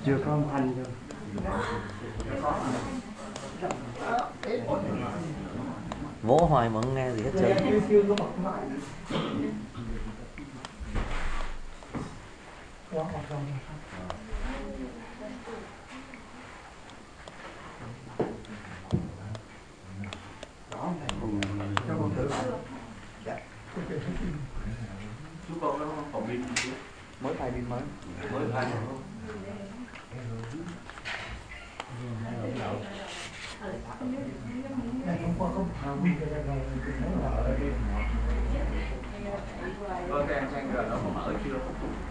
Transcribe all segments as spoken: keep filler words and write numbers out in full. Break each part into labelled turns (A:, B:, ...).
A: Chưa có âm thanh đâu.
B: Vỗ hoài mà không nghe gì hết trơn.
C: Chú con nó còn pin chứ?
A: Mới thay pin mới.
C: Mới thay rồi. Có cái anh rồi nó có mở chưa?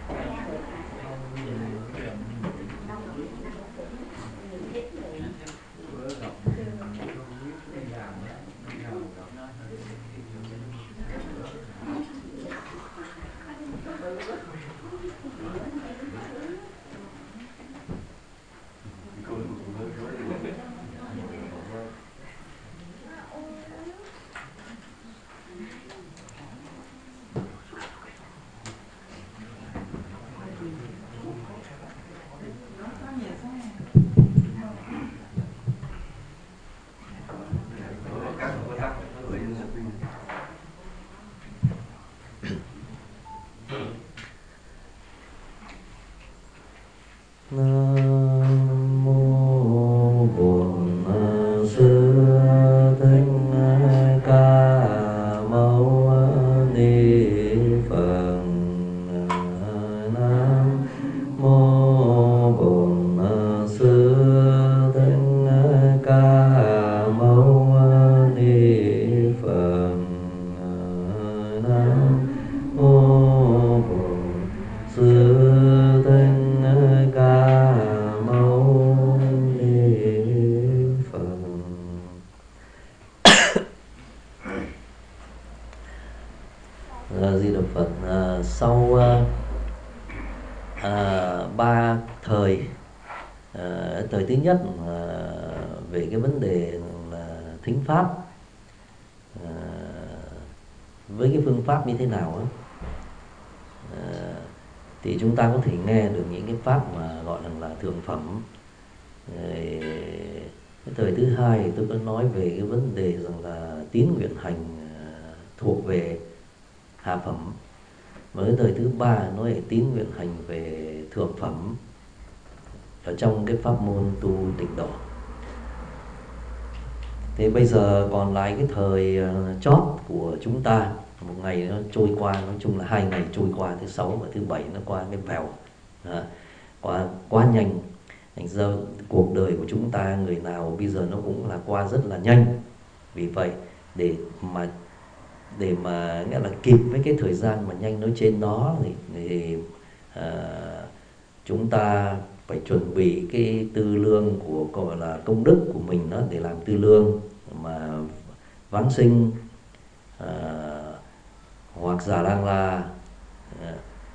B: Nam mô Bổn Sư Thích Ca Mâu Ni Phật. Nam mô Bổn Sư Thích Ca Mâu Ni Phật. Nam mô Bổn Sư Thích Ca Mâu Ni Phật. À, Di Đà Phật. À, sau à, ba thời, à, thời thứ nhất à, về cái vấn đề là thính pháp, à, với cái phương pháp như thế nào đó, à, thì chúng ta có thể nghe được những cái pháp mà gọi là, là thượng phẩm. Rồi, cái thời thứ hai thì tôi có nói về cái vấn đề rằng là tín nguyện hành à, thuộc về hạ phẩm. Và cái thời thứ ba nói về tín nguyện hành về thượng phẩm ở trong cái pháp môn tu tịnh độ. Thì bây giờ còn lại cái thời uh, chót của chúng ta, một ngày nó trôi qua, nói chung là hai ngày trôi qua, thứ sáu và thứ bảy nó qua cái vèo, à, qua quá nhanh. Thành ra cuộc đời của chúng ta người nào bây giờ nó cũng là qua rất là nhanh. Vì vậy để mà để mà nghĩa là kịp với cái thời gian mà nhanh nói trên đó thì, thì à, chúng ta phải chuẩn bị cái tư lương của gọi là công đức của mình đó, để làm tư lương mà vãng sinh à, hoặc giả lang la à,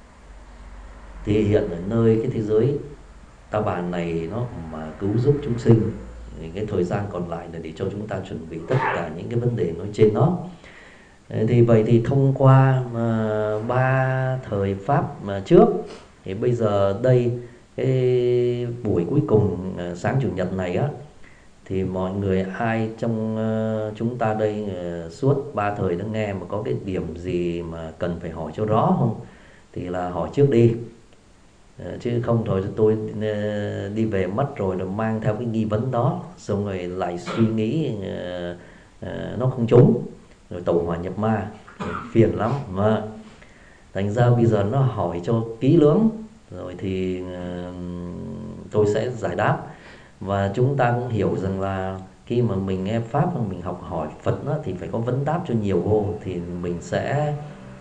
B: thể hiện ở nơi cái thế giới ta bà này nó mà cứu giúp chúng sinh. Thì cái thời gian còn lại là để cho chúng ta chuẩn bị tất cả những cái vấn đề nói trên đó. Thì vậy thì thông qua mà ba thời pháp mà trước, thì bây giờ đây cái buổi cuối cùng sáng chủ nhật này á, thì mọi người ai trong uh, chúng ta đây uh, suốt ba thời đã nghe mà có cái điểm gì mà cần phải hỏi cho rõ không thì là hỏi trước đi, uh, chứ không thôi tôi uh, đi về mất rồi rồi mang theo cái nghi vấn đó xong rồi lại suy nghĩ uh, uh, nó không trúng rồi tẩu hỏa nhập ma, phiền lắm. Mà thành ra bây giờ nó hỏi cho kỹ lưỡng rồi thì uh, tôi sẽ giải đáp. Và chúng ta cũng hiểu rằng là khi mà mình nghe pháp, mình học hỏi Phật đó, thì phải có vấn đáp cho nhiều vô thì mình sẽ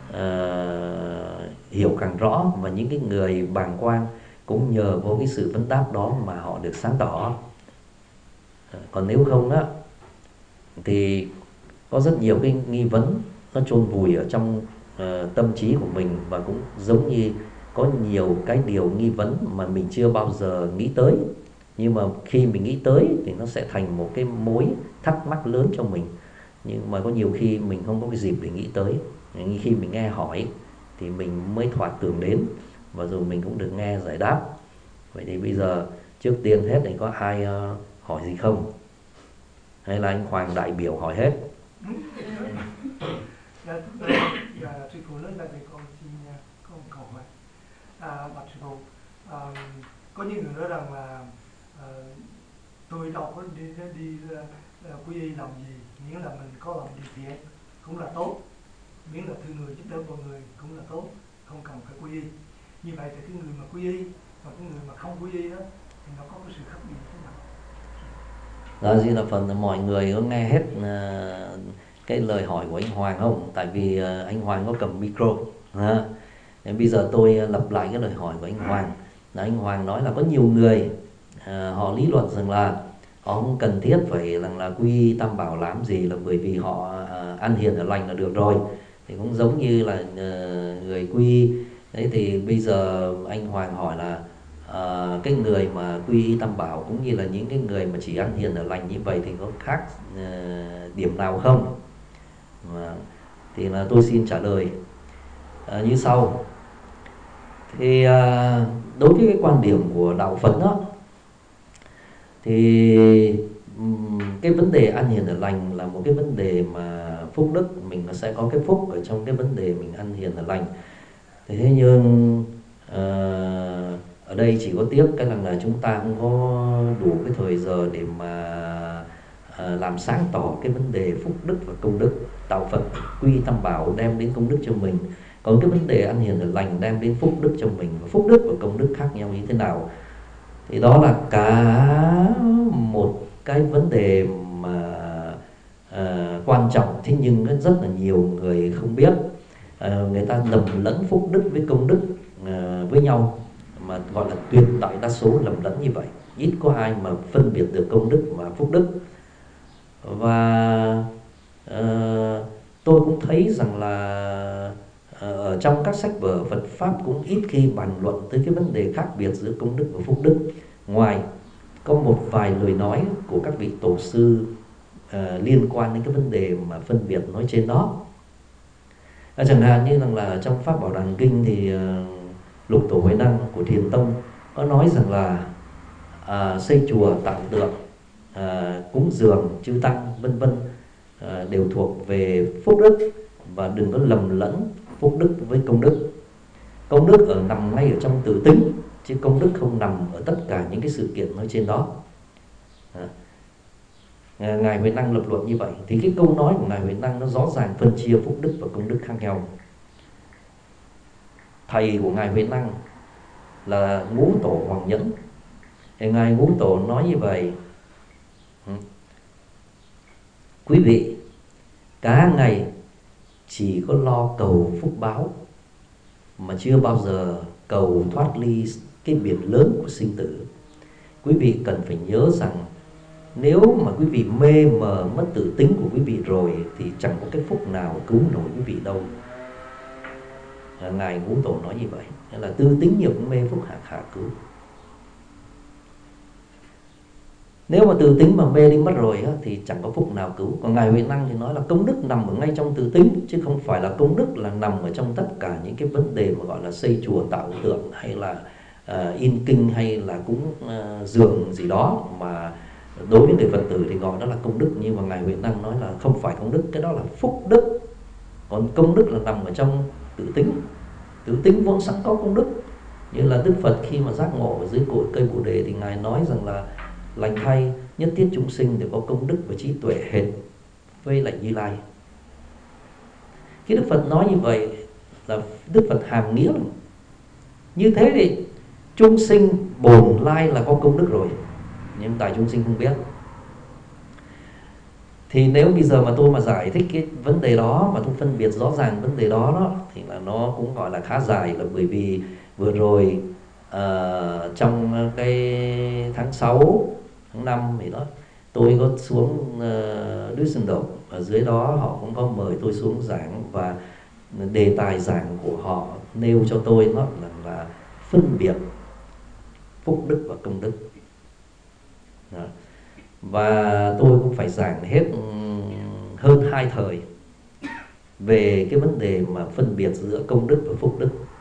B: uh, hiểu càng rõ. Và những cái người bàng quan cũng nhờ vô cái sự vấn đáp đó mà họ được sáng tỏ. Còn nếu không á thì có rất nhiều cái nghi vấn nó chôn vùi ở trong uh, tâm trí của mình, và cũng giống như có nhiều cái điều nghi vấn mà mình chưa bao giờ nghĩ tới. Nhưng mà khi mình nghĩ tới thì nó sẽ thành một cái mối thắc mắc lớn cho mình. Nhưng mà có nhiều khi mình không có cái dịp để nghĩ tới. Khi mình nghe hỏi thì mình mới thoạt tưởng đến, và rồi mình cũng được nghe giải đáp. Vậy thì bây giờ trước tiên hết thì có ai uh, hỏi gì không? Hay là anh Hoàng đại biểu hỏi hết?
D: Dạ, dạ, sư phụ lớn là để con xin con câu hỏi. À, bạch sư phụ, à, có những người nói rằng là à, tôi đâu có đi đi, đi uh, quy y làm gì, miễn là mình có làm điều thiện cũng là tốt, miễn là thương người giúp đỡ mọi người cũng là tốt, không cần phải quy y. Như vậy thì cái người mà quy y và cái người mà không quy y đó thì nó có cái sự khác biệt thế nào?
B: Đó, Di là phần mọi người có nghe hết uh, cái lời hỏi của anh Hoàng không? Tại vì uh, anh Hoàng có cầm micro. Uh. Nên bây giờ tôi lặp lại cái lời hỏi của anh Hoàng. Là anh Hoàng nói là có nhiều người uh, họ lý luận rằng là họ không cần thiết phải rằng là quy y tam bảo làm gì, là bởi vì họ uh, ăn hiền ở lành là được rồi. Thì cũng giống như là uh, người quy y. Đấy thì bây giờ anh Hoàng hỏi là À, cái người mà quy y tam bảo cũng như là những cái người mà chỉ ăn hiền ở lành như vậy thì có khác uh, điểm nào không? À, thì là tôi xin trả lời à, như sau. Thì à, đối với cái quan điểm của đạo Phật đó, thì um, cái vấn đề ăn hiền ở lành là một cái vấn đề mà phúc đức, mình sẽ có cái phúc ở trong cái vấn đề mình ăn hiền ở lành. Thế nhưng uh, ở đây chỉ có tiếc cái rằng là chúng ta không có đủ cái thời giờ để mà à, làm sáng tỏ cái vấn đề phúc đức và công đức. Đạo Phật quy tam bảo đem đến công đức cho mình, còn cái vấn đề ăn hiền ở lành đem đến phúc đức cho mình. Và phúc đức và công đức khác nhau như thế nào? Thì đó là cả một cái vấn đề mà à, quan trọng, thế nhưng rất là nhiều người không biết. À, người ta lầm lẫn phúc đức với công đức à, với nhau, mà gọi là tuyệt đại đa số lầm lẫn như vậy, ít có ai mà phân biệt được công đức và phúc đức. Và uh, tôi cũng thấy rằng là uh, ở trong các sách vở Phật Pháp cũng ít khi bàn luận tới cái vấn đề khác biệt giữa công đức và phúc đức, ngoài có một vài lời nói của các vị tổ sư uh, liên quan đến cái vấn đề mà phân biệt nói trên đó. À, chẳng hạn như rằng là trong Pháp Bảo Đàn Kinh thì uh, Lục Tổ Huệ Năng của Thiền Tông có nói rằng là à, xây chùa tạo tượng, à, cúng dường chư tăng vân vân à, đều thuộc về phúc đức, và đừng có lầm lẫn phúc đức với công đức. Công đức ở nằm ngay ở trong tự tính, chứ công đức không nằm ở tất cả những cái sự kiện nói trên đó. À, Ngài Huệ Năng lập luận như vậy. Thì cái câu nói của Ngài Huệ Năng nó rõ ràng phân chia phúc đức và công đức khác nhau. Thầy của Ngài Huệ Năng là Ngũ Tổ Hoàng Nhẫn. Thì Ngài Ngũ Tổ nói như vậy: quý vị cả ngày chỉ có lo cầu phúc báo, mà chưa bao giờ cầu thoát ly cái biển lớn của sinh tử. Quý vị cần phải nhớ rằng nếu mà quý vị mê mờ mất tự tính của quý vị rồi thì chẳng có cái phúc nào cứu nổi quý vị đâu. Ngài Ngũ Tổ nói như vậy, là tư tính nhiều cũng mê, phúc hạ khả cứu. Nếu mà tự tính mà mê đi mất rồi á, thì chẳng có phúc nào cứu. Còn Ngài Huệ Năng thì nói là công đức nằm ở ngay trong tự tính, chứ không phải là công đức là nằm ở trong tất cả những cái vấn đề mà gọi là xây chùa tạo tượng, hay là uh, in kinh, hay là cúng uh, dường gì đó, mà đối với người Phật tử thì gọi đó là công đức. Nhưng mà Ngài Huệ Năng nói là không phải công đức, cái đó là phúc đức. Còn công đức là nằm ở trong tự tính. Tự tính vốn sẵn có công đức. Như là Đức Phật khi mà giác ngộ ở dưới cội cây Bồ Đề thì Ngài nói rằng là lành thay nhất thiết chúng sinh đều có công đức và trí tuệ hệt với lại Như Lai. Khi Đức Phật nói như vậy là Đức Phật hàm nghĩa lắm. Như thế thì chúng sinh bổn lai là có công đức rồi, nhưng tại chúng sinh không biết. Thì nếu bây giờ mà tôi mà giải thích cái vấn đề đó, mà tôi phân biệt rõ ràng vấn đề đó, đó thì là nó cũng gọi là khá dài. Là bởi vì vừa rồi uh, trong cái tháng sáu, tháng năm thì đó, tôi có xuống uh, Düsseldorf, ở dưới đó họ cũng có mời tôi xuống giảng, và đề tài giảng của họ nêu cho tôi nó là, là phân biệt phúc đức và công đức. Đó. Và tôi cũng phải giảng hết hơn hai thời về cái vấn đề mà phân biệt giữa công đức và phúc đức.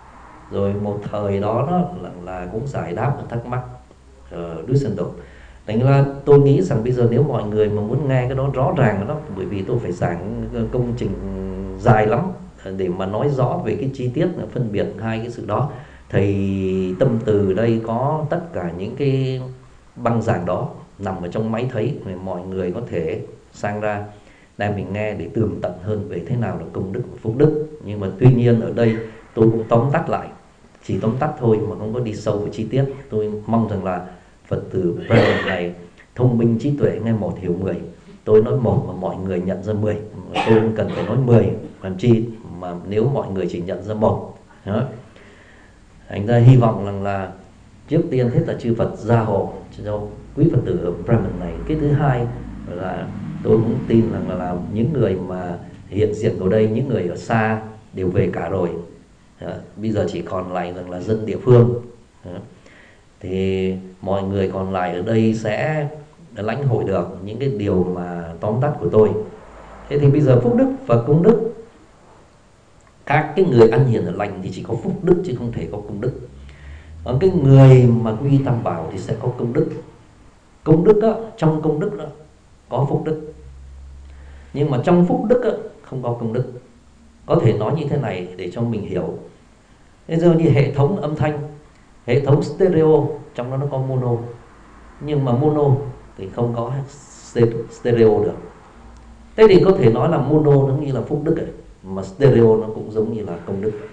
B: Rồi một thời đó, đó là, là cũng giải đáp một thắc mắc ở Düsseldorf. Thành ra tôi nghĩ rằng bây giờ nếu mọi người mà muốn nghe cái đó rõ ràng đó, bởi vì tôi phải giảng công trình dài lắm để mà nói rõ về cái chi tiết phân biệt hai cái sự đó. Thầy Tâm Từ đây có tất cả những cái băng giảng đó nằm ở trong máy thấy, mọi người có thể sang ra đem mình nghe để tường tận hơn về thế nào là công đức và phúc đức. Nhưng mà tuy nhiên ở đây tôi cũng tóm tắt lại, chỉ tóm tắt thôi mà không có đi sâu vào chi tiết. Tôi mong rằng là Phật tử Bremen này thông minh trí tuệ, nghe một hiểu mười. Tôi nói một mà mọi người nhận ra mười, tôi không cần phải nói mười làm chi mà nếu mọi người chỉ nhận ra một. Đó. Thành ra hy vọng rằng là trước tiên hết là chư Phật gia hộ cho quý Phật tử ở Bremen này. Cái thứ hai là tôi cũng tin rằng là, là những người mà hiện diện ở đây, những người ở xa đều về cả rồi. Đó. Bây giờ chỉ còn lại rằng là dân địa phương. Đó. Thì mọi người còn lại ở đây sẽ lãnh hội được những cái điều mà tóm tắt của tôi. Thế thì bây giờ phúc đức và công đức, các cái người ăn hiền ở lành thì chỉ có phúc đức chứ không thể có công đức. Còn cái người mà quy y tam bảo thì sẽ có công đức. Công đức đó, trong công đức đó có phúc đức, nhưng mà trong phúc đức đó, không có công đức. Có thể nói như thế này để cho mình hiểu. Bây giờ như hệ thống âm thanh, hệ thống stereo, trong đó nó có mono, nhưng mà mono thì không có stereo được. Thế thì có thể nói là mono nó như là phúc đức ấy, mà stereo nó cũng giống như là công đức.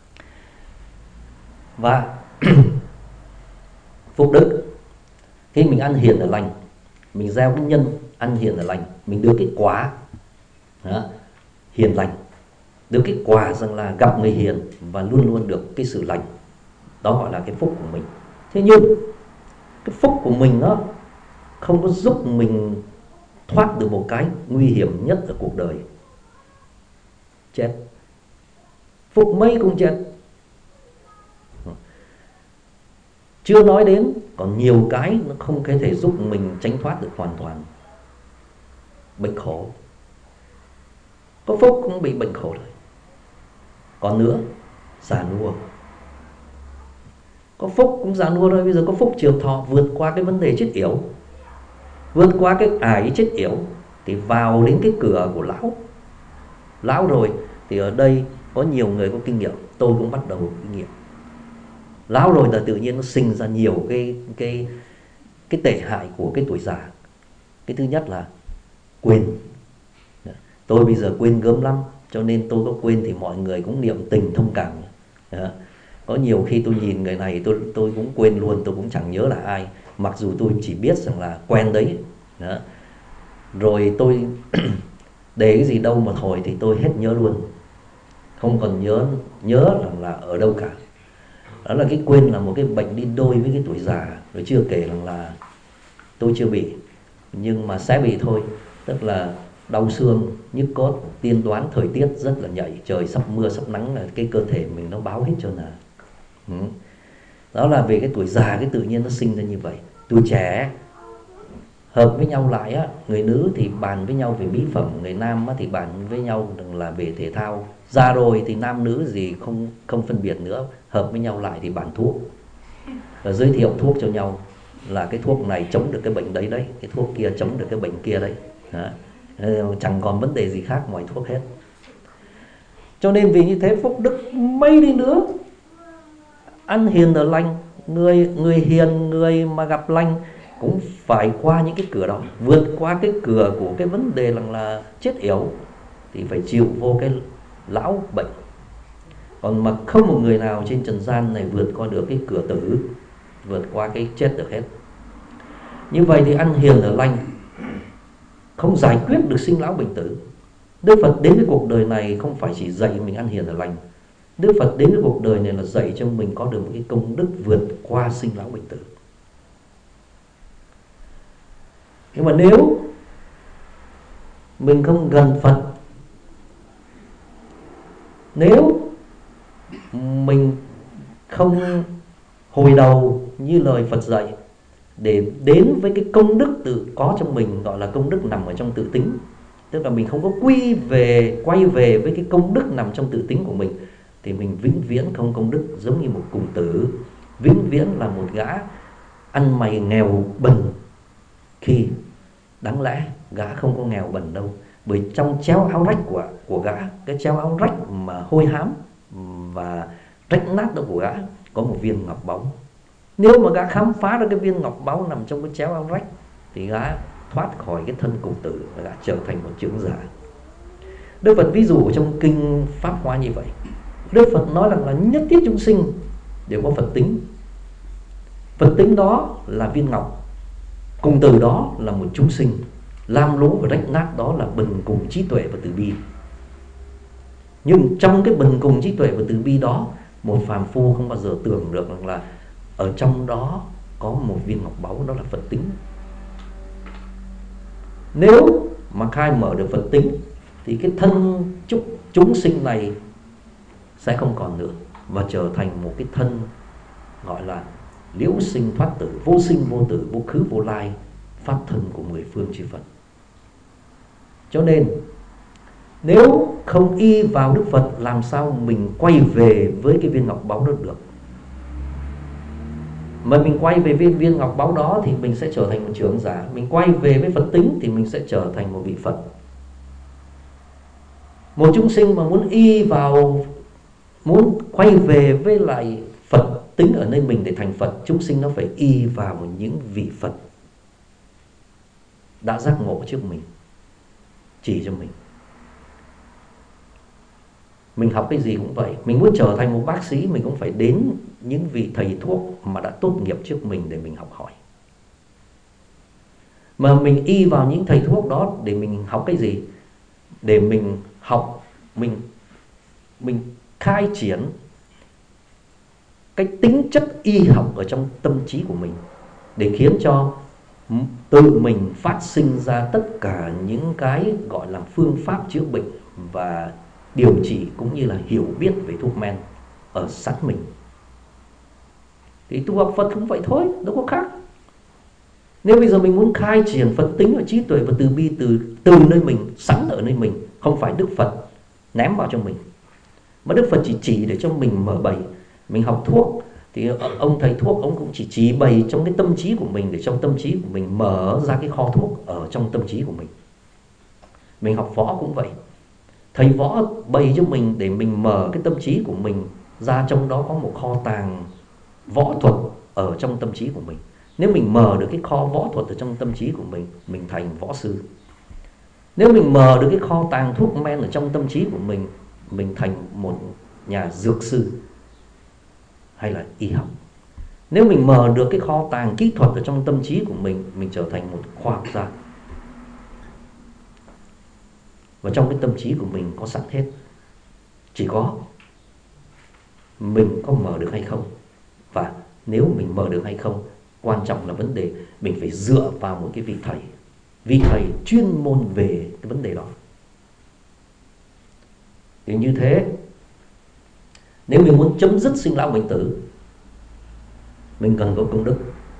B: Và phúc đức, khi mình ăn hiền ở lành, mình gieo cái nhân ăn hiền ở lành, mình được cái quả đó, hiền lành, được cái quả rằng là gặp người hiền và luôn luôn được cái sự lành. Đó gọi là cái phúc của mình. Thế nhưng cái phúc của mình đó không có giúp mình thoát được một cái nguy hiểm nhất ở cuộc đời: chết. Phúc mấy cũng chết. Chưa nói đến còn nhiều cái nó không có thể giúp mình tránh thoát được hoàn toàn. Bệnh khổ, có phúc cũng bị bệnh khổ rồi. Còn nữa, già nua, có phúc cũng già nua rồi. Bây giờ có phúc trường thọ, vượt qua cái vấn đề chết yểu, vượt qua cái ải chết yểu thì vào đến cái cửa của lão. Lão rồi thì ở đây có nhiều người có kinh nghiệm, tôi cũng bắt đầu kinh nghiệm. Lão rồi là tự nhiên nó sinh ra nhiều cái cái cái tệ hại của cái tuổi già. Cái thứ nhất là quên. Tôi bây giờ quên gớm lắm, cho nên tôi có quên thì mọi người cũng niệm tình thông cảm. Đó. Có nhiều khi tôi nhìn người này tôi tôi cũng quên luôn, tôi cũng chẳng nhớ là ai, mặc dù tôi chỉ biết rằng là quen đấy. Đó. Rồi tôi để cái gì đâu mà thôi thì tôi hết nhớ luôn, không còn nhớ nhớ rằng là ở đâu cả. Đó là cái quên là một cái bệnh đi đôi với cái tuổi già. Rồi chưa kể rằng là tôi chưa bị, nhưng mà sẽ bị thôi. Tức là đau xương, nhức cốt, tiên đoán thời tiết rất là nhạy. Trời sắp mưa, sắp nắng là cái cơ thể mình nó báo hết trơn à. Ừ. Đó là về cái tuổi già, cái tự nhiên nó sinh ra như vậy. Tuổi trẻ hợp với nhau lại á, người nữ thì bàn với nhau về mỹ phẩm, người nam á, thì bàn với nhau là về thể thao. Già rồi thì nam nữ gì không không phân biệt nữa, hợp với nhau lại thì bàn thuốc. Và giới thiệu thuốc cho nhau là cái thuốc này chống được cái bệnh đấy đấy, cái thuốc kia chống được cái bệnh kia đấy. Đó. Chẳng còn vấn đề gì khác ngoài thuốc hết. Cho nên vì như thế phúc đức mấy đi nữa, ăn hiền ở lành, người người hiền, người mà gặp lành cũng phải qua những cái cửa đó, vượt qua cái cửa của cái vấn đề rằng là chết yểu thì phải chịu vô cái lão bệnh. Còn mà không một người nào trên trần gian này vượt qua được cái cửa tử, vượt qua cái chết được hết. Như vậy thì ăn hiền ở lành không giải quyết được sinh lão bệnh tử. Đức Phật đến với cuộc đời này không phải chỉ dạy mình ăn hiền ở lành. Đức Phật đến với cuộc đời này là dạy cho mình có được một cái công đức vượt qua sinh lão bệnh tử. Nhưng mà nếu mình không gần Phật, nếu mình không hồi đầu như lời Phật dạy để đến với cái công đức tự có trong mình, gọi là công đức nằm ở trong tự tính, tức là mình không có quy về quay về với cái công đức nằm trong tự tính của mình, thì mình vĩnh viễn không công đức, giống như một cung tử vĩnh viễn là một gã ăn mày nghèo bần, khi đáng lẽ gã không có nghèo bần đâu, bởi trong chéo áo rách của của gã, cái chéo áo rách mà hôi hám và rách nát đó của gã có một viên ngọc báu. Nếu mà gã khám phá ra cái viên ngọc báu nằm trong cái chéo áo rách thì gã thoát khỏi cái thân cung tử và gã trở thành một trưởng giả. Đức Phật ví dụ trong kinh Pháp Hoa như vậy. Đức Phật nói rằng là nhất thiết chúng sinh đều có Phật tính. Phật tính đó là viên ngọc, cùng từ đó là một chúng sinh, lam lũ và rách nát đó là bần cùng trí tuệ và từ bi. Nhưng trong cái bần cùng trí tuệ và từ bi đó, một phàm phu không bao giờ tưởng được rằng là ở trong đó có một viên ngọc báu, đó là Phật tính. Nếu mà khai mở được Phật tính thì cái thân chúc chúng sinh này sẽ không còn nữa, và trở thành một cái thân gọi là liễu sinh thoát tử, vô sinh vô tử, vô khứ vô lai, pháp thân của mười phương chư Phật. Cho nên nếu không y vào Đức Phật, làm sao mình quay về với cái viên ngọc báu đó được? Mà mình quay về viên viên ngọc báu đó thì mình sẽ trở thành một trưởng giả. Mình quay về với Phật tính thì mình sẽ trở thành một vị Phật. Một chúng sinh mà muốn y vào, muốn quay về với lại Phật tính ở nơi mình để thành Phật, chúng sinh nó phải y vào những vị Phật đã giác ngộ trước mình, chỉ cho mình. Mình học cái gì cũng vậy. Mình muốn trở thành một bác sĩ, mình cũng phải đến những vị thầy thuốc mà đã tốt nghiệp trước mình để mình học hỏi. Mà mình y vào những thầy thuốc đó để mình học cái gì? Để mình học, mình mình khai triển cái tính chất y học ở trong tâm trí của mình, để khiến cho tự mình phát sinh ra tất cả những cái gọi là phương pháp chữa bệnh và điều trị, cũng như là hiểu biết về thuốc men ở sẵn mình. Thì tu học Phật cũng vậy thôi, đâu có khác. Nếu bây giờ mình muốn khai triển Phật tính và trí tuệ và từ bi từ từ nơi mình, sẵn ở nơi mình, không phải Đức Phật ném vào cho mình, mà Đức Phật chỉ chỉ để cho mình mở bày. Mình học thuốc thì ông thầy thuốc ông cũng chỉ chỉ bày trong cái tâm trí của mình, để trong tâm trí của mình mở ra cái kho thuốc ở trong tâm trí của mình. Mình học võ cũng vậy, thầy võ bày cho mình để mình mở cái tâm trí của mình ra, trong đó có một kho tàng võ thuật ở trong tâm trí của mình. Nếu mình mở được cái kho võ thuật ở trong tâm trí của mình, mình thành võ sư. Nếu mình mở được cái kho tàng thuốc men ở trong tâm trí của mình, mình thành một nhà dược sư hay là y học. Nếu mình mở được cái kho tàng kỹ thuật ở trong tâm trí của mình, mình trở thành một khoa học gia. Và trong cái tâm trí của mình có sẵn hết, chỉ có mình có mở được hay không. Và nếu mình mở được hay không, quan trọng là vấn đề mình phải dựa vào một cái vị thầy, vị thầy chuyên môn về cái vấn đề đó. Thì như thế, nếu mình muốn chấm dứt sinh lão bệnh tử, mình cần có công đức.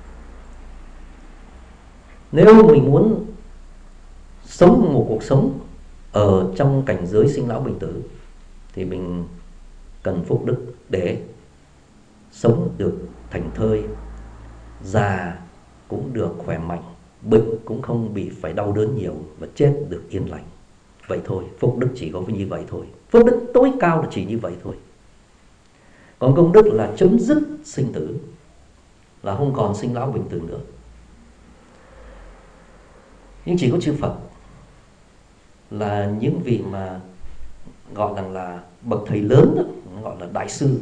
B: Nếu mình muốn sống một cuộc sống ở trong cảnh giới sinh lão bệnh tử, thì mình cần phúc đức để sống được thành thơi, già cũng được khỏe mạnh, bệnh cũng không bị phải đau đớn nhiều, và chết được yên lành. Vậy thôi, phúc đức chỉ có như vậy thôi. Phúc đức tối cao là chỉ như vậy thôi. Còn công đức là chấm dứt sinh tử, là không còn sinh lão bệnh tử nữa. Nhưng chỉ có chư Phật là những vị mà gọi rằng là bậc thầy lớn đó, gọi là đại sư,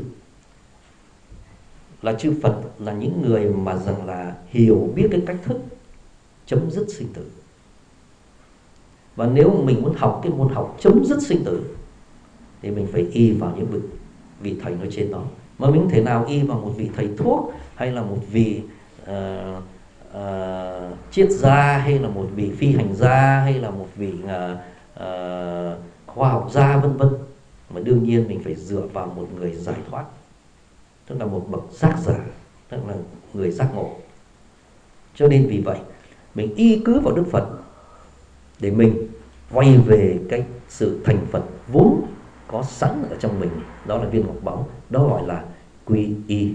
B: là chư Phật, là những người mà rằng là hiểu biết cái cách thức chấm dứt sinh tử. Và nếu mình muốn học cái môn học chấm dứt sinh tử thì mình phải y vào những vị, vị thầy nói trên đó. Mà mình không thể nào y vào một vị thầy thuốc, hay là một vị uh, uh, triết gia, hay là một vị phi hành gia, hay là một vị uh, uh, khoa học gia vân vân. Mà đương nhiên mình phải dựa vào một người giải thoát, tức là một bậc giác giả, tức là người giác ngộ. Cho nên vì vậy mình y cứ vào Đức Phật để mình quay về cái sự thành Phật vốn có sẵn ở trong mình, đó là viên ngọc báu, đó gọi là quy y.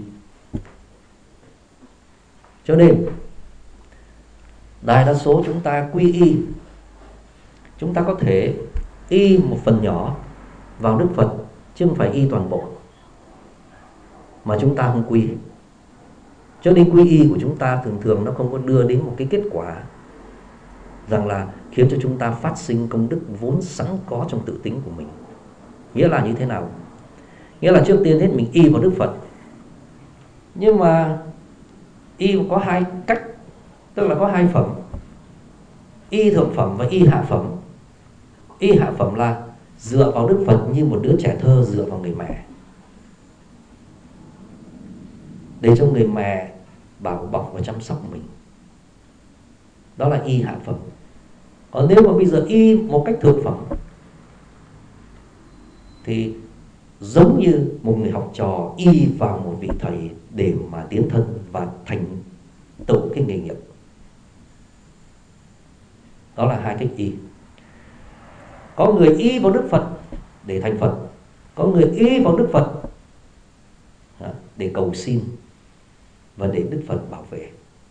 B: Cho nên đại đa số chúng ta quy y, chúng ta có thể y một phần nhỏ vào Đức Phật, chứ không phải y toàn bộ, mà chúng ta không quy. Cho nên quy y của chúng ta thường thường nó không có đưa đến một cái kết quả rằng là khiến cho chúng ta phát sinh công đức vốn sẵn có trong tự tính của mình. Nghĩa là như thế nào? Nghĩa là trước tiên hết mình y vào Đức Phật, nhưng mà y có hai cách, tức là có hai phẩm, y thượng phẩm và y hạ phẩm. Y hạ phẩm là dựa vào Đức Phật như một đứa trẻ thơ dựa vào người mẹ, để cho người mẹ bảo bọc và chăm sóc mình. Đó là y hạ phẩm. Còn nếu mà bây giờ y một cách thượng phẩm thì giống như một người học trò y vào một vị thầy để mà tiến thân và thành tựu cái nghề nghiệp. Đó là hai cách y. Có người y vào Đức Phật để thành Phật, có người y vào Đức Phật để cầu xin và để Đức Phật bảo vệ.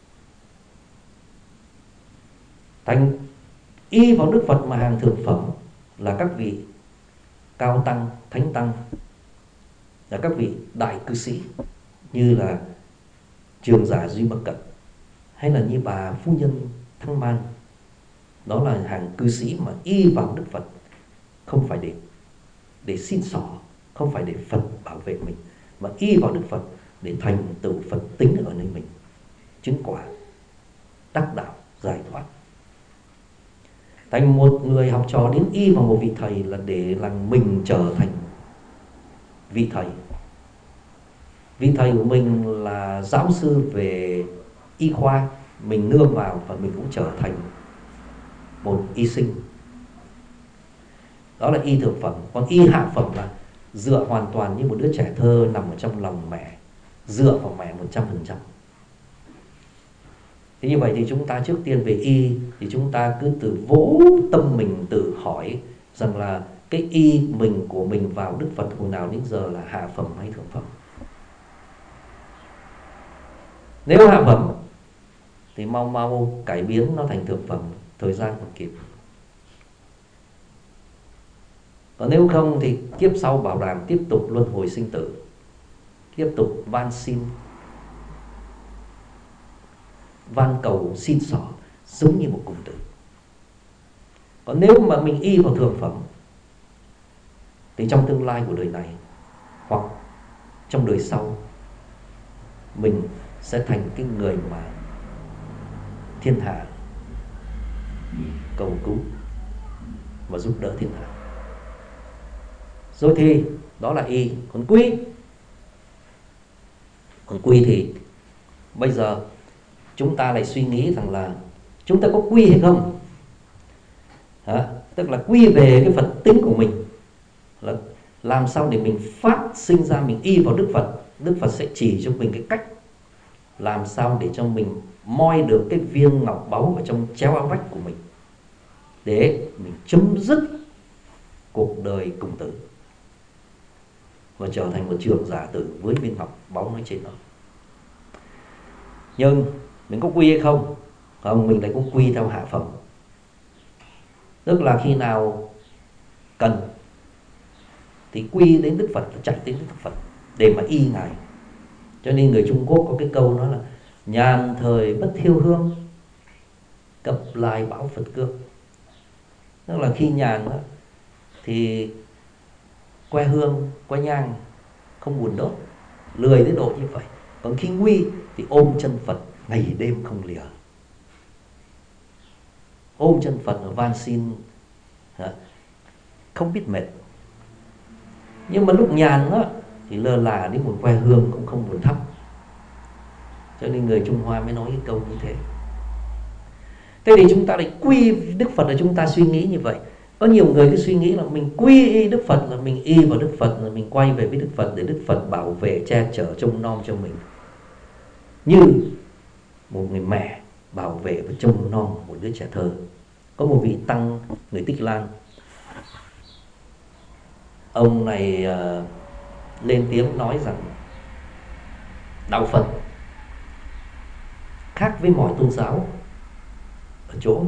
B: Thành y vào Đức Phật mà hàng thượng phẩm là các vị cao tăng, thánh tăng, là các vị đại cư sĩ như là Trường Giả Duy Bất Cận hay là như bà phu nhân Thăng Man. Đó là hàng cư sĩ mà y vào Đức Phật, không phải để để xin xỏ, không phải để Phật bảo vệ mình, mà y vào Đức Phật để thành tựu Phật tính ở nơi mình, chứng quả, đắc đạo, giải thoát. Thành một người học trò đến y vào một vị thầy là để làm mình trở thành vị thầy. Vị thầy của mình là giáo sư về y khoa, mình nương vào và mình cũng trở thành một y sinh. Đó là y thượng phẩm. Còn y hạ phẩm là dựa hoàn toàn như một đứa trẻ thơ nằm ở trong lòng mẹ, dựa vào mẹ một trăm phần trăm. Thế như vậy thì chúng ta trước tiên về y thì chúng ta cứ tự vỗ tâm mình, tự hỏi rằng là cái y mình của mình vào Đức Phật hồi nào đến giờ là hạ phẩm hay thượng phẩm. Nếu hạ phẩm thì mau mau cải biến nó thành thượng phẩm, thời gian còn kịp. Còn nếu không thì kiếp sau bảo đảm tiếp tục luân hồi sinh tử, tiếp tục van xin, van cầu xin xỏ, giống như một cung tử. Còn nếu mà mình y vào thượng phẩm thì trong tương lai của đời này hoặc trong đời sau, mình sẽ thành cái người mà thiên hạ cầu cứu và giúp đỡ thiên hạ. Rồi thì đó là y. Còn quy, còn quy thì bây giờ chúng ta lại suy nghĩ rằng là chúng ta có quy hay không? Hả? Tức là quy về cái Phật tính của mình, là làm sao để mình phát sinh ra, mình y vào Đức Phật. Đức Phật sẽ chỉ cho mình cái cách làm sao để cho mình moi được cái viên ngọc báu ở trong chéo áo vách của mình, để mình chấm dứt cuộc đời cùng tử và trở thành một trường giả tử với viên ngọc báu nói trên đó. Nhưng mình có quy hay không? Không, mình lại cũng quy theo hạ phẩm. Tức là khi nào cần thì quy đến Đức Phật, chạy đến Đức Phật để mà y Ngài. Cho nên người Trung Quốc có cái câu nói là nhàn thời bất thiêu hương, cập lại bảo Phật cương. Tức là khi nhàn đó, thì que hương, que nhang, không buồn đốt, lười đến độ như vậy. Còn khi nguy thì ôm chân Phật ngày đêm không lìa, ôm chân Phật và van xin không biết mệt. Nhưng mà lúc nhàn đó thì lơ là đến một que hương cũng không buồn thắp. Cho nên người Trung Hoa mới nói cái câu như thế. Thế thì chúng ta lại quy Đức Phật, là chúng ta suy nghĩ như vậy. Có nhiều người cứ suy nghĩ là mình quy y Đức Phật là mình y vào Đức Phật, là mình quay về với Đức Phật để Đức Phật bảo vệ, che chở, trông nom cho mình, như một người mẹ bảo vệ và trông nom một đứa trẻ thơ. Có một vị tăng người Tích Lan, ông này uh, lên tiếng nói rằng đạo Phật khác với mọi tôn giáo ở chỗ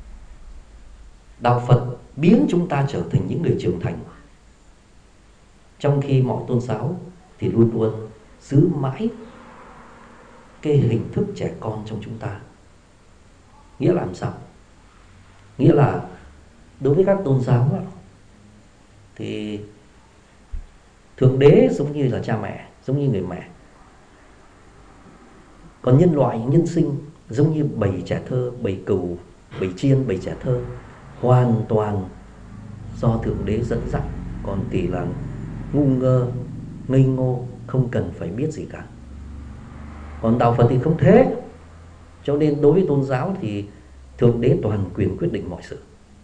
B: đạo Phật biến chúng ta trở thành những người trưởng thành, trong khi mọi tôn giáo thì luôn luôn giữ mãi cái hình thức trẻ con trong chúng ta. Nghĩa là làm sao? Nghĩa là đối với các tôn giáo đó, thì Thượng Đế giống như là cha mẹ, giống như người mẹ. Còn nhân loại, nhân sinh giống như bầy trẻ thơ, bầy cừu, bầy chiên, bầy trẻ thơ, hoàn toàn do Thượng Đế dẫn dắt, còn tỷ là ngu ngơ, ngây ngô, không cần phải biết gì cả. Còn đạo Phật thì không thế. Cho nên đối với tôn giáo thì Thượng Đế toàn quyền quyết định mọi sự.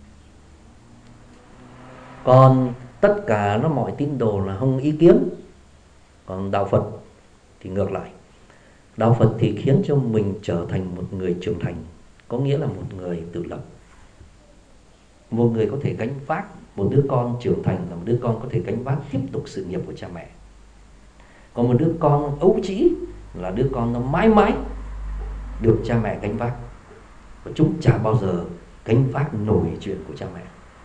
B: Còn tất cả nó mọi tín đồ là không ý kiến. Còn đạo Phật thì ngược lại. Đạo Phật thì khiến cho mình trở thành một người trưởng thành, có nghĩa là một người tự lập. Một người có thể gánh vác, một đứa con trưởng thành là một đứa con có thể gánh vác tiếp tục sự nghiệp của cha mẹ. Còn một đứa con ấu trĩ là đứa con nó mãi mãi được cha mẹ gánh vác, và chúng chả bao giờ gánh vác nổi chuyện của cha mẹ.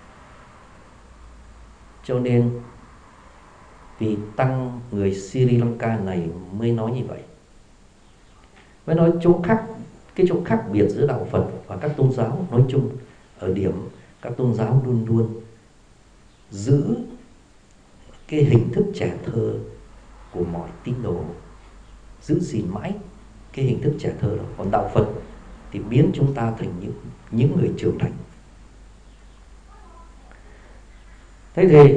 B: Cho nên vì tăng người Sri Lanka này mới nói như vậy, mới nói chỗ khác, cái chỗ khác biệt giữa đạo Phật và các tôn giáo nói chung ở điểm các tôn giáo luôn luôn giữ cái hình thức trẻ thơ của mọi tín đồ, giữ gìn mãi cái hình thức trẻ thơ đó. Còn đạo Phật thì biến chúng ta thành những, những người trưởng thành. Thế thì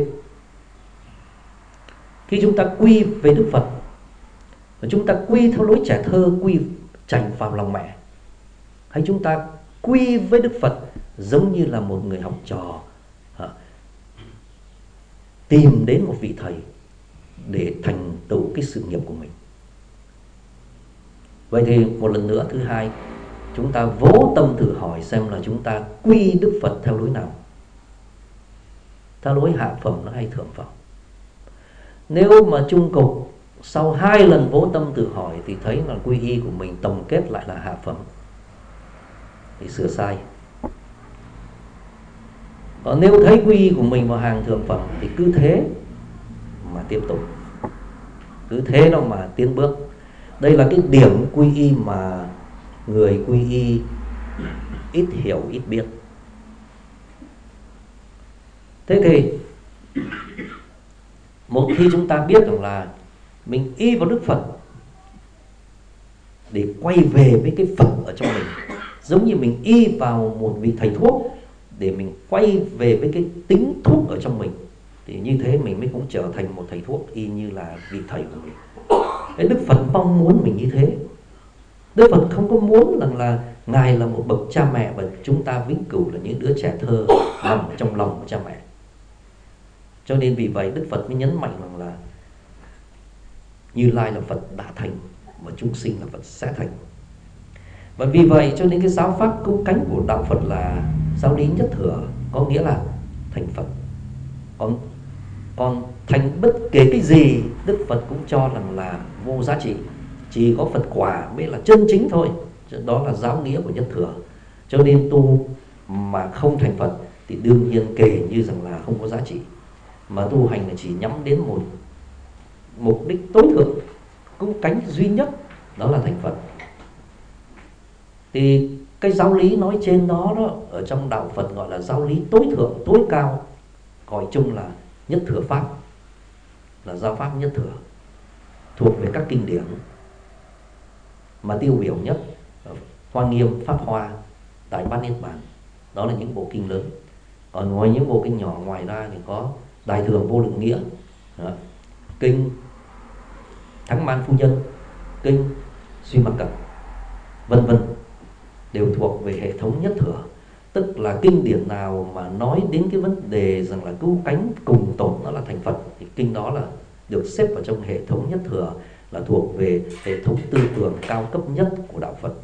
B: khi chúng ta quy về Đức Phật, và chúng ta quy theo lối trẻ thơ, quy chành vào lòng mẹ, hay chúng ta quy với Đức Phật giống như là một người học trò à, tìm đến một vị thầy để thành tựu cái sự nghiệp của mình. Vậy thì một lần nữa, thứ hai, chúng ta vỗ tâm thử hỏi xem là chúng ta quy Đức Phật theo lối nào, theo lối hạ phẩm nó hay thượng phẩm. Nếu mà chung cục sau hai lần vỗ tâm tự hỏi thì thấy là quy y của mình tổng kết lại là hạ phẩm, thì sửa sai. Còn nếu thấy quy y của mình vào hàng thượng phẩm thì cứ thế mà tiếp tục, cứ thế đâu mà tiến bước. Đây là cái điểm quy y mà người quy y ít hiểu, ít biết. Thế thì một khi chúng ta biết rằng là mình y vào Đức Phật để quay về với cái Phật ở trong mình, giống như mình y vào một vị thầy thuốc để mình quay về với cái tính thuốc ở trong mình, thì như thế mình mới cũng trở thành một thầy thuốc y như là vị thầy của mình. Cái Đức Phật mong muốn mình như thế. Đức Phật không có muốn rằng là Ngài là một bậc cha mẹ và chúng ta vĩnh cửu là những đứa trẻ thơ nằm trong lòng của cha mẹ. Cho nên vì vậy Đức Phật mới nhấn mạnh rằng là Như Lai là Phật đã thành và chúng sinh là Phật sẽ thành. Và vì vậy cho nên cái giáo pháp cứu cánh của đạo Phật là giáo lý nhất thừa, có nghĩa là thành Phật. Còn, còn thành bất kể cái gì Đức Phật cũng cho rằng là vô giá trị, chỉ có Phật quả mới là chân chính thôi. Đó là giáo nghĩa của nhất thừa. Cho nên tu mà không thành Phật thì đương nhiên kể như rằng là không có giá trị. Mà tu hành là chỉ nhắm đến một mục đích tối thượng, cứu cánh duy nhất, đó là thành Phật. Thì cái giáo lý nói trên đó, đó ở trong đạo Phật gọi là giáo lý tối thượng, tối cao, gọi chung là nhất thừa pháp, là giáo pháp nhất thừa, thuộc về các kinh điển mà tiêu biểu nhất Hoa Nghiêm, Pháp Hoa, Đại Bát Niết Bàn. Đó là những bộ kinh lớn. Còn ngoài những bộ kinh nhỏ ngoài ra thì có Đại Thừa Vô Lượng Nghĩa, đó, kinh Thắng Man Phu Nhân, kinh Duy Mặc Cận, vân vân, đều thuộc về hệ thống nhất thừa. Tức là kinh điển nào mà nói đến cái vấn đề rằng là cứu cánh cùng tồn nó là thành Phật thì kinh đó là được xếp vào trong hệ thống nhất thừa, là thuộc về hệ thống tư tưởng cao cấp nhất của đạo Phật.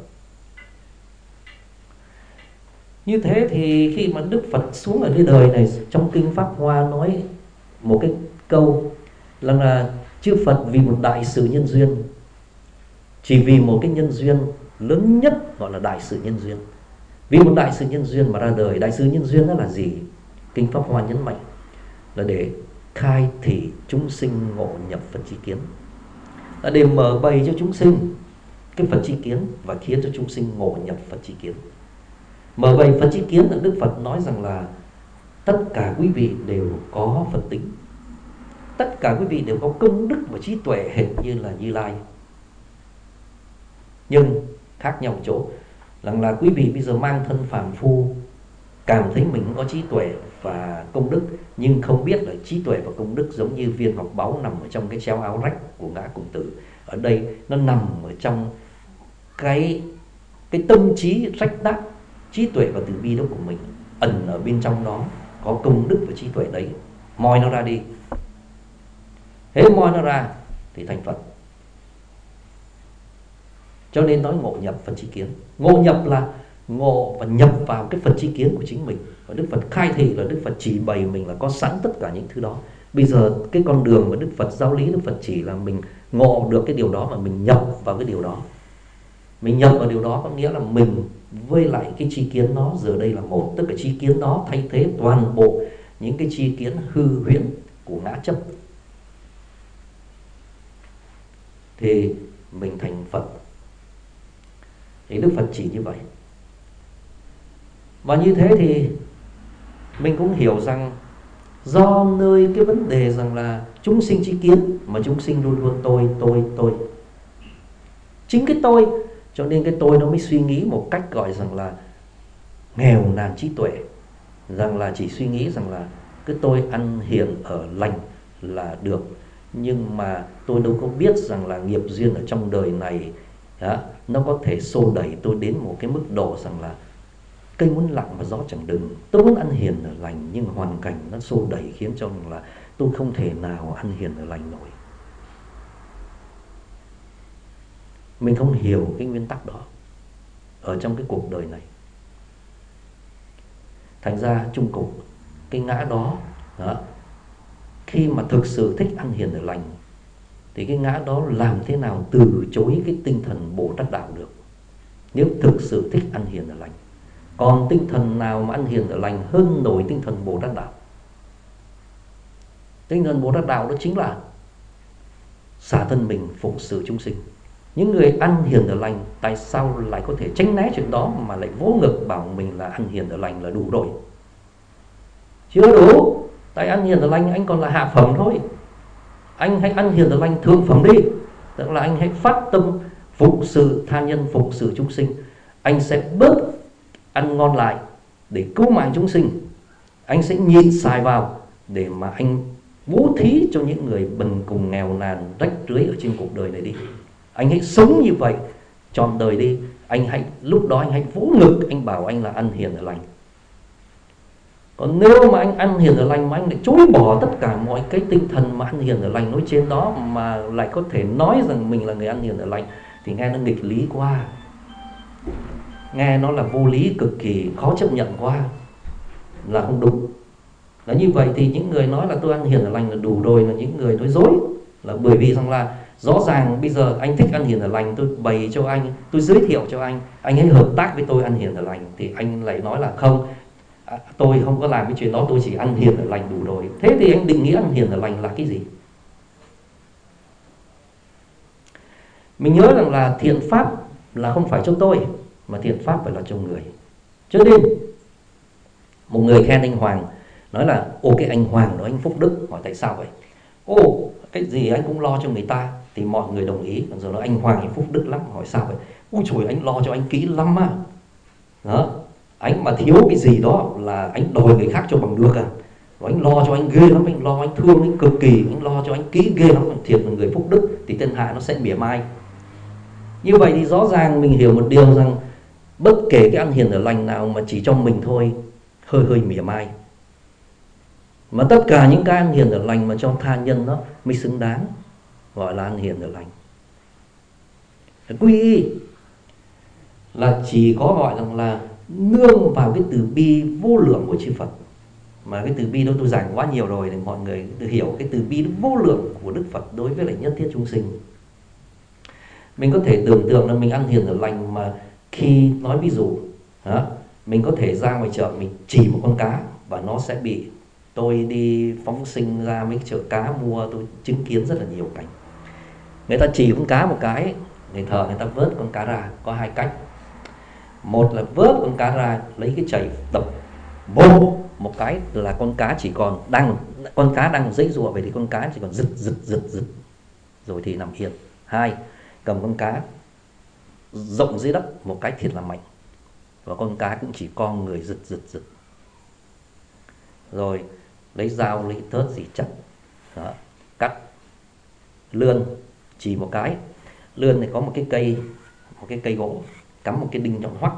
B: Như thế thì khi mà Đức Phật xuống ở nơi đời này, trong kinh Pháp Hoa nói một cái câu là, là chư Phật vì một đại sự nhân duyên, chỉ vì một cái nhân duyên lớn nhất gọi là đại sự nhân duyên, vì một đại sự nhân duyên mà ra đời. Đại sự nhân duyên đó là gì? Kinh Pháp Hoa nhấn mạnh là để khai thị chúng sinh ngộ nhập Phật chi kiến, là để mở bày cho chúng sinh cái Phật chi kiến và khiến cho chúng sinh ngộ nhập Phật chi kiến. Mở bày Phật chi kiến là Đức Phật nói rằng là tất cả quý vị đều có Phật tính, tất cả quý vị đều có công đức và trí tuệ hệt như là Như Lai, nhưng khác nhau chỗ rằng là quý vị bây giờ mang thân phàm phu, cảm thấy mình có trí tuệ và công đức, nhưng không biết là trí tuệ và công đức giống như viên ngọc báu nằm ở trong cái treo áo rách của ngã Cùng Tử. Ở đây nó nằm ở trong cái cái tâm trí rách nát, trí tuệ và từ bi đó của mình, ẩn ở bên trong đó có công đức và trí tuệ đấy, moi nó ra đi. Hễ moi nó ra thì thành Phật. Cho nên nói ngộ nhập Phật chi kiến. Ngộ nhập là ngộ và nhập vào cái Phật chi kiến của chính mình. Và Đức Phật khai thị là Đức Phật chỉ bày mình là có sẵn tất cả những thứ đó. Bây giờ cái con đường mà Đức Phật giáo lý, Đức Phật chỉ là mình ngộ được cái điều đó mà mình nhập vào cái điều đó. Mình nhập vào điều đó có nghĩa là mình với lại cái chi kiến đó giờ đây là một. Tức là chi kiến đó thay thế toàn bộ những cái chi kiến hư huyễn của ngã chấp, thì mình thành Phật. Thì Đức Phật chỉ như vậy. Và như thế thì mình cũng hiểu rằng do nơi cái vấn đề rằng là chúng sinh chi kiến mà chúng sinh luôn luôn tôi, tôi, tôi. Chính cái tôi, cho nên cái tôi nó mới suy nghĩ một cách gọi rằng là nghèo nàn trí tuệ, rằng là chỉ suy nghĩ rằng là cái tôi ăn hiền ở lành là được. Nhưng mà tôi đâu có biết rằng là nghiệp duyên ở trong đời này đó, nó có thể xô đẩy tôi đến một cái mức độ rằng là cây muốn lặng mà gió chẳng đừng. Tôi muốn ăn hiền ở lành nhưng hoàn cảnh nó xô đẩy khiến cho rằng là tôi không thể nào ăn hiền ở lành nổi. Mình không hiểu cái nguyên tắc đó ở trong cái cuộc đời này. Thành ra chung cục cái ngã đó, đó khi mà thực sự thích ăn hiền ở lành thì cái ngã đó làm thế nào từ chối cái tinh thần Bồ Tát đạo được, nếu thực sự thích ăn hiền ở lành. Còn tinh thần nào mà ăn hiền ở lành hơn nổi tinh thần Bồ Tát đạo? Tinh thần Bồ Tát đạo đó chính là xả thân mình phụng sự chúng sinh. Những người ăn hiền ở lành tại sao lại có thể tránh né chuyện đó mà lại vỗ ngực bảo mình là ăn hiền ở lành là đủ rồi? Chưa đủ. Tại ăn hiền ở lành anh còn là hạ phẩm thôi. Anh hãy ăn hiền ở lành thượng phẩm đi. Tức là anh hãy phát tâm phụng sự tha nhân, phụng sự chúng sinh. Anh sẽ bớt ăn ngon lại để cứu mạng chúng sinh. Anh sẽ nhịn xài vào để mà anh bố thí cho những người bần cùng nghèo nàn rách rưới ở trên cuộc đời này đi. Anh hãy sống như vậy trọn đời đi. Anh hãy lúc đó anh hãy vỗ ngực, anh bảo anh là ăn hiền ở lành. Còn nếu mà anh ăn hiền ở lành mà anh lại chối bỏ tất cả mọi cái tinh thần mà ăn hiền ở lành nói trên đó, mà lại có thể nói rằng mình là người ăn hiền ở lành, thì nghe nó nghịch lý quá, nghe nó là vô lý cực kỳ, khó chấp nhận quá, là không đúng. Là như vậy thì những người nói là tôi ăn hiền ở lành là đủ rồi là những người nói dối. Là bởi vì rằng là rõ ràng bây giờ anh thích ăn hiền ở lành, tôi bày cho anh, tôi giới thiệu cho anh, anh hãy hợp tác với tôi ăn hiền ở lành, thì anh lại nói là không, à, tôi không có làm cái chuyện đó, tôi chỉ ăn hiền ở lành đủ rồi. Thế thì anh định nghĩa ăn hiền ở lành là cái gì? Mình nhớ rằng là thiện pháp là không phải cho tôi, mà thiện pháp phải là cho người. Cho nên một người khen anh Hoàng, nói là ô cái anh Hoàng đó anh phúc đức. Hỏi tại sao vậy? Ô cái gì anh cũng lo cho người ta, thì mọi người đồng ý. Còn rồi nói anh Hoàng anh phúc đức lắm. Hỏi sao vậy? Ôi trời, anh lo cho anh kỹ lắm á. Đó, anh mà thiếu cái gì đó là anh đòi người khác cho bằng được à. Rồi anh lo cho anh ghê lắm, anh lo anh thương anh cực kỳ, anh lo cho anh kỹ ghê lắm. Thiệt là người phúc đức thì thiên hạ nó sẽ mỉa mai. Như vậy thì rõ ràng mình hiểu một điều rằng bất kể cái ăn hiền ở lành nào mà chỉ cho mình thôi hơi hơi mỉa mai, mà tất cả những cái ăn hiền ở lành mà cho tha nhân đó mới xứng đáng gọi là ăn hiền ở lành. Quy y là chỉ có gọi rằng là nương vào cái từ bi vô lượng của chư Phật. Mà cái từ bi đó tôi giảng quá nhiều rồi để mọi người hiểu cái từ bi vô lượng của Đức Phật đối với lại nhất thiết chúng sinh. Mình có thể tưởng tượng là mình ăn hiền ở lành, mà khi nói ví dụ đó, mình có thể ra ngoài chợ mình chỉ một con cá và nó sẽ bị, tôi đi phóng sinh ra mấy chợ cá mua, tôi chứng kiến rất là nhiều cảnh. Người ta chỉ con cá một cái, người thợ người ta vớt con cá ra, có hai cách. Một là vớt con cá ra, lấy cái chày đập bô một cái là con cá chỉ còn đang con cá đang dãy giụa, vậy thì con cá chỉ còn giật giật giật giật rồi thì nằm yên. Hai, cầm con cá rộng dưới đất một cái thiệt là mạnh và con cá cũng chỉ con người giật giật giật. Rồi lấy dao lấy thớt gì chặt đó, cắt lươn chỉ một cái. Lươn này có một cái cây một cái cây gỗ cắm một cái đinh nhọn hoắt.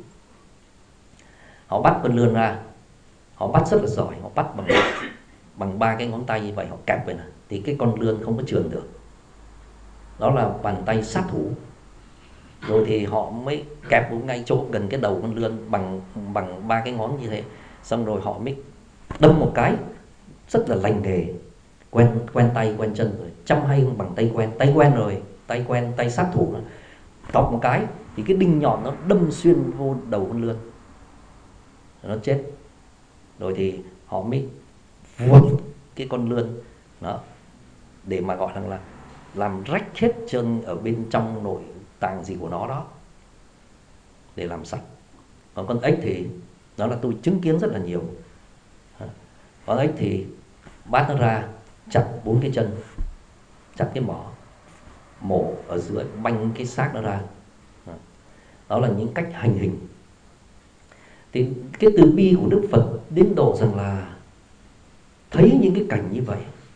B: Họ bắt con lươn ra, họ bắt rất là giỏi, họ bắt bằng bằng ba cái ngón tay như vậy, họ kẹp vậy này thì cái con lươn không có trườn được. Đó là bàn tay sát thủ. Rồi thì họ mới kẹp vào ngay chỗ gần cái đầu con lươn bằng bằng ba cái ngón như thế. Xong rồi họ mới đâm một cái rất là lành nghề, quen quen tay quen chân rồi, chăm hay bằng tay quen, tay quen rồi, tay quen, tay sát thủ. Tọc một cái thì cái đinh nhọn nó đâm xuyên vô đầu con lươn, nó chết. Rồi thì họ mới vuốt cái con lươn đó để mà gọi rằng là làm rách hết chân ở bên trong nội tạng gì của nó đó để làm sạch. Còn con ếch thì đó là tôi chứng kiến rất là nhiều. Con ếch thì bắt nó ra, chặt bốn cái chân, chặt cái mỏ, mổ ở dưới, banh cái xác nó ra. Đó là những cách hành hình. Thì cái từ bi của Đức Phật đến độ rằng là thấy những cái cảnh như vậy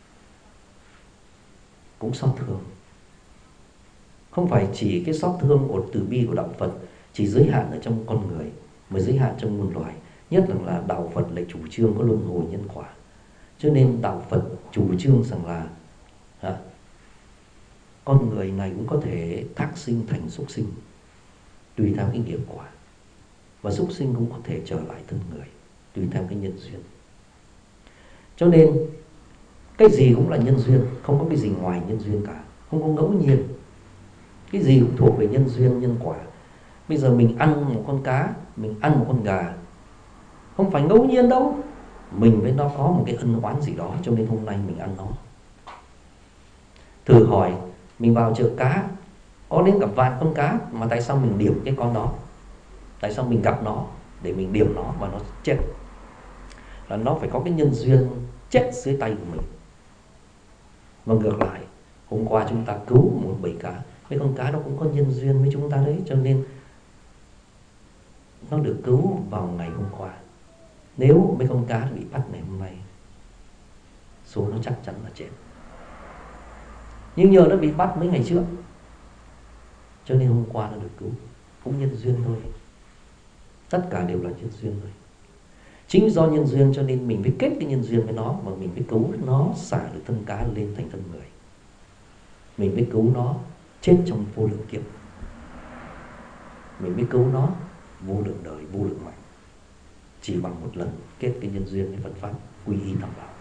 B: cũng xót thương. Không phải chỉ cái xót thương của từ bi của đạo Phật chỉ giới hạn ở trong con người, mà giới hạn trong muôn loài. Nhất là, là đạo Phật lại chủ trương có luân hồi nhân quả. Cho nên đạo Phật chủ trương rằng là à, con người này cũng có thể thác sinh thành súc sinh tùy theo cái nghiệp quả, và súc sinh cũng có thể trở lại thân người tùy theo cái nhân duyên. Cho nên cái gì cũng là nhân duyên, không có cái gì ngoài nhân duyên cả, không có ngẫu nhiên. Cái gì cũng thuộc về nhân duyên, nhân quả. Bây giờ mình ăn một con cá, mình ăn một con gà, không phải ngẫu nhiên đâu. Mình với nó có một cái ân oán gì đó, cho nên hôm nay mình ăn nó. Thử hỏi, mình vào chợ cá, có đến cả vạn con cá, mà tại sao mình điểm cái con đó? Tại sao mình gặp nó để mình điểm nó và nó chết? Là nó phải có cái nhân duyên chết dưới tay của mình. Và ngược lại, hôm qua chúng ta cứu một bầy cá, mấy con cá đó cũng có nhân duyên với chúng ta đấy, cho nên nó được cứu vào ngày hôm qua. Nếu mấy con cá bị bắt ngày hôm nay, số nó chắc chắn là chết. Nhưng nhờ nó bị bắt mấy ngày trước, cho nên hôm qua nó được cứu. Cũng nhân duyên thôi. Tất cả đều là nhân duyên thôi. Chính do nhân duyên cho nên mình mới kết cái nhân duyên với nó, mà mình mới cứu nó xả được thân cá lên thành thân người. Mình mới cứu nó chết trong vô lượng kiếp. Mình mới cứu nó vô lượng đời, vô lượng mạnh, chỉ bằng một lần kết cái nhân duyên với Phật Pháp quy y Tam Bảo.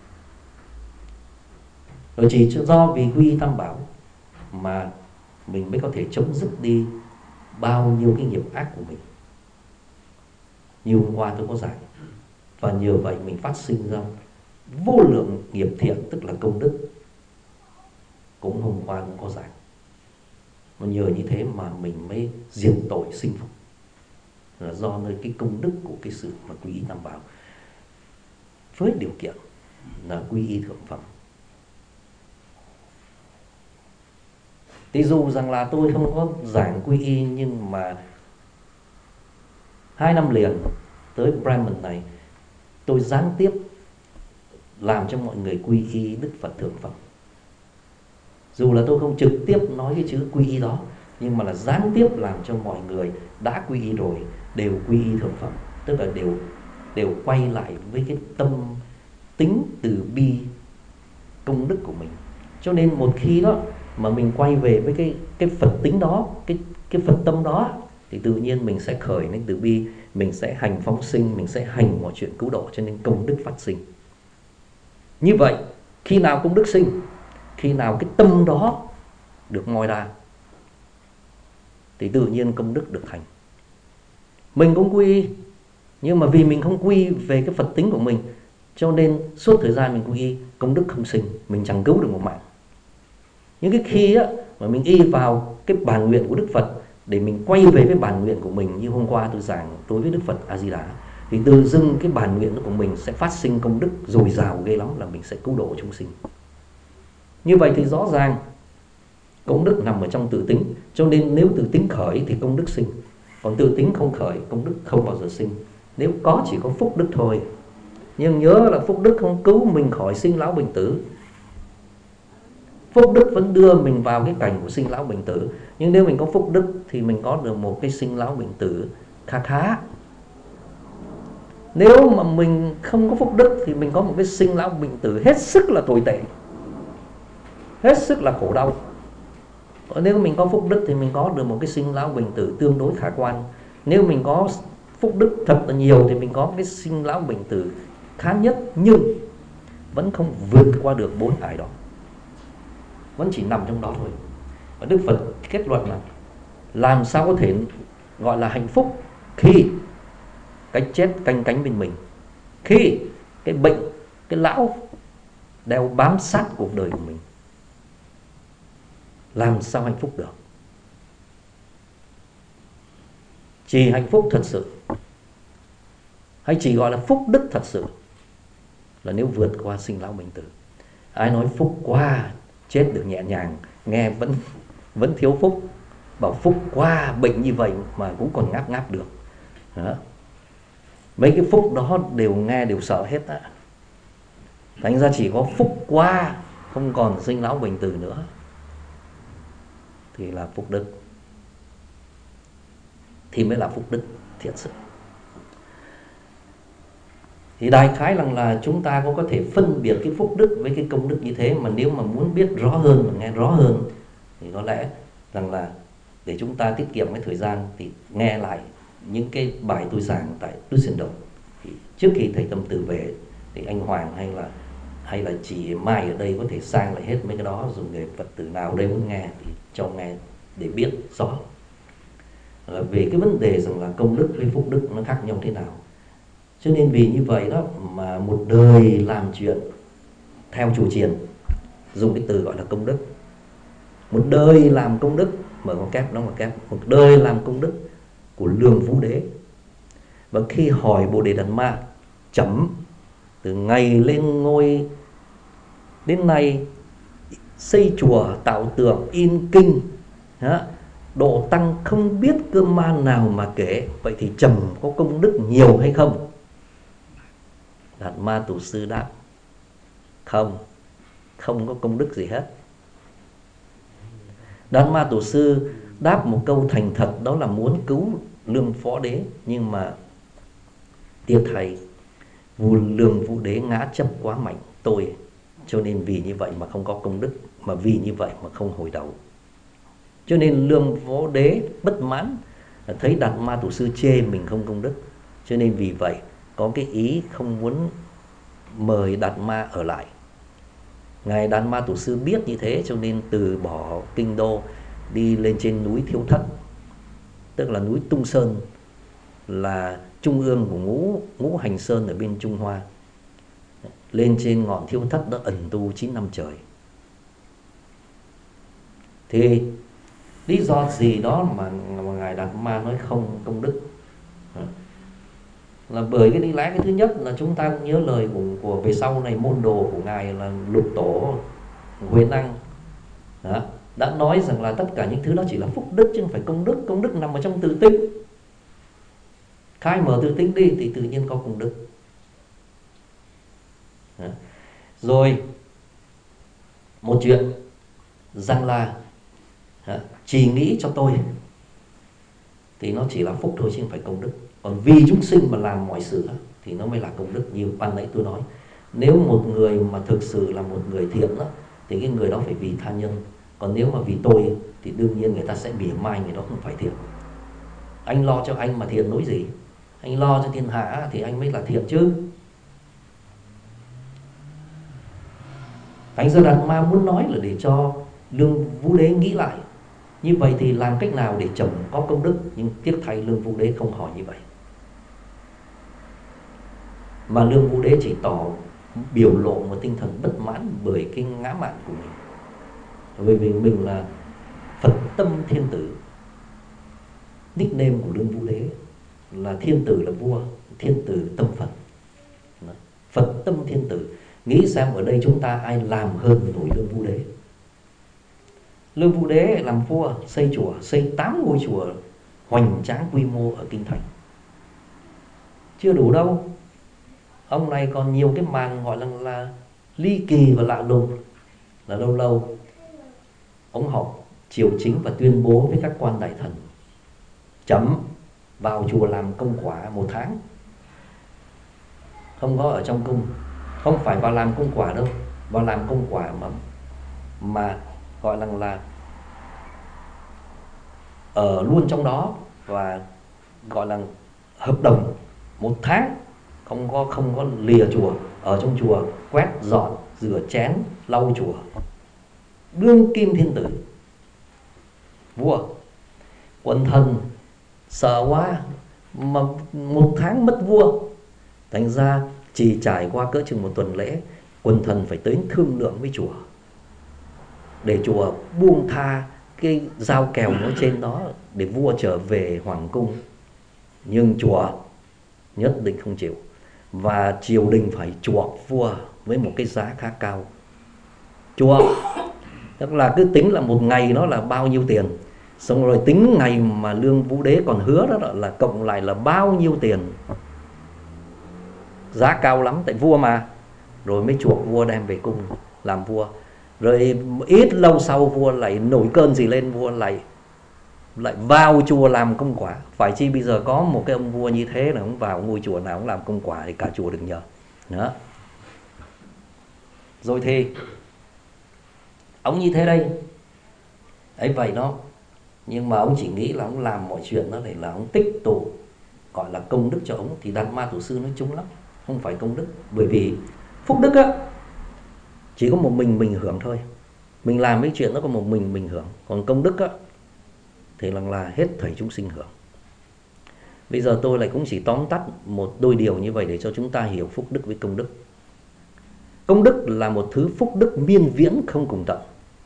B: Rồi chỉ do vì quy y Tam Bảo mà mình mới có thể chấm dứt đi bao nhiêu cái nghiệp ác của mình. Như hôm qua tôi có giảng, và nhờ vậy mình phát sinh ra vô lượng nghiệp thiện, tức là công đức. Cũng hôm qua cũng có giảng. Mà nhờ như thế mà mình mới diệt tội sinh phục, là do nơi cái công đức của cái sự mà quy y Tam Bảo, với điều kiện là quy y thượng phẩm. Thì dù rằng là tôi không có giảng quy y, nhưng mà hai năm liền tới Brahman này, tôi gián tiếp làm cho mọi người quy y Đức Phật thượng phẩm. Dù là tôi không trực tiếp nói cái chữ quy y đó, nhưng mà là gián tiếp làm cho mọi người đã quy y rồi đều quy y thượng phẩm. Tức là đều đều quay lại với cái tâm tính từ bi công đức của mình. Cho nên một khi đó mà mình quay về với cái cái Phật tính đó, cái cái Phật tâm đó, thì tự nhiên mình sẽ khởi lên từ bi, mình sẽ hành phóng sinh, mình sẽ hành mọi chuyện cứu độ, cho nên công đức phát sinh. Như vậy khi nào công đức sinh? Khi nào cái tâm đó được moi ra thì tự nhiên công đức được thành. Mình cũng quy y, nhưng mà vì mình không quy về cái Phật tính của mình, cho nên suốt thời gian mình quy y, công đức không sinh, mình chẳng cứu được một mạng. Những cái khi á, mà mình y vào cái bản nguyện của Đức Phật để mình quay về với bản nguyện của mình, như hôm qua tôi giảng đối với Đức Phật A Di Đà, thì tự dưng cái bản nguyện của mình sẽ phát sinh công đức dồi dào ghê lắm, là mình sẽ cứu độ chúng sinh. Như vậy thì rõ ràng công đức nằm ở trong tự tính, cho nên nếu tự tính khởi thì công đức sinh, còn tự tính không khởi, công đức không bao giờ sinh. Nếu có chỉ có phúc đức thôi. Nhưng nhớ là phúc đức không cứu mình khỏi sinh lão bệnh tử. Phúc đức vẫn đưa mình vào cái cảnh của sinh lão bệnh tử. Nhưng nếu mình có phúc đức thì mình có được một cái sinh lão bệnh tử khá khá. Nếu mà mình không có phúc đức thì mình có một cái sinh lão bệnh tử hết sức là tồi tệ, hết sức là khổ đau. Nếu mình có phúc đức thì mình có được một cái sinh lão bệnh tử tương đối khả quan. Nếu mình có phúc đức thật là nhiều thì mình có cái sinh lão bệnh tử khá nhất, nhưng vẫn không vượt qua được bốn ải đó, vẫn chỉ nằm trong đó thôi. Và Đức Phật kết luận là làm sao có thể gọi là hạnh phúc khi cái chết canh cánh bên mình, khi cái bệnh, cái lão đeo bám sát cuộc đời của mình. Làm sao hạnh phúc được? Chỉ hạnh phúc thật sự, hay chỉ gọi là phúc đức thật sự, là nếu vượt qua sinh lão bệnh tử. Ai nói phúc qua chết được nhẹ nhàng, nghe vẫn vẫn thiếu phúc. Bảo phúc qua bệnh như vậy mà cũng còn ngáp ngáp được đó. Mấy cái phúc đó đều nghe đều sợ hết á. Thành ra chỉ có phúc qua không còn sinh lão bệnh tử nữa thì là phúc đức, thì mới là phúc đức thiệt sự. Thì đại khái rằng là chúng ta cũng có thể phân biệt cái phúc đức với cái công đức như thế. Mà nếu mà muốn biết rõ hơn và nghe rõ hơn thì có lẽ rằng là để chúng ta tiết kiệm cái thời gian thì nghe lại những cái bài tôi giảng tại Düsseldorf. Thì trước khi thầy Tâm Từ về thì anh Hoàng hay là hay là chị Mai ở đây có thể sang lại hết mấy cái đó, dùng người Phật tử nào ở đây muốn nghe thì cho nghe để biết rõ là về cái vấn đề rằng là công đức với phúc đức nó khác nhau thế nào. Cho nên vì như vậy đó mà một đời làm chuyện theo chủ triền, dùng cái từ gọi là công đức. Một đời làm công đức, mở con kép, đóng con kép. Một đời làm công đức của Lương Vũ Đế. Và khi hỏi Bồ Đề Đạt Ma chấm từ ngày lên ngôi đến nay, xây chùa, tạo tượng, in kinh, độ tăng không biết cơ ma nào mà kể, vậy thì trầm có công đức nhiều hay không? Đạt Ma Tổ Sư đáp không, không có công đức gì hết. Đạt Ma Tổ Sư đáp một câu thành thật, đó là muốn cứu Lương Phó Đế, nhưng mà tiếc thầy Vua Lương Vũ Đế ngã chấp quá mạnh tôi, cho nên vì như vậy mà không có công đức, mà vì như vậy mà không hồi đầu. Cho nên Lương Phó Đế bất mãn, thấy Đạt Ma Tổ Sư chê mình không công đức, cho nên vì vậy có cái ý không muốn mời Đạt Ma ở lại. Ngài Đạt Ma Tổ Sư biết như thế cho nên từ bỏ kinh đô, đi lên trên núi Thiếu Thất, tức là núi Tung Sơn, là trung ương của ngũ ngũ hành sơn ở bên Trung Hoa. Lên trên ngọn Thiếu Thất đó ẩn tu chín năm trời. Thì lý do gì đó mà, mà Ngài Đạt Ma nói không công đức? Là bởi cái lý lẽ cái thứ nhất là chúng ta cũng nhớ lời của, của về sau này môn đồ của Ngài là Lục Tổ Huệ Năng đó, đã nói rằng là tất cả những thứ đó chỉ là phúc đức chứ không phải công đức. Công đức nằm ở trong tự tính. Khai mở tự tính đi thì tự nhiên có công đức đó. Rồi một chuyện Giang La đó, chỉ nghĩ cho tôi thì nó chỉ là phúc thôi chứ không phải công đức. Còn vì chúng sinh mà làm mọi sự thì nó mới là công đức. Như ban nãy tôi nói, nếu một người mà thực sự là một người thiện đó, thì cái người đó phải vì tha nhân. Còn nếu mà vì tôi thì đương nhiên người ta sẽ mỉa mai người đó không phải thiện. Anh lo cho anh mà thiện nỗi gì? anh lo cho thiên hạ thì anh mới là thiện chứ. Thành ra Đạt Ma muốn nói là để cho Lương Vũ Đế nghĩ lại, như vậy thì làm cách nào để chồng có công đức. Nhưng tiếc thay Lương Vũ Đế không hỏi như vậy, mà Lương Vũ Đế chỉ tỏ biểu lộ một tinh thần bất mãn bởi cái ngã mạn của mình. Bởi vì mình là Phật tâm thiên tử. Nickname của Lương Vũ Đế là thiên tử là vua, thiên tử tâm Phật. Phật tâm thiên tử. Nghĩ xem ở đây chúng ta ai làm hơn nổi Lương Vũ Đế. Lương Vũ Đế làm vua, xây chùa, xây tám ngôi chùa hoành tráng quy mô ở kinh thành. Chưa đủ đâu, ông này còn nhiều cái màn gọi là, là ly kỳ và lạ lùng. Là lâu lâu ông họp triều chính và tuyên bố với các quan đại thần: chấm vào chùa làm công quả một tháng, không có ở trong cung. Không phải vào làm công quả đâu, vào làm công quả mà mà gọi là là ở luôn trong đó, và gọi là hợp đồng một tháng, không có không có lìa chùa, ở trong chùa quét dọn rửa chén lau chùa. Đương kim thiên tử, vua. Quần thần sợ quá mà một tháng mất vua. Thành ra chỉ trải qua cỡ chừng một tuần lễ, quần thần phải tới thương lượng với chùa để chùa buông tha cái giao kèo nó trên đó để vua trở về hoàng cung. Nhưng chùa nhất định không chịu, và triều đình phải chuộc vua với một cái giá khá cao. Chuộc tức là cứ tính là một ngày nó là bao nhiêu tiền, xong rồi tính ngày mà Lương Vũ Đế còn hứa đó là cộng lại là bao nhiêu tiền. Giá cao lắm, tại vua mà. Rồi mới chuộc vua đem về cung làm vua. Rồi ít lâu sau vua lại nổi cơn gì lên, vua lại lại vào chùa làm công quả. Phải chi bây giờ có một cái ông vua như thế là ông vào ngôi chùa nào ông làm công quả thì cả chùa được nhờ. Đó. Rồi thì ông như thế đây ấy vậy đó. Nhưng mà ông chỉ nghĩ là ông làm mọi chuyện đó để là ông tích tụ gọi là công đức cho ông. Thì Đạt Ma Tổ Sư nói chung lắm, không phải công đức. Bởi vì phúc đức á chỉ có một mình mình hưởng thôi. Mình làm mấy chuyện đó có một mình mình hưởng. Còn công đức á thì là, là hết thảy chúng sinh hưởng. Bây giờ tôi lại cũng chỉ tóm tắt một đôi điều như vậy để cho chúng ta hiểu phúc đức với công đức. Công đức là một thứ phúc đức miên viễn không cùng tận.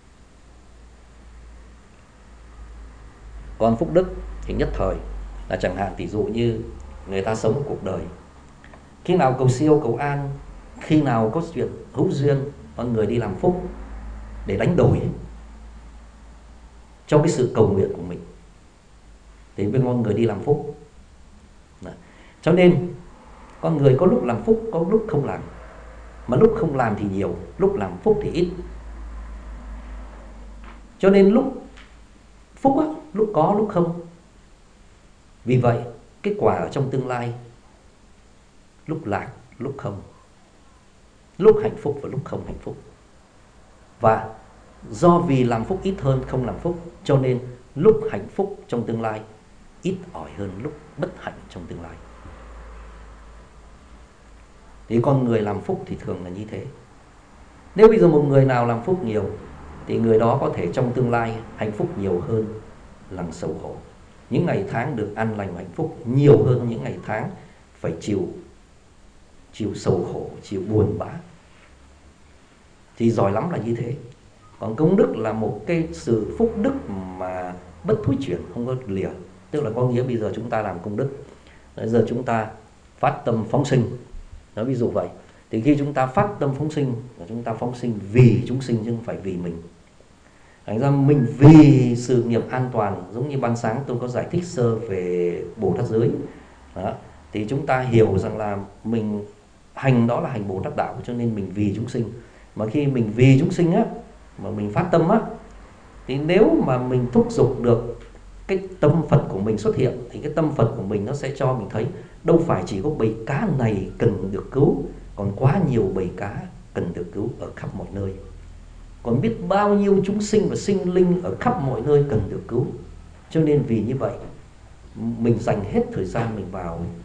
B: Còn phúc đức thì nhất thời, là chẳng hạn ví dụ như người ta sống cuộc đời, khi nào cầu siêu cầu an, khi nào có chuyện hữu duyên, con người đi làm phúc để đánh đổi cho cái sự cầu nguyện của mình, thì bên con người đi làm phúc. Đó. Cho nên con người có lúc làm phúc, có lúc không làm. Mà lúc không làm thì nhiều, lúc làm phúc thì ít. Cho nên lúc phúc á, lúc có lúc không. Vì vậy kết quả ở trong tương lai lúc lạc lúc không, lúc hạnh phúc và lúc không hạnh phúc. Và do vì làm phúc ít hơn không làm phúc, cho nên lúc hạnh phúc trong tương lai ít ỏi hơn lúc bất hạnh trong tương lai. Thì con người làm phúc thì thường là như thế. Nếu bây giờ một người nào làm phúc nhiều thì người đó có thể trong tương lai hạnh phúc nhiều hơn là sầu khổ. Những ngày tháng được an lành và hạnh phúc nhiều hơn những ngày tháng phải chịu chịu sầu khổ, chịu buồn bã. Thì giỏi lắm là như thế. Còn công đức là một cái sự phúc đức mà bất thối chuyển, không có lìa. Tức là có nghĩa bây giờ chúng ta làm công đức, bây giờ chúng ta phát tâm phóng sinh. Nói ví dụ vậy. Thì khi chúng ta phát tâm phóng sinh, là chúng ta phóng sinh vì chúng sinh chứ không phải vì mình. Thành ra mình vì sự nghiệp an toàn, giống như ban sáng tôi có giải thích sơ về Bồ Tát giới. Đó. Thì chúng ta hiểu rằng là mình hành đó là hành Bồ Tát đạo, cho nên mình vì chúng sinh. Mà khi mình vì chúng sinh á, mà mình phát tâm á, thì nếu mà mình thúc giục được cái tâm Phật của mình xuất hiện, thì cái tâm Phật của mình nó sẽ cho mình thấy đâu phải chỉ có bầy cá này cần được cứu, còn quá nhiều bầy cá cần được cứu ở khắp mọi nơi. Còn biết bao nhiêu chúng sinh và sinh linh ở khắp mọi nơi cần được cứu. Cho nên vì như vậy mình dành hết thời gian mình vào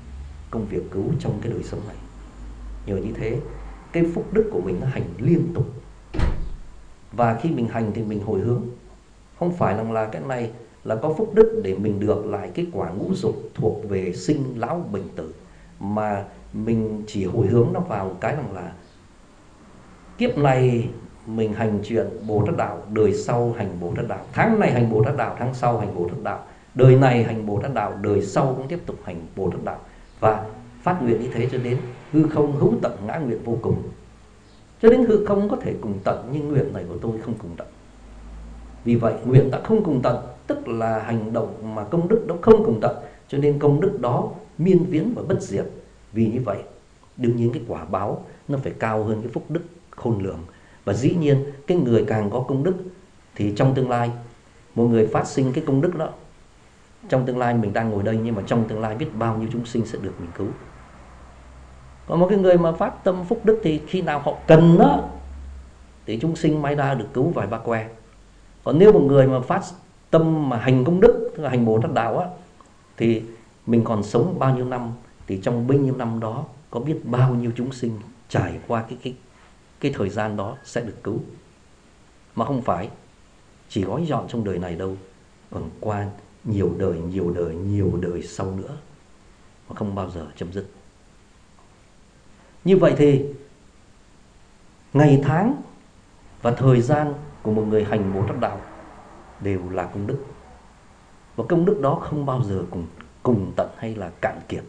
B: công việc cứu trong cái đời sống này. Nhờ như thế, cái phúc đức của mình nó hành liên tục. Và khi mình hành thì mình hồi hướng. Không phải rằng là cái này là có phúc đức để mình được lại cái quả ngũ dục thuộc về sinh lão bệnh tử, mà mình chỉ hồi hướng nó vào cái rằng là kiếp này mình hành chuyện Bồ Tát Đạo, đời sau hành Bồ Tát Đạo, tháng này hành Bồ Tát Đạo, tháng sau hành Bồ Tát Đạo, đời này hành Bồ Tát Đạo, đời sau cũng tiếp tục hành Bồ Tát Đạo. Và phát nguyện như thế cho đến hư không hữu tận ngã nguyện vô cùng. Cho đến hư không có thể cùng tận, nhưng nguyện này của tôi không cùng tận. Vì vậy nguyện đã không cùng tận, tức là hành động mà công đức đó không cùng tận, cho nên công đức đó miên viễn và bất diệt. Vì như vậy đương nhiên cái quả báo nó phải cao hơn cái phúc đức khôn lường. Và dĩ nhiên cái người càng có công đức thì trong tương lai, một người phát sinh cái công đức đó, trong tương lai mình đang ngồi đây, nhưng mà trong tương lai biết bao nhiêu chúng sinh sẽ được mình cứu. Còn một cái người mà phát tâm phúc đức thì khi nào họ cần đó thì chúng sinh may ra được cứu vài ba que. Còn nếu một người mà phát tâm mà hành công đức, tức là hành Bồ Tát Đạo á, thì mình còn sống bao nhiêu năm, thì trong bấy nhiêu năm đó có biết bao nhiêu chúng sinh trải qua cái cái cái thời gian đó sẽ được cứu. Mà không phải chỉ gói dọn trong đời này đâu, còn qua nhiều đời, nhiều đời, nhiều đời sau nữa, mà không bao giờ chấm dứt. Như vậy thì ngày tháng và thời gian của một người hành Bồ Tát Đạo đều là công đức. Và công đức đó không bao giờ cùng, cùng tận hay là cạn kiệt,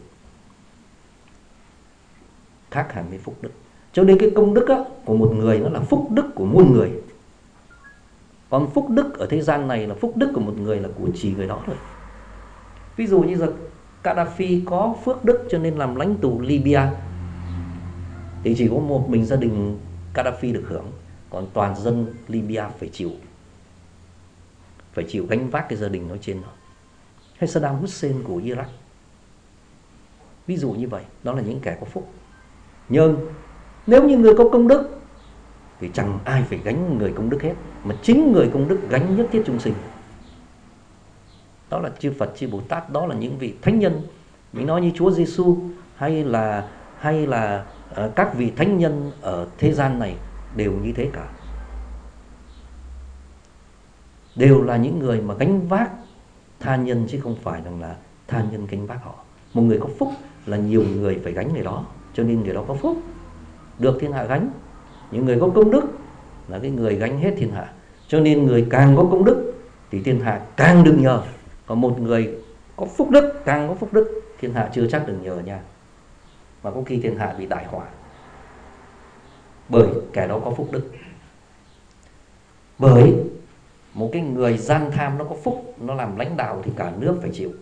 B: khác hẳn với phúc đức. Cho nên cái công đức á, của một người nó là phúc đức của muôn người. Còn phúc đức ở thế gian này là phúc đức của một người là của chỉ người đó thôi. Ví dụ như giờ Gaddafi có phước đức cho nên làm lãnh tụ Libya, thì chỉ có một mình gia đình Gaddafi được hưởng, còn toàn dân Libya phải chịu Phải chịu gánh vác cái gia đình nói trên đó. Hay Saddam Hussein của Iraq. Ví dụ như vậy, đó là những kẻ có phúc. Nhưng nếu như người có công đức thì chẳng ai phải gánh người công đức hết, mà chính người công đức gánh nhất thiết chúng sinh. Đó là chư Phật, chư Bồ Tát, đó là những vị thánh nhân. Mình nói như Chúa Giêsu hay là hay là uh, các vị thánh nhân ở thế gian này đều như thế cả. Đều là những người mà gánh vác tha nhân, chứ không phải rằng là tha nhân gánh vác họ. Một người có phúc là nhiều người phải gánh người đó, cho nên người đó có phúc, được thiên hạ gánh. Những người có công đức là cái người gánh hết thiên hạ, cho nên người càng có công đức thì thiên hạ càng được nhờ. Còn một người có phúc đức, càng có phúc đức, thiên hạ chưa chắc được nhờ nha, mà có khi thiên hạ bị đại họa, bởi kẻ đó có phúc đức. Bởi một cái người gian tham nó có phúc, nó làm lãnh đạo thì cả nước phải chịu.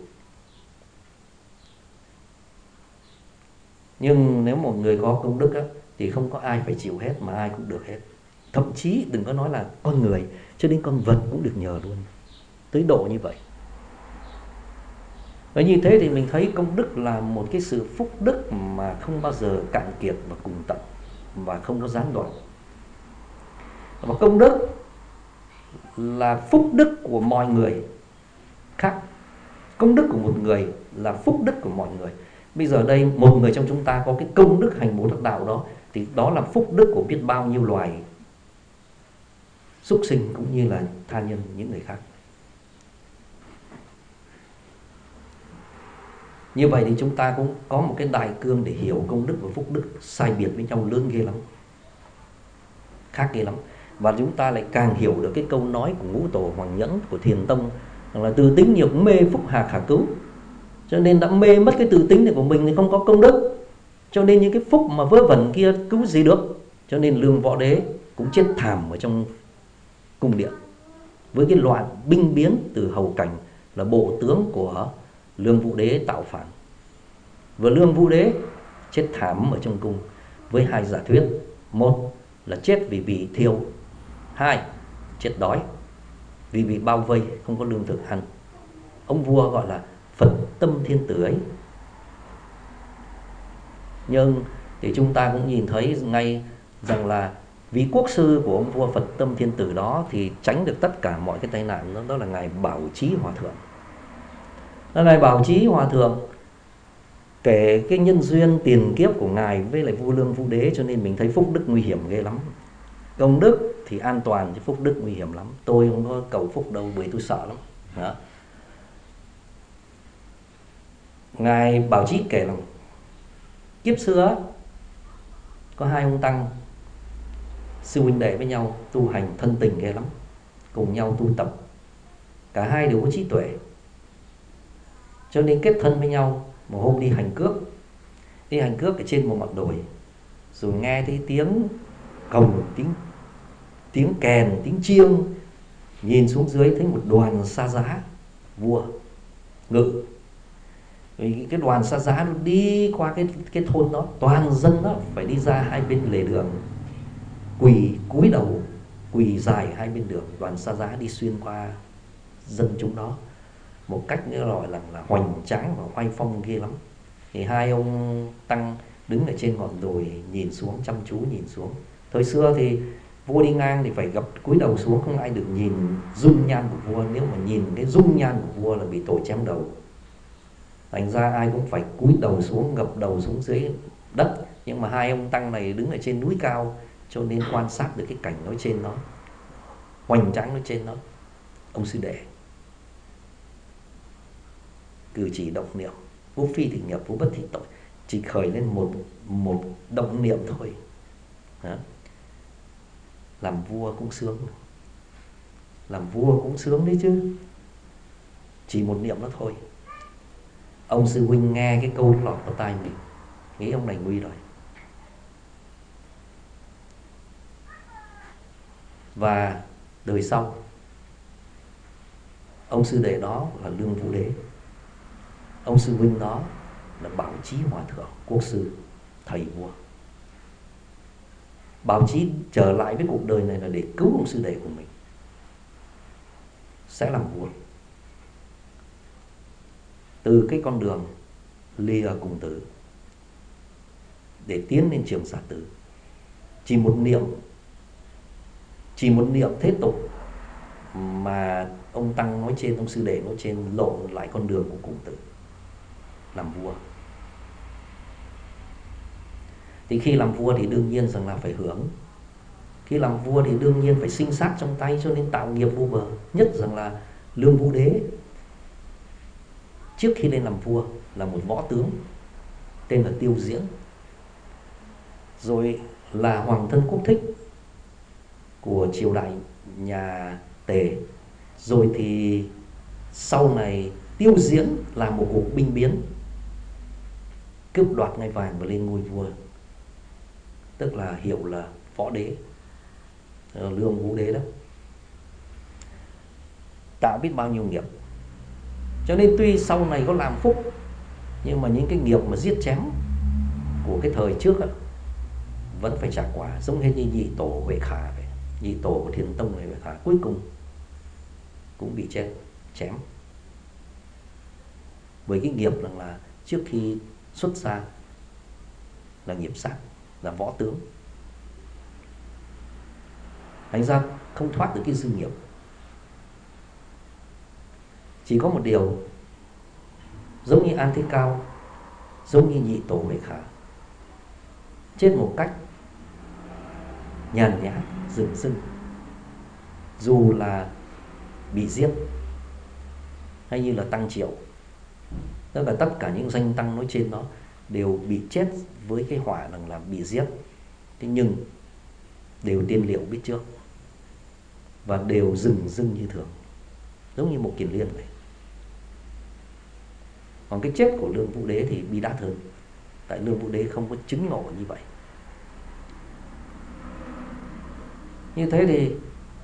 B: Nhưng nếu một người có công đức á, thì không có ai phải chịu hết, mà ai cũng được hết. Thậm chí đừng có nói là con người, cho đến con vật cũng được nhờ luôn, tới độ như vậy. Và như thế thì mình thấy công đức là một cái sự phúc đức mà không bao giờ cạn kiệt và cùng tận, và không có gián đoạn. Và công đức là phúc đức của mọi người khác. Công đức của một người là phúc đức của mọi người. Bây giờ đây một người trong chúng ta có cái công đức hành Bồ Tát Đạo đó, thì đó là phúc đức của biết bao nhiêu loài súc sinh cũng như là tha nhân, những người khác. Như vậy thì chúng ta cũng có một cái đại cương để hiểu công đức và phúc đức sai biệt với nhau lớn ghê lắm, khác ghê lắm. Và chúng ta lại càng hiểu được cái câu nói của Ngũ Tổ Hoàng Nhẫn của Thiền Tông là từ tính nhược mê phúc hà khả cứu. Cho nên đã mê mất cái tự tính này của mình thì không có công đức, cho nên những cái phúc mà vớ vẩn kia cứu gì được. Cho nên Lương Võ Đế cũng chết thảm ở trong cung điện với cái loạn binh biến từ hầu cảnh là bộ tướng của Lương Vũ Đế tạo phản. Và Lương Vũ Đế chết thảm ở trong cung với hai giả thuyết. Một là chết vì bị thiêu, hai chết đói vì bị bao vây không có lương thực ăn. Ông vua gọi là Phật tâm thiên tử ấy. Nhưng thì chúng ta cũng nhìn thấy ngay rằng là vị quốc sư của ông vua Phật tâm thiên tử đó thì tránh được tất cả mọi cái tai nạn đó, đó là Ngài Bảo Trí Hòa Thượng. Là Ngài Bảo Trí Hòa Thượng kể cái nhân duyên tiền kiếp của ngài với lại vua Lương Vũ Đế, cho nên mình thấy phúc đức nguy hiểm ghê lắm. Công đức thì an toàn chứ phúc đức nguy hiểm lắm. Tôi không có cầu phúc đâu bởi tôi sợ lắm. Đó. Ngài Bảo Chí kể rằng kiếp xưa có hai ông tăng sư huynh đệ với nhau tu hành thân tình ghê lắm, cùng nhau tu tập, cả hai đều có trí tuệ, cho nên kết thân với nhau. Một hôm đi hành cước, đi hành cước ở trên một ngọn đồi, rồi nghe thấy tiếng cồng, tiếng tiếng kèn, tiếng chiêng, nhìn xuống dưới thấy một đoàn sa giá vua ngự. Vì cái đoàn sa giá nó đi qua cái cái thôn đó, toàn dân đó phải đi ra hai bên lề đường, quỳ cúi đầu quỳ dài hai bên đường. Đoàn sa giá đi xuyên qua dân chúng đó một cách như gọi là, là hoành tráng và oai phong ghê lắm. Thì hai ông tăng đứng ở trên ngọn đồi nhìn xuống, chăm chú nhìn xuống. Thời xưa thì vua đi ngang thì phải gập cúi đầu xuống, không ai được nhìn dung nhan của vua. Nếu mà nhìn cái dung nhan của vua là bị tội chém đầu. Thành ra ai cũng phải cúi đầu xuống, gập đầu xuống dưới đất. Nhưng mà hai ông tăng này đứng ở trên núi cao, cho nên quan sát được cái cảnh nói trên đó, hoành tráng nói trên đó. Ông sư đệ cử chỉ động niệm, vô phi thì nghiệp, vô bất thì tội, chỉ khởi lên một một động niệm thôi. Đó. Làm vua cũng sướng, làm vua cũng sướng đấy chứ, chỉ một niệm đó thôi. Ông sư huynh nghe cái câu lọt vào tai mình, nghĩ ông này nguy rồi. Và đời sau ông sư đệ đó là Lương Vũ Đế, ông sư huynh đó là Bảo Chí Hòa Thượng, quốc sư, thầy vua. Bảo Chí trở lại với cuộc đời này là để cứu ông sư đệ của mình, sẽ làm vua. Từ cái con đường lìa cùng tử để tiến lên trường xả tử, chỉ một niệm, chỉ một niệm thế tục mà ông tăng nói trên, ông sư đệ nói trên lộ lại con đường của cùng tử, làm vua. Thì khi làm vua thì đương nhiên rằng là phải hưởng. Khi làm vua thì đương nhiên phải sinh sát trong tay, cho nên tạo nghiệp vô bờ. Nhất rằng là Lương Vũ Đế trước khi lên làm vua là một võ tướng tên là Tiêu Diễn, rồi là hoàng thân quốc thích của triều đại nhà Tề. Rồi thì sau này Tiêu Diễn làm một cuộc binh biến, cướp đoạt ngai vàng và lên ngôi vua, tức là hiệu là võ đế, Lương Vũ Đế đó. Tạo biết bao nhiêu nghiệp. Cho nên tuy sau này có làm phúc, nhưng mà những cái nghiệp mà giết chém của cái thời trước á, vẫn phải trả quả. Giống như nhị tổ Huệ Khả vậy. Nhị tổ của Thiền Tông này Huệ Khả cuối cùng cũng bị chết, chém. Với cái nghiệp rằng là trước khi xuất gia là nghiệp sát, là võ tướng. Thành ra không thoát được cái dư nghiệp. Chỉ có một điều, giống như An Thế Cao, giống như nhị tổ Huệ Khả, chết một cách nhàn nhã, dửng dưng. Dù là bị giết, hay như là Tăng Triệu, tức là tất cả những danh tăng nói trên đó đều bị chết với cái họa rằng là bị giết. Thế nhưng đều tiên liệu biết trước và đều dửng dưng như thường, giống như một Kiền Liên vậy. Còn cái chết của Lương Vũ Đế thì bi đát hơn, tại Lương Vũ Đế không có chứng ngộ như vậy. Như thế thì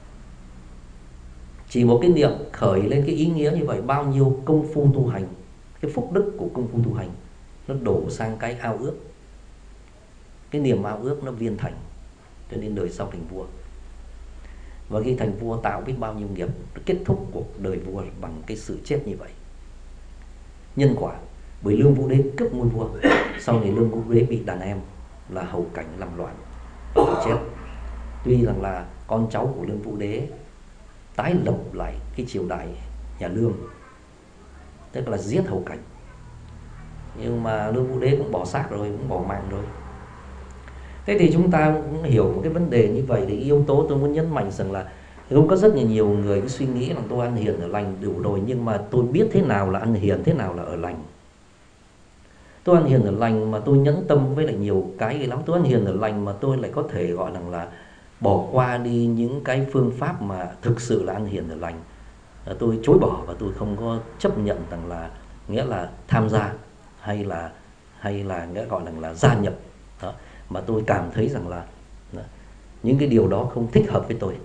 B: chỉ một cái niệm khởi lên cái ý nghĩa như vậy, bao nhiêu công phu tu hành, cái phúc đức của công phu tu hành nó đổ sang cái ao ước. Cái niềm ao ước nó viên thành, cho nên đời sau thành vua. Và khi thành vua tạo biết bao nhiêu nghiệp, kết thúc cuộc đời vua bằng cái sự chết như vậy. Nhân quả, bởi Lương Vũ Đế cướp ngôi vua, sau này Lương Vũ Đế bị đàn em là Hầu Cảnh làm loạn và chết. Tuy rằng là con cháu của Lương Vũ Đế tái lập lại cái triều đại nhà Lương, tức là giết Hầu Cảnh, nhưng mà Lương Vũ Đế cũng bỏ xác rồi, cũng bỏ mạng rồi. Thế thì chúng ta cũng hiểu một cái vấn đề như vậy. Thì yếu tố tôi muốn nhấn mạnh rằng là không có rất là nhiều người cứ suy nghĩ là tôi ăn hiền ở lành đủ rồi, nhưng mà tôi biết thế nào là ăn hiền, thế nào là ở lành. Tôi ăn hiền ở lành mà tôi nhẫn tâm với lại nhiều cái lắm. Tôi ăn hiền ở lành mà tôi lại có thể gọi rằng là bỏ qua đi những cái phương pháp mà thực sự là ăn hiền ở lành. Tôi chối bỏ và tôi không có chấp nhận rằng là nghĩa là tham gia hay là hay là nghĩa gọi là, là gia nhập đó. Mà tôi cảm thấy rằng là đó, những cái điều đó không thích hợp với tôi.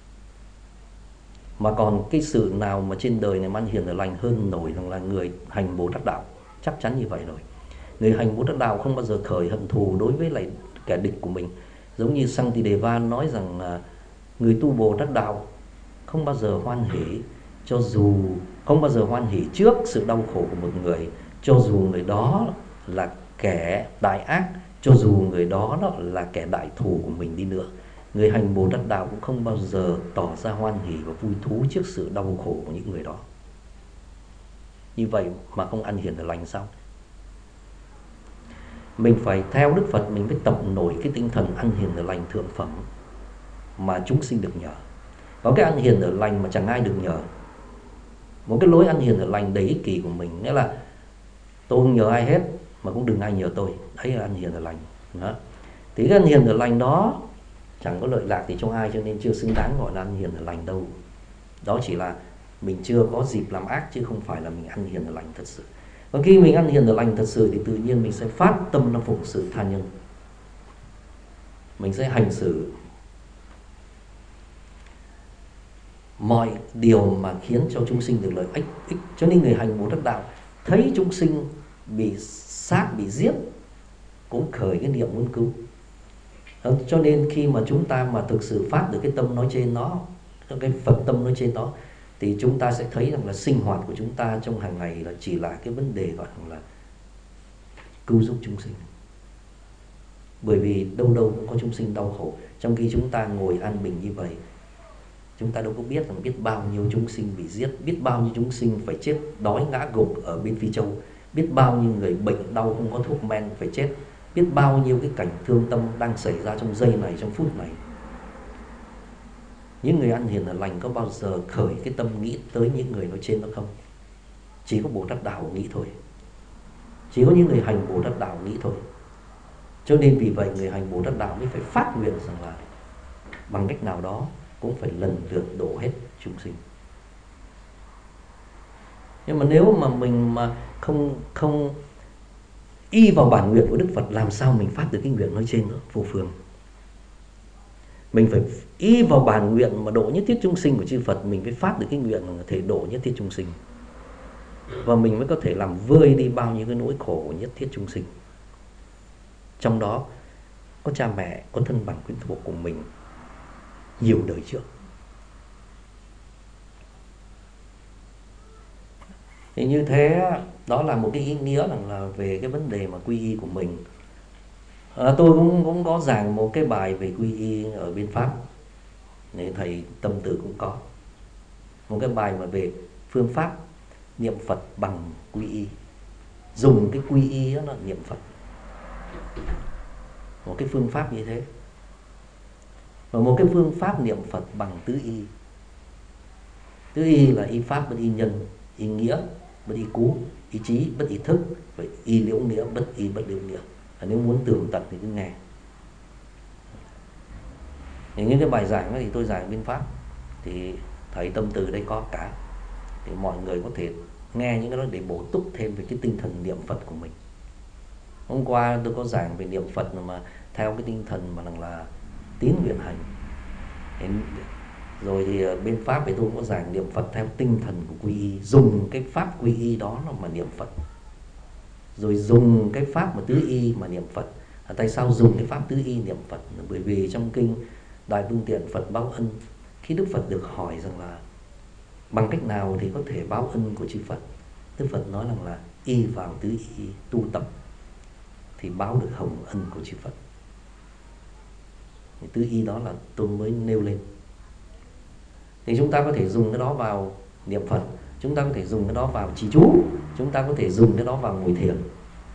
B: Mà còn cái sự nào mà trên đời này ăn hiền ở lành hơn nổi rằng là người hành Bồ Tát đạo, chắc chắn như vậy rồi. Người hành Bồ Tát đạo không bao giờ khởi hận thù đối với lại kẻ địch của mình. Giống như Santideva nói rằng là người tu Bồ Tát đạo không bao giờ hoan hỉ, cho dù không bao giờ hoan hỉ trước sự đau khổ của một người, cho dù người đó là kẻ đại ác, cho dù người đó, đó là kẻ đại thù của mình đi nữa. Người hành Bồ Tát đạo cũng không bao giờ tỏ ra hoan hỉ và vui thú trước sự đau khổ của những người đó. Như vậy mà không ăn hiền ở lành sao? Mình phải theo Đức Phật, mình phải tập nổi cái tinh thần ăn hiền ở lành thượng phẩm mà chúng sinh được nhờ. Có cái ăn hiền ở lành mà chẳng ai được nhờ. Một cái lối ăn hiền ở lành đầy ích kỷ của mình, nghĩa là tôi không nhờ ai hết mà cũng đừng ai nhờ tôi. Đấy là ăn hiền ở lành đó. Thì cái ăn hiền ở lành đó chẳng có lợi lạc gì cho ai, cho nên chưa xứng đáng gọi là ăn hiền ở lành đâu. Đó chỉ là mình chưa có dịp làm ác, chứ không phải là mình ăn hiền ở lành thật sự. Và khi mình ăn hiền ở lành thật sự thì tự nhiên mình sẽ phát tâm là phụng sự tha nhân. Mình sẽ hành xử mọi điều mà khiến cho chúng sinh được lợi ích. ích. Cho nên người hành Bồ Tát đạo thấy chúng sinh bị sát, bị giết cũng khởi cái niệm muốn cứu. Cho nên khi mà chúng ta mà thực sự phát được cái tâm nói trên đó, cái Phật tâm nói trên đó, thì chúng ta sẽ thấy rằng là sinh hoạt của chúng ta trong hàng ngày là chỉ là cái vấn đề gọi là cứu giúp chúng sinh. Bởi vì đâu đâu cũng có chúng sinh đau khổ. Trong khi chúng ta ngồi an bình như vậy, chúng ta đâu có biết rằng biết bao nhiêu chúng sinh bị giết, biết bao nhiêu chúng sinh phải chết đói ngã gục ở bên Phi Châu, biết bao nhiêu người bệnh đau không có thuốc men phải chết, biết bao nhiêu cái cảnh thương tâm đang xảy ra trong giây này, trong phút này. Những người ăn hiền ở lành có bao giờ khởi cái tâm nghĩ tới những người nói trên đó không? Chỉ có Bồ Tát đạo nghĩ thôi. Chỉ có những người hành Bồ Tát đạo nghĩ thôi. Cho nên vì vậy người hành Bồ Tát đạo mới phải phát nguyện rằng là bằng cách nào đó cũng phải lần lượt độ hết chúng sinh. Nhưng mà nếu mà mình mà không không y vào bản nguyện của Đức Phật, làm sao mình phát được cái nguyện nói trên nữa, vô phương. Mình phải y vào bản nguyện mà độ nhất thiết chúng sinh của chư Phật, mình phải phát được cái nguyện là thể độ nhất thiết chúng sinh. Và mình mới có thể làm vơi đi bao nhiêu cái nỗi khổ của nhất thiết chúng sinh. Trong đó có cha mẹ, có thân bằng quyến thuộc của mình nhiều đời trước. Thì như thế đó là một cái ý nghĩa rằng là về cái vấn đề mà quy y của mình. À, tôi cũng cũng có giảng một cái bài về quy y ở bên Pháp, để thầy Tâm Từ cũng có một cái bài mà về phương pháp niệm Phật bằng quy y, dùng cái quy y đó là niệm Phật, một cái phương pháp như thế, và một cái phương pháp niệm Phật bằng tứ y. Tứ y là y pháp bất y nhân, y nghĩa bất y cú, ý chí bất y thức, và y liễu nghĩa bất y bất liễu nghĩa. À, nếu muốn tường tận thì cứ nghe. Thì những cái bài giảng thì tôi giảng bên Pháp, thì thầy Tâm Từ đây có cả, thì mọi người có thể nghe những cái đó để bổ túc thêm về cái tinh thần niệm Phật của mình. Hôm qua tôi có giảng về niệm Phật mà theo cái tinh thần mà là tín nguyện hành. Rồi thì bên Pháp thì tôi cũng có giảng niệm Phật theo tinh thần của quy y, dùng cái pháp quy y đó mà niệm Phật. Rồi dùng cái pháp mà tứ y mà niệm Phật. À, tại sao dùng cái pháp tứ y niệm Phật? Bởi vì trong kinh Đại Vương Tiện Phật báo ân, khi Đức Phật được hỏi rằng là bằng cách nào thì có thể báo ân của chư Phật, Đức Phật nói rằng là y vào tứ y tu tập thì báo được hồng ân của chư Phật. Thì tứ y đó là tôi mới nêu lên. Thì chúng ta có thể dùng cái đó vào niệm Phật, chúng ta có thể dùng cái đó vào trì chú, chúng ta có thể dùng cái đó vào ngồi thiền.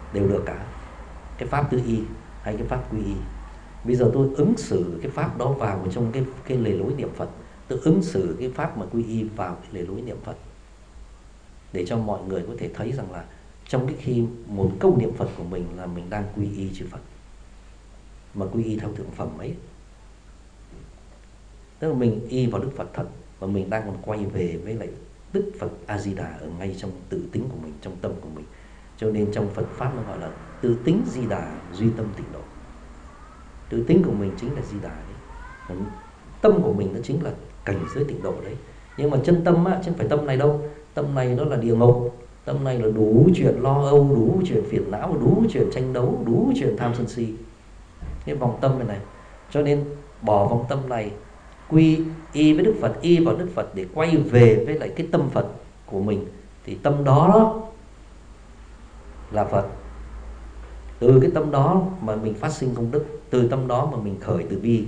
B: đều được cả, cái pháp tư y hay cái pháp quy y. Bây giờ tôi ứng xử cái pháp đó vào trong cái cái lề lối niệm Phật, tôi ứng xử cái pháp mà quy y vào cái lề lối niệm Phật, để cho mọi người có thể thấy rằng là trong cái khi một câu niệm Phật của mình là mình đang quy y chư Phật, mà quy y theo thượng phẩm ấy, tức là mình y vào Đức Phật thật, và mình đang còn quay về với lại Đức Phật A Di Đà ở ngay trong tự tính của mình, trong tâm của mình. Cho nên trong Phật pháp nó gọi là tự tính Di Đà duy tâm tịnh độ. Tự tính của mình chính là Di Đà đấy, tâm của mình nó chính là cảnh giới tịnh độ đấy. Nhưng mà chân tâm á, chứ không phải tâm này đâu, tâm này nó là địa ngục, tâm này là đủ chuyện lo âu, đủ chuyện phiền não, đủ chuyện tranh đấu, đủ chuyện tham sân si, cái vòng tâm này này. Cho nên bỏ vòng tâm này, quy y với Đức Phật, y vào Đức Phật để quay về với lại cái tâm Phật của mình, thì tâm đó, đó là Phật. Từ cái tâm đó mà mình phát sinh công đức, từ tâm đó mà mình khởi từ bi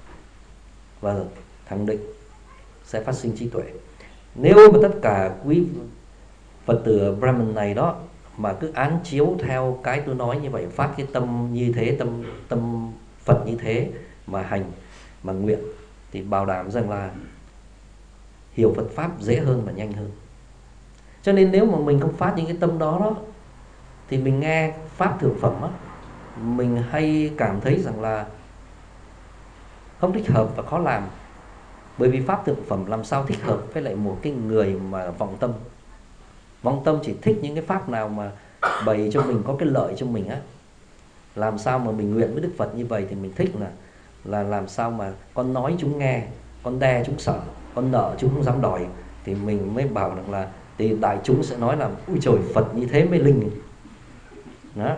B: và thẳng định, sẽ phát sinh trí tuệ. Nếu mà tất cả quý Phật tử Brahman này đó mà cứ án chiếu theo cái tôi nói như vậy, phát cái tâm như thế, tâm tâm Phật như thế mà hành, mà nguyện, thì bảo đảm rằng là hiểu Phật pháp dễ hơn và nhanh hơn. Cho nên nếu mà mình không phát những cái tâm đó đó, thì mình nghe pháp thượng phẩm á, mình hay cảm thấy rằng là không thích hợp và khó làm. Bởi vì pháp thượng phẩm làm sao thích hợp với lại một cái người mà vọng tâm. Vọng tâm chỉ thích những cái pháp nào mà bày cho mình có cái lợi cho mình á. Làm sao mà mình nguyện với Đức Phật như vậy thì mình thích là là làm sao mà con nói chúng nghe, con đe chúng sợ, con nợ chúng không dám đòi, thì mình mới bảo rằng là thì đại chúng sẽ nói là ui trời, Phật như thế mới linh đó.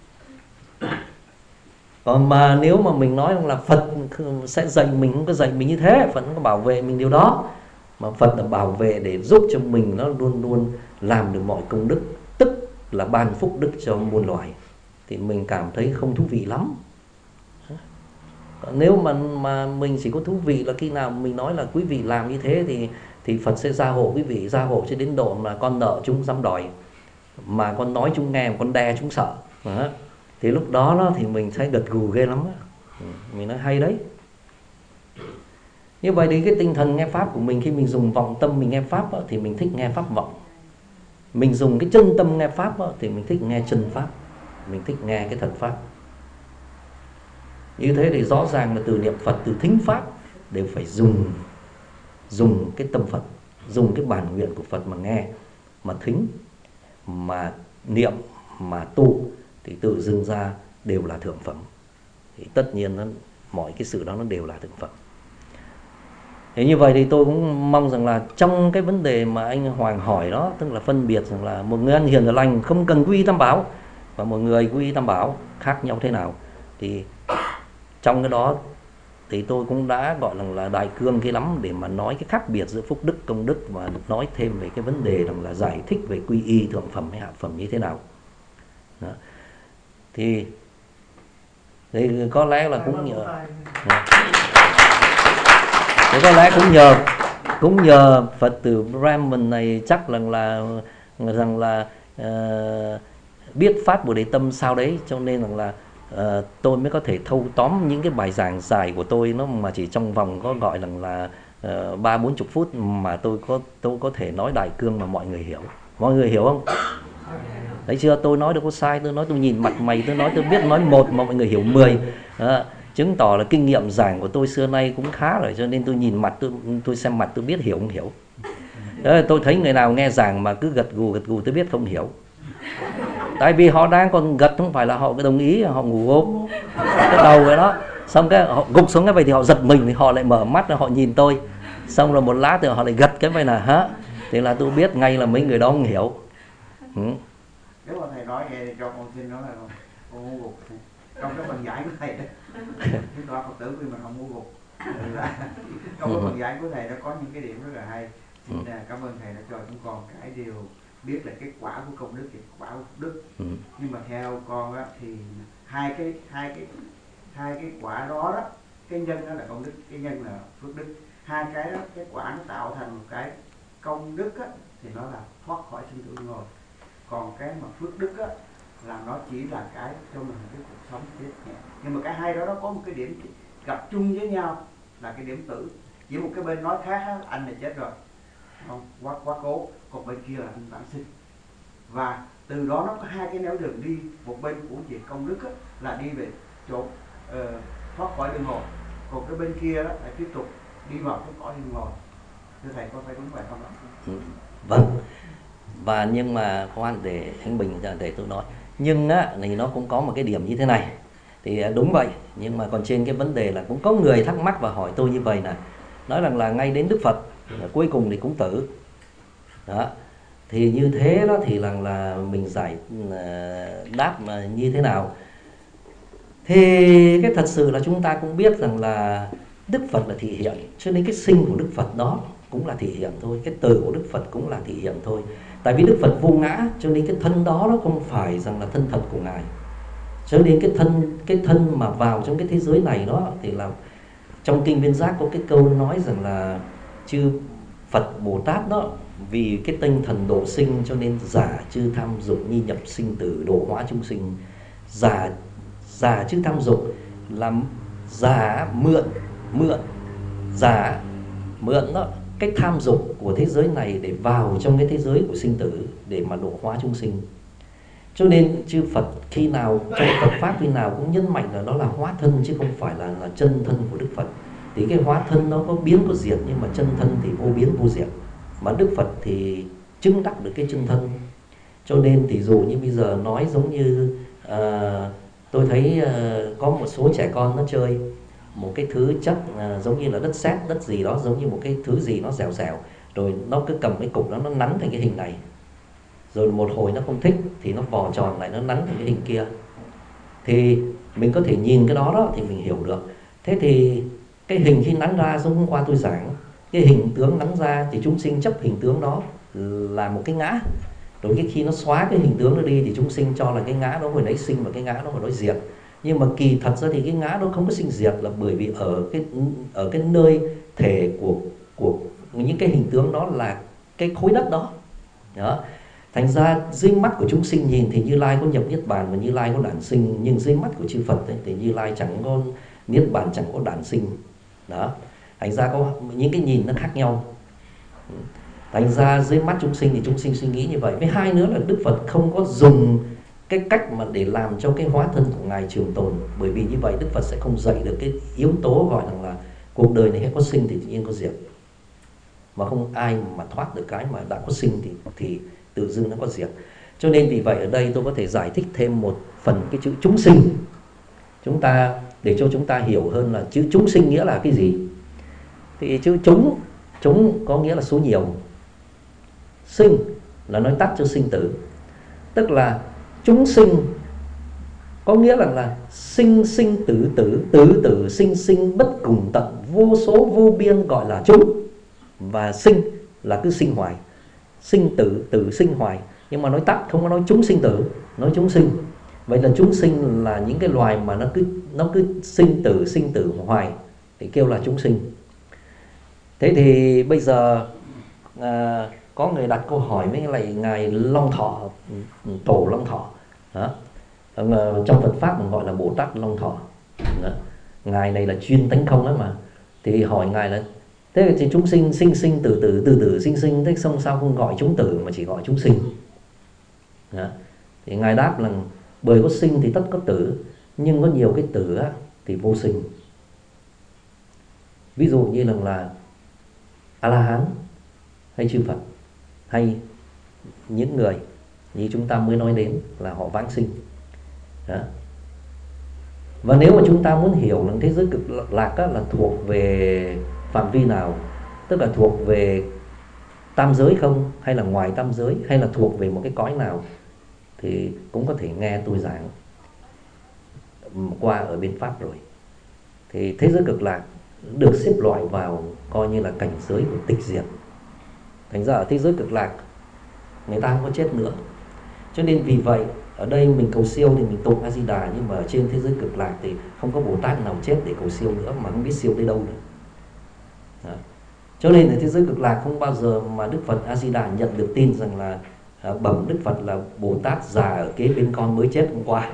B: Còn mà nếu mà mình nói rằng là Phật sẽ dạy mình, không có dạy mình như thế, Phật không có bảo vệ mình điều đó, mà Phật là bảo vệ để giúp cho mình nó luôn luôn làm được mọi công đức, tức là ban phúc đức cho muôn loài, thì mình cảm thấy không thú vị lắm. Còn nếu mà mà mình chỉ có thú vị là khi nào mình nói là quý vị làm như thế thì thì Phật sẽ gia hộ quý vị, gia hộ cho đến độ mà con nợ chúng dám đòi, mà con nói chúng nghe, mà con đe chúng sợ đó. Thì lúc đó, đó thì mình sẽ gật gù ghê lắm đó. Mình nói hay đấy. Như vậy thì cái tinh thần nghe pháp của mình, khi mình dùng vọng tâm mình nghe pháp đó, thì mình thích nghe pháp vọng. Mình dùng cái chân tâm nghe pháp đó, thì mình thích nghe chân pháp, mình thích nghe cái thật pháp. Như thế thì rõ ràng là từ niệm Phật, từ thính pháp đều phải dùng dùng cái tâm Phật, dùng cái bản nguyện của Phật mà nghe, mà thính, mà niệm, mà tu, thì tự dưng ra đều là thượng phẩm. Thì tất nhiên nó, mọi cái sự đó nó đều là thượng phẩm. Thế như vậy thì tôi cũng mong rằng là trong cái vấn đề mà anh Hoàng hỏi đó, tức là phân biệt rằng là một người ăn hiền và lành không cần quy y tam bảo, và một người quy y tam bảo khác nhau thế nào, thì trong cái đó thì tôi cũng đã gọi là, là đại cương cái lắm để mà nói cái khác biệt giữa phúc đức, công đức, và nói thêm về cái vấn đề rằng là giải thích về quy y thượng phẩm hay hạ phẩm như thế nào đó. Thì, thì có lẽ là cũng nhờ thì có lẽ cũng nhờ cũng nhờ Phật tử Brahman này chắc rằng là rằng là uh, biết phát Bồ Đề tâm sao đấy, cho nên rằng là uh, tôi mới có thể thâu tóm những cái bài giảng dài của tôi nó mà chỉ trong vòng có gọi rằng là ba bốn chục phút mà tôi có tôi có thể nói đại cương mà mọi người hiểu. Mọi người hiểu không? Thấy chưa, tôi nói đâu có sai, tôi nói tôi nhìn mặt mày, tôi nói tôi biết nói một mà mọi người hiểu mười. Đó, chứng tỏ là kinh nghiệm giảng của tôi xưa nay cũng khá rồi, cho nên tôi nhìn mặt, tôi tôi xem mặt tôi biết hiểu không hiểu. Đó, tôi thấy người nào nghe giảng mà cứ gật gù gật gù tôi biết không hiểu. Tại vì họ đang còn gật, không phải là họ đồng ý, họ ngủ gục cái đầu rồi đó, xong cái họ gục xuống cái vậy thì họ giật mình, thì họ lại mở mắt, họ nhìn tôi, xong rồi một lát thì họ lại gật cái vậy là hả, thì là tôi biết ngay là mấy người đó không hiểu. Ừ.
A: Nếu mà thầy nói vậy thì cho con xin nói là con ngu gục trong cái phần giải của thầy đó. Chúng ta Phật tử khi mình không ngu gục. Trong cái phần giải của thầy nó có những cái điểm rất là hay. Xin cảm ơn thầy đã cho chúng con cái điều biết là cái quả của công đức và quả của phúc đức. Ừ. Nhưng mà theo con á, thì hai cái hai cái hai cái quả đó đó, cái nhân đó là công đức, cái nhân là phước đức. Hai cái đó, cái quả nó tạo thành một cái công đức á, thì nó là thoát khỏi sinh tử luân hồi. Còn cái mà phước đức á, là nó chỉ là cái cho mình cái cuộc sống chết nhẹ. Nhưng mà cả hai đó nó có một cái điểm gặp chung với nhau là cái điểm tử. Chỉ một cái bên nói khác á, anh này chết rồi, không quá quá cố, còn bên kia là anh vãng sinh. Và từ đó nó có hai cái nẻo đường đi. Một bên của việc công đức á, là đi về chỗ uh, thoát khỏi luân hồi, còn cái bên kia đó là tiếp tục đi vào cái cõi luân hồi. Thưa thầy có phải đúng vậy không ạ?
B: Ừ, vâng. Và nhưng mà khoan, để anh Bình để tôi nói. Nhưng á thì nó cũng có một cái điểm như thế này. Thì đúng vậy, nhưng mà còn trên cái vấn đề là cũng có người thắc mắc và hỏi tôi như vậy này, nói rằng là ngay đến Đức Phật cuối cùng thì cũng tử. Đó. Thì như thế đó thì rằng là mình giải đáp mà như thế nào? Thì cái thật sự là chúng ta cũng biết rằng là Đức Phật là thị hiện, cho nên cái sinh của Đức Phật đó cũng là thị hiện thôi, cái từ của Đức Phật cũng là thị hiện thôi. Tại vì Đức Phật vô ngã, cho nên cái thân đó nó không phải rằng là thân thật của Ngài. Cho nên cái thân cái thân mà vào trong cái thế giới này đó thì là trong kinh Viên Giác có cái câu nói rằng là chư Phật Bồ Tát đó, vì cái tinh thần độ sinh cho nên giả chư tham dục nhi nhập sinh tử độ hóa chúng sinh. Giả giả chư tham dục là giả mượn mượn giả mượn đó cái tham dục của thế giới này để vào trong cái thế giới của sinh tử để mà độ hóa chúng sinh. Cho nên chư Phật khi nào trong Phật pháp khi nào cũng nhấn mạnh là đó là hóa thân chứ không phải là là chân thân của Đức Phật. Thì cái hóa thân nó có biến có diệt, nhưng mà chân thân thì vô biến vô diệt. Mà Đức Phật thì chứng đắc được cái chân thân. Cho nên thì dù như bây giờ nói giống như uh, tôi thấy uh, có một số trẻ con nó chơi một cái thứ chất uh, giống như là đất sét, đất gì đó, giống như một cái thứ gì nó dẻo dẻo, rồi nó cứ cầm cái cục đó nó nắn thành cái hình này. Rồi một hồi nó không thích thì nó vò tròn lại, nó nắn thành cái hình kia. Thì mình có thể nhìn cái đó đó thì mình hiểu được. Thế thì cái hình khi nắn ra, giống hôm qua tôi giảng, cái hình tướng nắn ra thì chúng sinh chấp hình tướng đó là một cái ngã. Rồi cái khi nó xóa cái hình tướng đó đi thì chúng sinh cho là cái ngã đó hồi nãy sinh và cái ngã đó hồi nãy diệt. Nhưng mà kỳ thật ra thì cái ngã đó không có sinh diệt, là bởi vì ở cái ở cái nơi thể của của những cái hình tướng đó là cái khối đất đó. Đó. Thành ra dưới mắt của chúng sinh nhìn thì Như Lai có nhập Niết Bàn và Như Lai có đản sinh, nhưng dưới mắt của chư Phật ấy, thì Như Lai chẳng có Niết Bàn, chẳng có đản sinh. Đó. Thành ra có những cái nhìn nó khác nhau. Thành ra dưới mắt chúng sinh thì chúng sinh suy nghĩ như vậy. Với hai nữa là Đức Phật không có dùng cái cách mà để làm cho cái hóa thân của Ngài trường tồn. Bởi vì như vậy Đức Phật sẽ không dạy được cái yếu tố gọi rằng là cuộc đời này hay có sinh thì tự nhiên có diệt. Mà không ai mà thoát được cái mà đã có sinh thì, thì tự dưng nó có diệt. Cho nên vì vậy ở đây tôi có thể giải thích thêm một phần cái chữ chúng sinh. Chúng ta để cho chúng ta hiểu hơn là chữ chúng sinh nghĩa là cái gì. Thì chữ chúng, chúng có nghĩa là số nhiều. Sinh là nói tắt cho sinh tử. Tức là chúng sinh có nghĩa là là sinh sinh tử tử, tử tử sinh sinh bất cùng tận, vô số vô biên gọi là chúng. Và sinh là cứ sinh hoài, sinh tử tử sinh hoài. Nhưng mà nói tắt không có nói chúng sinh tử, nói chúng sinh. Vậy là chúng sinh là những cái loài mà nó cứ nó cứ sinh tử sinh tử hoài thì kêu là chúng sinh. Thế thì bây giờ à, có người đặt câu hỏi với lại Ngài Long Thọ, Tổ Long Thọ đó. Trong Phật Pháp mình gọi là Bồ Tát Long Thọ đó. Ngài này là chuyên tánh không đó mà. Thì hỏi Ngài là thế thì chúng sinh sinh sinh tử tử tử tử sinh sinh, thế xong sao không gọi chúng tử mà chỉ gọi chúng sinh đó. Thì Ngài đáp là bởi có sinh thì tất có tử, nhưng có nhiều cái tử á, thì vô sinh. Ví dụ như là, là A-la-hán hay chư Phật hay những người như chúng ta mới nói đến là họ vãng sinh đó. Và nếu mà chúng ta muốn hiểu là thế giới cực lạc á, là thuộc về phạm vi nào, tức là thuộc về tam giới không, hay là ngoài tam giới, hay là thuộc về một cái cõi nào, thì cũng có thể nghe tôi giảng qua ở bên Pháp rồi. Thì thế giới cực lạc được xếp loại vào coi như là cảnh giới của tịch diệt. Thành ra ở thế giới cực lạc người ta không có chết nữa. Cho nên vì vậy ở đây mình cầu siêu thì mình tụng A Di Đà, nhưng mà ở trên thế giới cực lạc thì không có Bồ Tát nào chết để cầu siêu nữa, mà không biết siêu tới đâu nữa. Đó. Cho nên ở thế giới cực lạc không bao giờ mà Đức Phật A Di Đà nhận được tin rằng là à, bẩm Đức Phật là Bồ Tát già ở kế bên con mới chết hôm qua.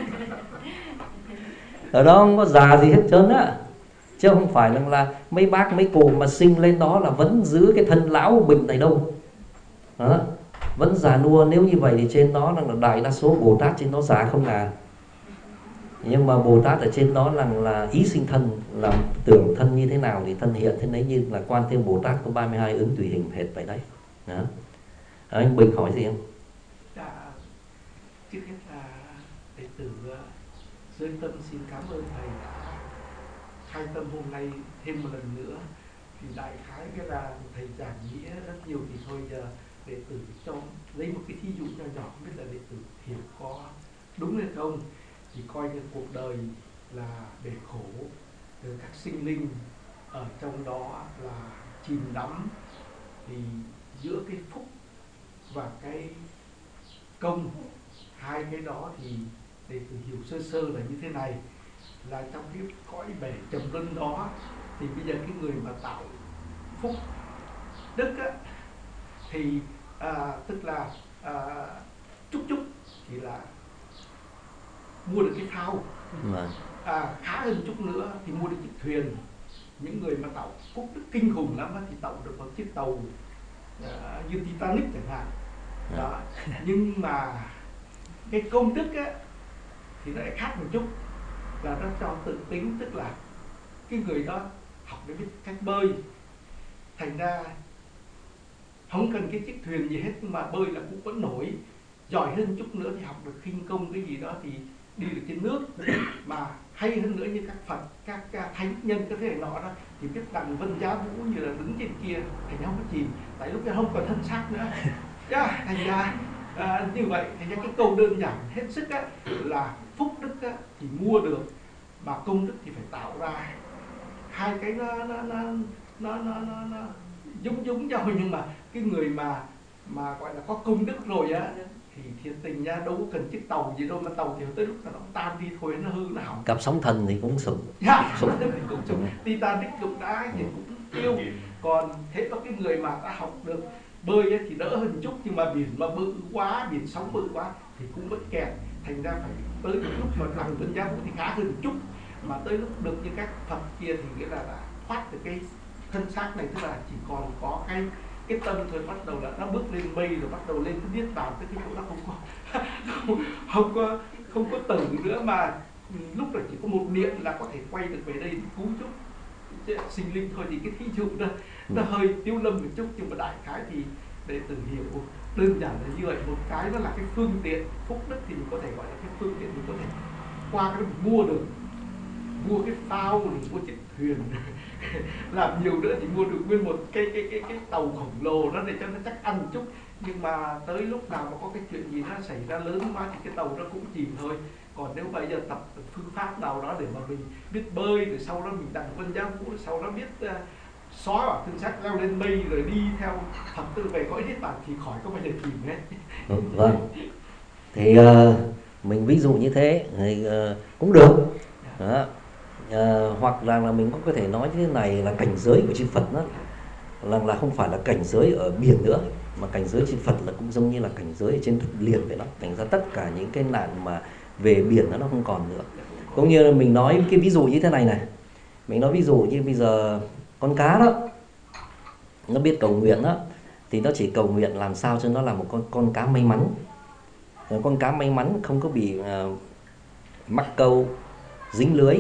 B: Ở đó không có già gì hết trơn á, chứ không phải là, là mấy bác mấy cụ mà sinh lên đó là vẫn giữ cái thân lão bình này đâu. Đó. Vẫn già nua. Nếu như vậy thì trên đó là đại đa số Bồ Tát trên đó già không à. Nhưng mà Bồ Tát ở trên đó là, là ý sinh thân, là tưởng thân như thế nào thì thân hiện thế đấy, như là Quan Thế Bồ Tát có ba mươi hai ứng tùy hình hệt vậy đấy. Đó. Anh Bình hỏi gì không?
D: Dạ, trước hết là đệ tử Dương Tâm xin cảm ơn thầy đã khai tâm hôm nay thêm một lần nữa. Thì đại khái cái là thầy giảng nghĩa rất nhiều, thì thôi giờ đệ tử cho lấy một cái thí dụ nhỏ nhỏ, không biết là đệ tử hiểu có đúng hay không. Thì coi như cuộc đời là bể khổ, các sinh linh ở trong đó là chìm đắm, thì giữa cái phúc và cái công, hai cái đó thì để tự hiểu sơ sơ là như thế này, là trong cái cõi bể trầm luân đó thì bây giờ cái người mà tạo phúc đức á, thì à, tức là à, chút chút thì là mua được cái phao, à, khá hơn chút nữa thì mua được chiếc thuyền. Những người mà tạo phúc đức kinh khủng lắm thì tạo được một chiếc tàu uh, như Titanic chẳng hạn đó. Nhưng mà cái công đức á, thì nó lại khác một chút, là nó cho tự tính, tức là cái người đó học để biết cách bơi, thành ra không cần cái chiếc thuyền gì hết, nhưng mà bơi là cũng vẫn nổi. Giỏi hơn chút nữa thì học được khinh công cái gì đó thì đi được trên nước. Mà hay hơn nữa như các Phật, các, các thánh nhân cái thế này nọ đó thì biết đằng vân giá vũ như là đứng trên kia, thành không có chìm, tại lúc đó không còn thân xác nữa. Yeah, thành ra à, như vậy, thành ra cái câu đơn giản hết sức á, là phúc đức á, thì mua được, mà công đức thì phải tạo ra. Hai cái nó nó nó nó nó, nó, nó giống giống nhau, nhưng mà cái người mà mà gọi là có công đức rồi á thì thiệt tình ra đâu có cần chiếc tàu gì đâu, mà tàu thì tới lúc nào nó tan đi thôi, nó hư nó hỏng.
B: Cặp sóng thần thì cũng sụp.
D: Yeah, sụp thì cũng sụp. Titanic đụng đá thì cũng tiêu. Còn thế có cái người mà đã học được bơi ấy, thì đỡ hơn chút, nhưng mà biển mà bự quá, biển sóng bự quá thì cũng vẫn kẹt. Thành ra phải tới một lúc mà đằng vân giá vũ thì khá hơn chút, mà tới lúc được như các Phật kia thì nghĩa là đã thoát được cái thân xác này, tức là chỉ còn có cái cái tâm thôi, bắt đầu là nó bước lên mây rồi, bắt đầu lên cái niết bàn, tới cái chỗ nó không có không, không có không có tử nữa, mà lúc là chỉ có một niệm là có thể quay được về đây cứu giúp sinh linh thôi. Thì cái thí dụ đó nó hơi tiêu lâm một chút, nhưng mà đại khái thì để tự hiểu đơn giản là như vậy. Một cái nó là cái phương tiện phúc đức, thì mình có thể gọi là cái phương tiện mình có thể qua cái mình mua được, mua cái phao, mua chiếc thuyền làm nhiều nữa thì mua được nguyên một cái cái cái cái tàu khổng lồ đó để cho nó chắc ăn một chút. Nhưng mà tới lúc nào mà có cái chuyện gì nó xảy ra lớn quá thì cái tàu nó cũng chìm thôi. Còn nếu bây giờ tập phương pháp nào đó để mà mình biết bơi, rồi sau đó mình đằng vân giá vũ, rồi sau đó biết uh, xóa vào thân xác, leo lên mây rồi đi theo Phật tử về cõi niết bàn thì khỏi có bao giờ chìm hết.
B: Ừ, vâng. Thì uh, mình ví dụ như thế thì uh, cũng được. Đó. Uh, hoặc là, là mình cũng có thể nói như thế này, là cảnh giới của chư Phật đó, là, là không phải là cảnh giới ở biển nữa, mà cảnh giới chư Phật là cũng giống như là cảnh giới ở trên đất liền vậy đó. Thành ra tất cả những cái nạn mà về biển đó, nó không còn nữa. Cũng như là mình nói cái ví dụ như thế này này, mình nói ví dụ như bây giờ con cá đó, nó biết cầu nguyện đó, thì nó chỉ cầu nguyện làm sao cho nó là một con con cá may mắn. Rồi con cá may mắn không có bị uh, mắc câu, dính lưới.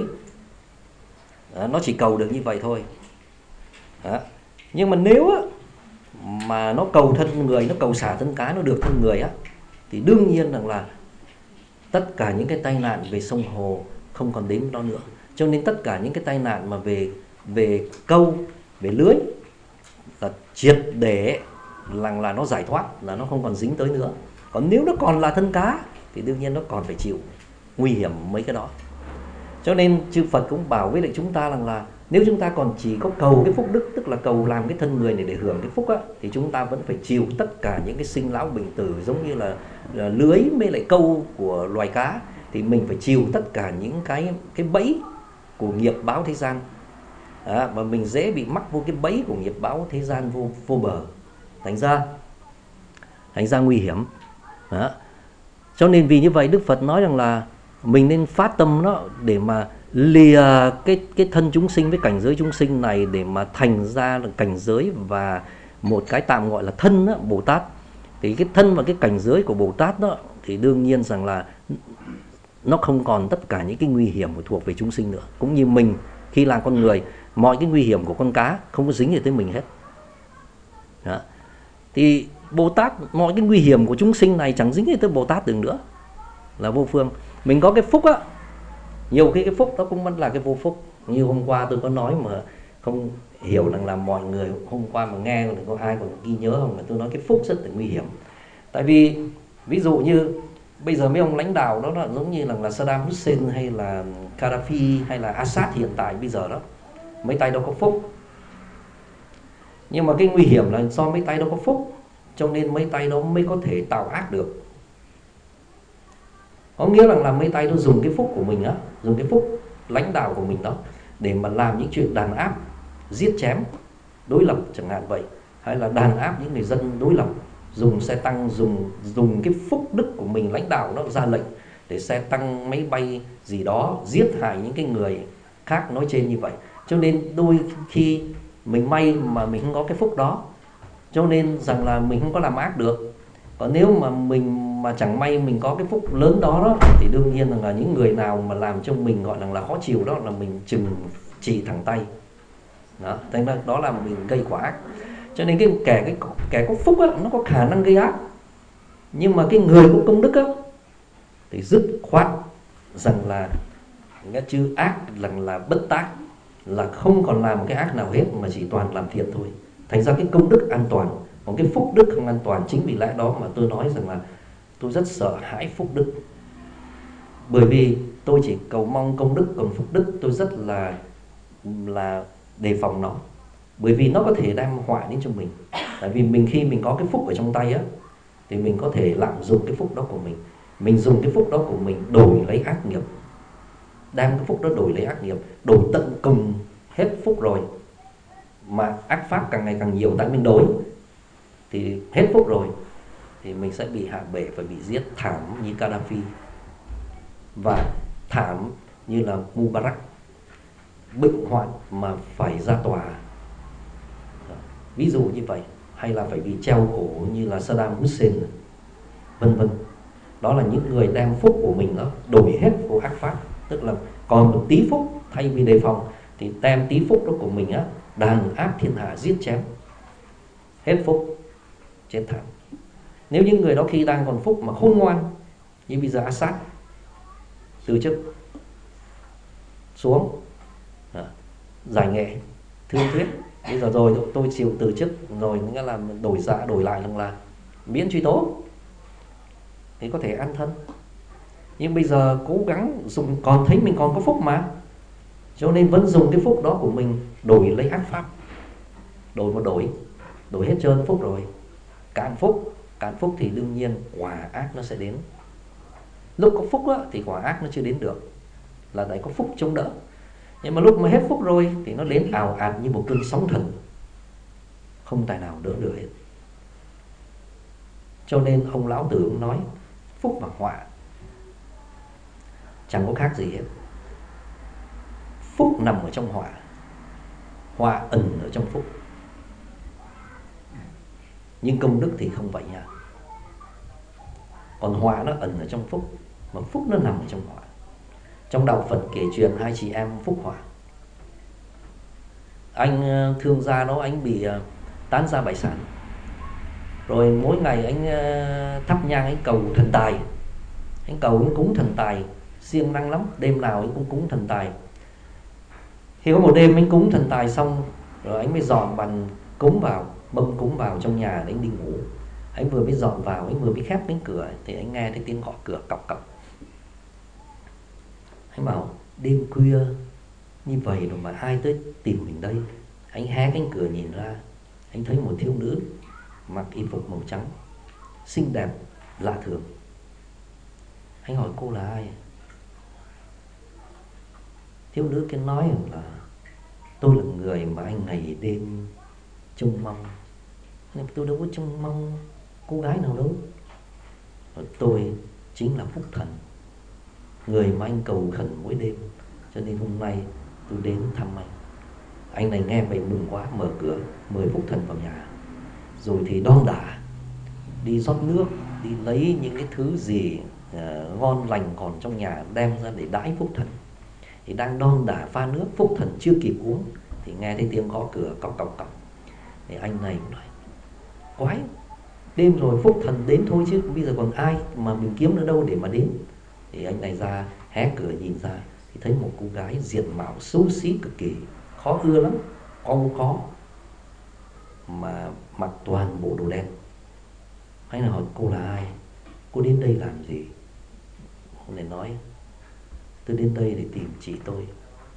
B: Đó, nó chỉ cầu được như vậy thôi. Đó. Nhưng mà nếu á, mà nó cầu thân người, nó cầu xả thân cá, nó được thân người á, thì đương nhiên rằng là tất cả những cái tai nạn về sông hồ không còn đến đó nữa. Cho nên tất cả những cái tai nạn mà về về câu, về lưới là triệt để là, là nó giải thoát, là nó không còn dính tới nữa. Còn nếu nó còn là thân cá thì đương nhiên nó còn phải chịu nguy hiểm mấy cái đó. Cho nên chư Phật cũng bảo với lại chúng ta rằng là nếu chúng ta còn chỉ có cầu cái phúc đức, tức là cầu làm cái thân người này để hưởng cái phúc á, thì chúng ta vẫn phải chịu tất cả những cái sinh lão bệnh tử, giống như là, là lưới với lại câu của loài cá, thì mình phải chịu tất cả những cái cái bẫy của nghiệp báo thế gian. Đó, và mình dễ bị mắc vô cái bẫy của nghiệp báo thế gian vô vô bờ. Thành ra thành ra nguy hiểm. Đó. Cho nên vì như vậy Đức Phật nói rằng là mình nên phát tâm đó để mà lìa cái cái thân chúng sinh với cảnh giới chúng sinh này để mà thành ra là cảnh giới và một cái tạm gọi là thân đó, Bồ Tát. Thì cái thân và cái cảnh giới của Bồ Tát đó thì đương nhiên rằng là nó không còn tất cả những cái nguy hiểm thuộc về chúng sinh nữa. Cũng như mình khi là con người, mọi cái nguy hiểm của con cá không có dính gì tới mình hết. Đó. Thì Bồ Tát, mọi cái nguy hiểm của chúng sinh này chẳng dính gì tới Bồ Tát được nữa, là vô phương. Mình có cái phúc á, nhiều khi cái phúc đó cũng vẫn là cái vô phúc. Như hôm qua tôi có nói mà không hiểu rằng là mọi người hôm qua mà nghe thì có ai còn ghi nhớ không, là tôi nói cái phúc rất là nguy hiểm. Tại vì ví dụ như bây giờ mấy ông lãnh đạo đó là giống như là, là Saddam Hussein hay là Gaddafi hay là Assad hiện tại bây giờ đó, mấy tay đó có phúc. Nhưng mà cái nguy hiểm là do mấy tay đó có phúc, cho nên mấy tay đó mới có thể tạo ác được. Có nghĩa rằng là mấy tay đó dùng cái phúc của mình á, dùng cái phúc lãnh đạo của mình đó để mà làm những chuyện đàn áp, giết chém, đối lập chẳng hạn vậy, hay là đàn áp những người dân đối lập, dùng xe tăng, dùng dùng cái phúc đức của mình lãnh đạo đó ra lệnh để xe tăng máy bay gì đó giết hại những cái người khác nói trên như vậy. Cho nên đôi khi mình may mà mình không có cái phúc đó, cho nên rằng là mình không có làm ác được. Còn nếu mà mình mà chẳng may mình có cái phúc lớn đó, đó thì đương nhiên là những người nào mà làm cho mình gọi là, là khó chịu đó là mình chừng chỉ thẳng tay. Đó, thành ra đó là mình gây quả ác. Cho nên cái kẻ cái kẻ có phúc á, nó có khả năng gây ác. Nhưng mà cái người có công đức á thì dứt khoát rằng là nghe chứ ác rằng là bất tác, là không còn làm một cái ác nào hết mà chỉ toàn làm thiện thôi. Thành ra cái công đức an toàn, còn cái phúc đức không an toàn. Chính vì lẽ đó mà tôi nói rằng là tôi rất sợ hãi phúc đức. Bởi vì tôi chỉ cầu mong công đức, còn phúc đức tôi rất là là đề phòng nó. Bởi vì nó có thể đem họa đến cho mình. Tại vì mình khi mình có cái phúc ở trong tay á, thì mình có thể lạm dụng cái phúc đó của mình. Mình dùng cái phúc đó của mình đổi lấy ác nghiệp, đem cái phúc đó đổi lấy ác nghiệp, đổi tận cùng hết phúc rồi mà ác pháp càng ngày càng nhiều, tại mình đổi thì hết phúc rồi thì mình sẽ bị hạ bệ và bị giết thảm như Gaddafi, và thảm như là Mubarak, bệnh hoạn mà phải ra tòa, ví dụ như vậy, hay là phải bị treo cổ như là Saddam Hussein, vân vân. Đó là những người đem phúc của mình đó đổi hết vô ác pháp. Tức là còn một tí phúc, thay vì đề phòng thì đem tí phúc đó của mình á đàn áp thiên hạ, giết chém, hết phúc, chết thảm. Nếu những người đó khi đang còn phúc mà khôn ngoan, như bây giờ Assad từ chức xuống, à, giải nghệ, thương thuyết, bây giờ rồi tôi chịu từ chức rồi, nghĩa là đổi dạ đổi lại rằng là miễn truy tố thì có thể an thân. Nhưng bây giờ cố gắng dùng, còn thấy mình còn có phúc mà, cho nên vẫn dùng cái phúc đó của mình đổi lấy ác pháp. Đổi một đổi, đổi hết trơn phúc rồi, cạn phúc, cạn phúc thì đương nhiên quả ác nó sẽ đến. Lúc có phúc á, thì quả ác nó chưa đến được, là đấy có phúc chống đỡ. Nhưng mà lúc mà hết phúc rồi thì nó đến ào ạt như một cơn sóng thần, không tài nào đỡ được hết. Cho nên ông lão tử cũng nói phúc và họa chẳng có khác gì hết. Phúc nằm ở trong họa, họa ẩn ở trong phúc. Nhưng công đức thì không vậy nha. Còn họa nó ẩn ở trong phúc, mà phúc nó nằm ở trong họa. Trong đạo Phật kể chuyện hai chị em phúc họa. Anh thương gia đó, anh bị tán gia bại sản. Rồi mỗi ngày anh thắp nhang, anh cầu thần tài. Anh cầu, anh cúng thần tài, siêng năng lắm, đêm nào anh cũng cúng thần tài. Thì có một đêm anh cúng thần tài xong, rồi anh mới dọn bàn cúng vào, mâm cúng vào trong nhà để anh đi ngủ. Anh vừa mới dọn vào, anh vừa mới khép cánh cửa thì anh nghe thấy tiếng gõ cửa cọc cọc. Anh bảo đêm khuya như vậy rồi mà ai tới tìm mình đây. Anh hé cánh cửa nhìn ra, anh thấy một thiếu nữ mặc y phục màu trắng, xinh đẹp lạ thường. Anh hỏi cô là ai? Thiếu nữ kia nói là tôi là người mà anh ngày đêm trông mong. Nhưng tôi đâu có trông mong, cô gái nào đâu. Tôi chính là Phúc Thần, người mà anh cầu khẩn mỗi đêm. Cho nên hôm nay tôi đến thăm anh. Anh này nghe vậy mừng quá, mở cửa mời Phúc Thần vào nhà. Rồi thì đon đả đi rót nước, đi lấy những cái thứ gì uh, ngon lành còn trong nhà đem ra để đãi Phúc Thần. Thì đang đon đả pha nước, Phúc Thần chưa kịp uống thì nghe thấy tiếng gõ cửa cọc cọc cọc. Thì anh này nói quái, đêm rồi Phúc Thần đến thôi chứ bây giờ còn ai mà mình kiếm nữa đâu để mà đến. Thì anh này ra hé cửa nhìn ra thì thấy một cô gái diện mạo xấu xí cực kỳ, khó ưa lắm, không khó, mà mặc toàn bộ đồ đen. Anh này hỏi cô là ai, cô đến đây làm gì? Cô này nói tôi đến đây để tìm chị tôi.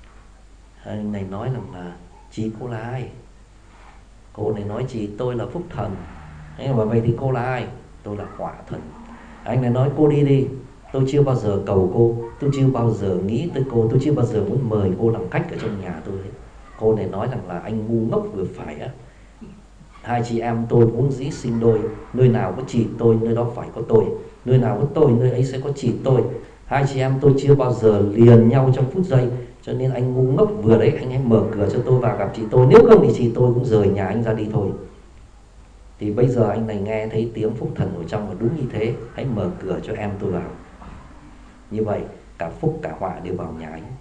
B: Anh này nói rằng là chị cô là ai? Cô này nói chị tôi là Phúc Thần. Anh bảo vậy thì cô là ai? Tôi là Hỏa Thần. Anh này nói cô đi đi, tôi chưa bao giờ cầu cô, tôi chưa bao giờ nghĩ tới cô, tôi chưa bao giờ muốn mời cô làm khách ở trong nhà tôi ấy. Cô này nói rằng là anh ngu ngốc vừa phải á. Hai chị em tôi vốn dĩ sinh đôi, nơi nào có chị tôi nơi đó phải có tôi, nơi nào có tôi nơi ấy sẽ có chị tôi. Hai chị em tôi chưa bao giờ liền nhau trong phút giây, cho nên anh ngu ngốc vừa đấy, anh hãy mở cửa cho tôi vào gặp chị tôi, nếu không thì chị tôi cũng rời nhà anh ra đi thôi. Thì bây giờ anh này nghe thấy tiếng Phúc Thần ở trong và đúng như thế, hãy mở cửa cho em tôi vào. Như vậy cả phúc cả họa đều vào nhà anh.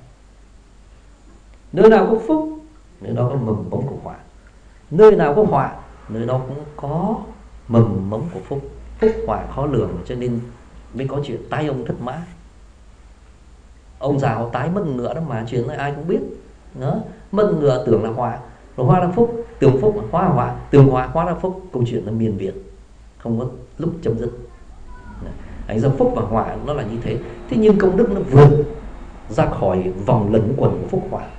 B: Nơi nào có phúc, nơi đó có mầm mống của họa. Nơi nào có họa, nơi đó cũng có mầm mống của phúc. Phúc họa khó lường, cho nên mới có chuyện tai ông thất mã. Ông già họ tái mất ngựa đó mà, chuyện này ai cũng biết đó. Mất ngựa tưởng là họa, rồi hóa ra phúc, tưởng phúc hóa là họa, tưởng họa hóa ra phúc. Câu chuyện nó miên viện, không có lúc chấm dứt. Anh ra phúc và họa nó là như thế. Thế nhưng công đức nó vượt ra khỏi vòng lẩn quẩn của phúc họa.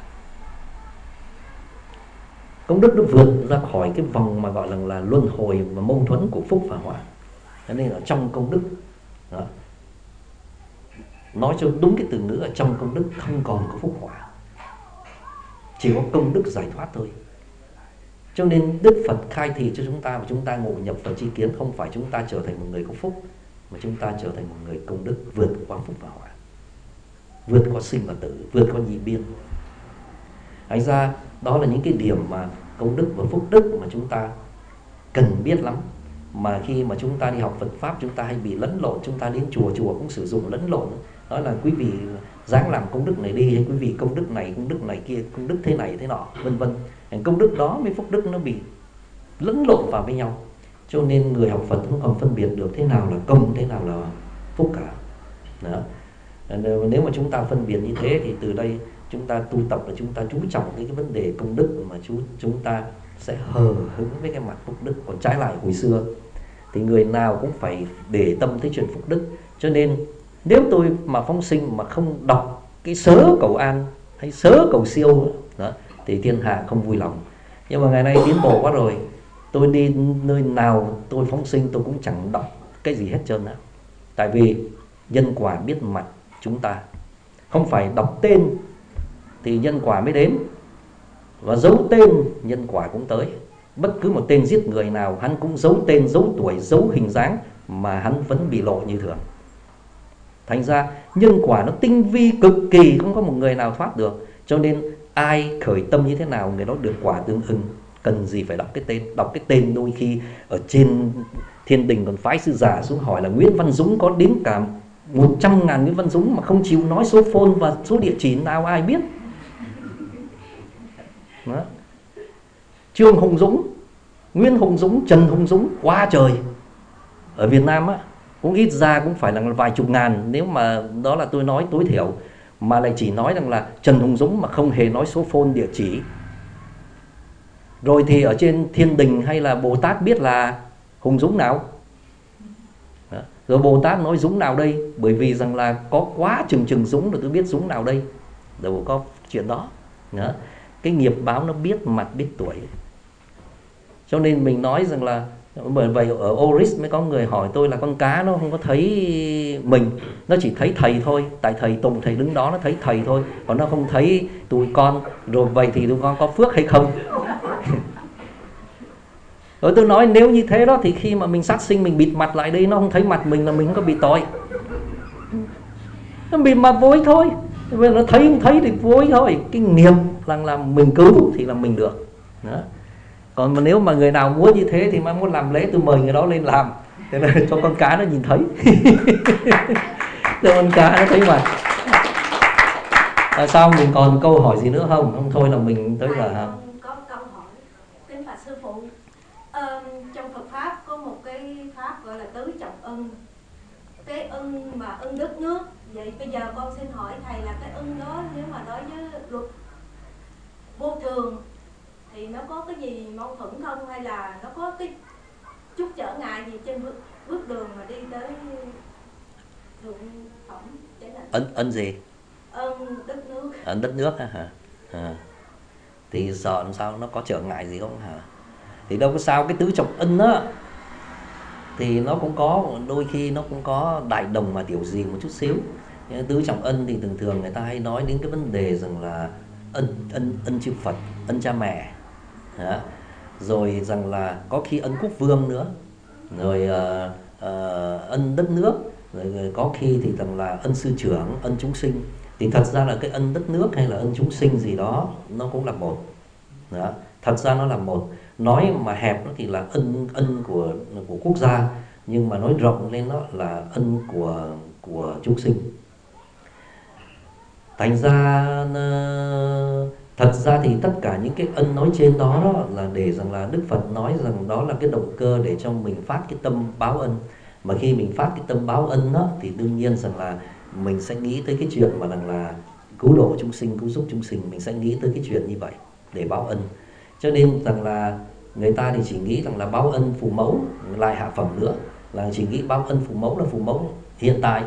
B: Công đức nó vượt ra khỏi cái vòng mà gọi là, là luân hồi và mâu thuẫn của phúc và họa. Cho nên ở trong công đức đó, nói cho đúng cái từ ngữ, ở trong công đức không còn có phúc họa, chỉ có công đức giải thoát thôi. Cho nên Đức Phật khai thị cho chúng ta, và chúng ta ngộ nhập Phật tri kiến, không phải chúng ta trở thành một người có phúc, mà chúng ta trở thành một người công đức, vượt qua phúc và họa, vượt qua sinh và tử, vượt qua nhị biên. Thành ra đó là những cái điểm mà công đức và phúc đức mà chúng ta cần biết lắm. Mà khi mà chúng ta đi học Phật Pháp, chúng ta hay bị lẫn lộn. Chúng ta đến chùa, chùa cũng sử dụng lẫn lộn. Nói là quý vị dáng làm công đức này đi, hay quý vị công đức này, công đức này kia, công đức thế này thế nọ, vân vân. Công đức đó với phúc đức nó bị lẫn lộn vào với nhau. Cho nên người học Phật không còn phân biệt được thế nào là công, thế nào là phúc cả. Đó. Nếu mà chúng ta phân biệt như thế thì từ đây chúng ta tu tập là chúng ta chú trọng cái, cái vấn đề công đức, mà chú, chúng ta sẽ hờ hững với cái mặt phúc đức. Còn trái lại hồi xưa thì người nào cũng phải để tâm tới chuyện phúc đức. Cho nên nếu tôi mà phóng sinh mà không đọc cái sớ cầu an hay sớ cầu siêu đó, thì thiên hạ không vui lòng. Nhưng mà ngày nay tiến bộ quá rồi, tôi đi nơi nào tôi phóng sinh tôi cũng chẳng đọc cái gì hết trơn á. Tại vì nhân quả biết mặt chúng ta, không phải đọc tên thì nhân quả mới đến, và giấu tên nhân quả cũng tới. Bất cứ một tên giết người nào hắn cũng giấu tên, giấu tuổi, giấu hình dáng, mà hắn vẫn bị lộ như thường. Thành ra nhân quả nó tinh vi cực kỳ, không có một người nào thoát được. Cho nên ai khởi tâm như thế nào người đó được quả tương ưng. Cần gì phải đọc cái tên. Đọc cái tên đôi khi ở trên thiên đình còn phái sư giả xuống hỏi là Nguyễn Văn Dũng có đến cả một trăm ngàn Nguyễn Văn Dũng mà không chịu nói số phone và số địa chỉ nào ai biết. Đó. Trương Hùng Dũng, Nguyễn Hùng Dũng, Trần Hùng Dũng, quá trời. Ở Việt Nam á, cũng ít ra cũng phải là vài chục ngàn. Nếu mà đó là tôi nói tối thiểu, mà lại chỉ nói rằng là Trần Hùng Dũng mà không hề nói số phone địa chỉ. Rồi thì ở trên thiên đình hay là Bồ Tát biết là Hùng Dũng nào. Đó. Rồi Bồ Tát nói Dũng nào đây, bởi vì rằng là có quá chừng chừng Dũng rồi tôi biết Dũng nào đây. Đâu có chuyện đó. Đó. Cái nghiệp báo nó biết mặt biết tuổi. Cho nên mình nói rằng là, bởi vậy ở Oris mới có người hỏi tôi là con cá nó không có thấy mình, nó chỉ thấy thầy thôi. Tại thầy Tùng thầy đứng đó nó thấy thầy thôi, còn nó không thấy tụi con. Rồi vậy thì tụi con có phước hay không? Rồi tôi nói nếu như thế đó thì khi mà mình sát sinh mình bịt mặt lại đây, nó không thấy mặt mình là mình không có bị tội. Nó bịt mặt vô ích thôi, vì nó thấy không thấy thì vô ích thôi. Cái nghiệp là làm mình cứu thì là mình được đó. Còn mà nếu mà người nào muốn như thế thì mà muốn làm lễ tôi mời người đó lên làm, thế là cho con cá nó nhìn thấy. Cho con cá nó thấy mặt. À, sao mình còn câu hỏi gì nữa không? Không thôi là mình tới là
E: có câu hỏi. Kính bạch sư phụ, ờ, trong Phật pháp có một cái pháp gọi là tứ trọng ân. Cái ân mà ân đất nước. Vậy bây giờ con xin hỏi thầy là cái ân đó nếu mà đối với luật vô thường thì nó có cái gì mâu thuẫn không, hay là nó có cái chút trở ngại gì trên bước, bước đường mà đi tới thượng phẩm?
B: ân ân gì?
E: Ân đất nước.
B: Ân đất nước hả? À. Thì sợ làm sao nó có trở ngại gì không hả? Thì đâu có sao, cái tứ trọng ân á thì nó cũng có đôi khi nó cũng có đại đồng mà tiểu dị một chút xíu. Nhưng tứ trọng ân thì thường thường người ta hay nói đến cái vấn đề rằng là ân ân ân chư Phật, ân cha mẹ, đó. Rồi rằng là có khi ân quốc vương nữa, rồi uh, uh, ân đất nước, rồi, rồi có khi thì rằng là ân sư trưởng, ân chúng sinh. Thì thật ra là cái ân đất nước hay là ân chúng sinh gì đó nó cũng là một đó. Thật ra nó là một. Nói mà hẹp nó thì là ân ân của của quốc gia, nhưng mà nói rộng lên nó là ân của của chúng sinh. Thành ra thật ra thì tất cả những cái ân nói trên đó, đó là để rằng là Đức Phật nói rằng đó là cái động cơ để cho mình phát cái tâm báo ân. Mà khi mình phát cái tâm báo ân đó thì đương nhiên rằng là mình sẽ nghĩ tới cái chuyện mà rằng là cứu độ chúng sinh, cứu giúp chúng sinh, mình sẽ nghĩ tới cái chuyện như vậy để báo ân. Cho nên rằng là người ta thì chỉ nghĩ rằng là báo ân phụ mẫu, lại hạ phẩm nữa là chỉ nghĩ báo ân phụ mẫu là phụ mẫu hiện tại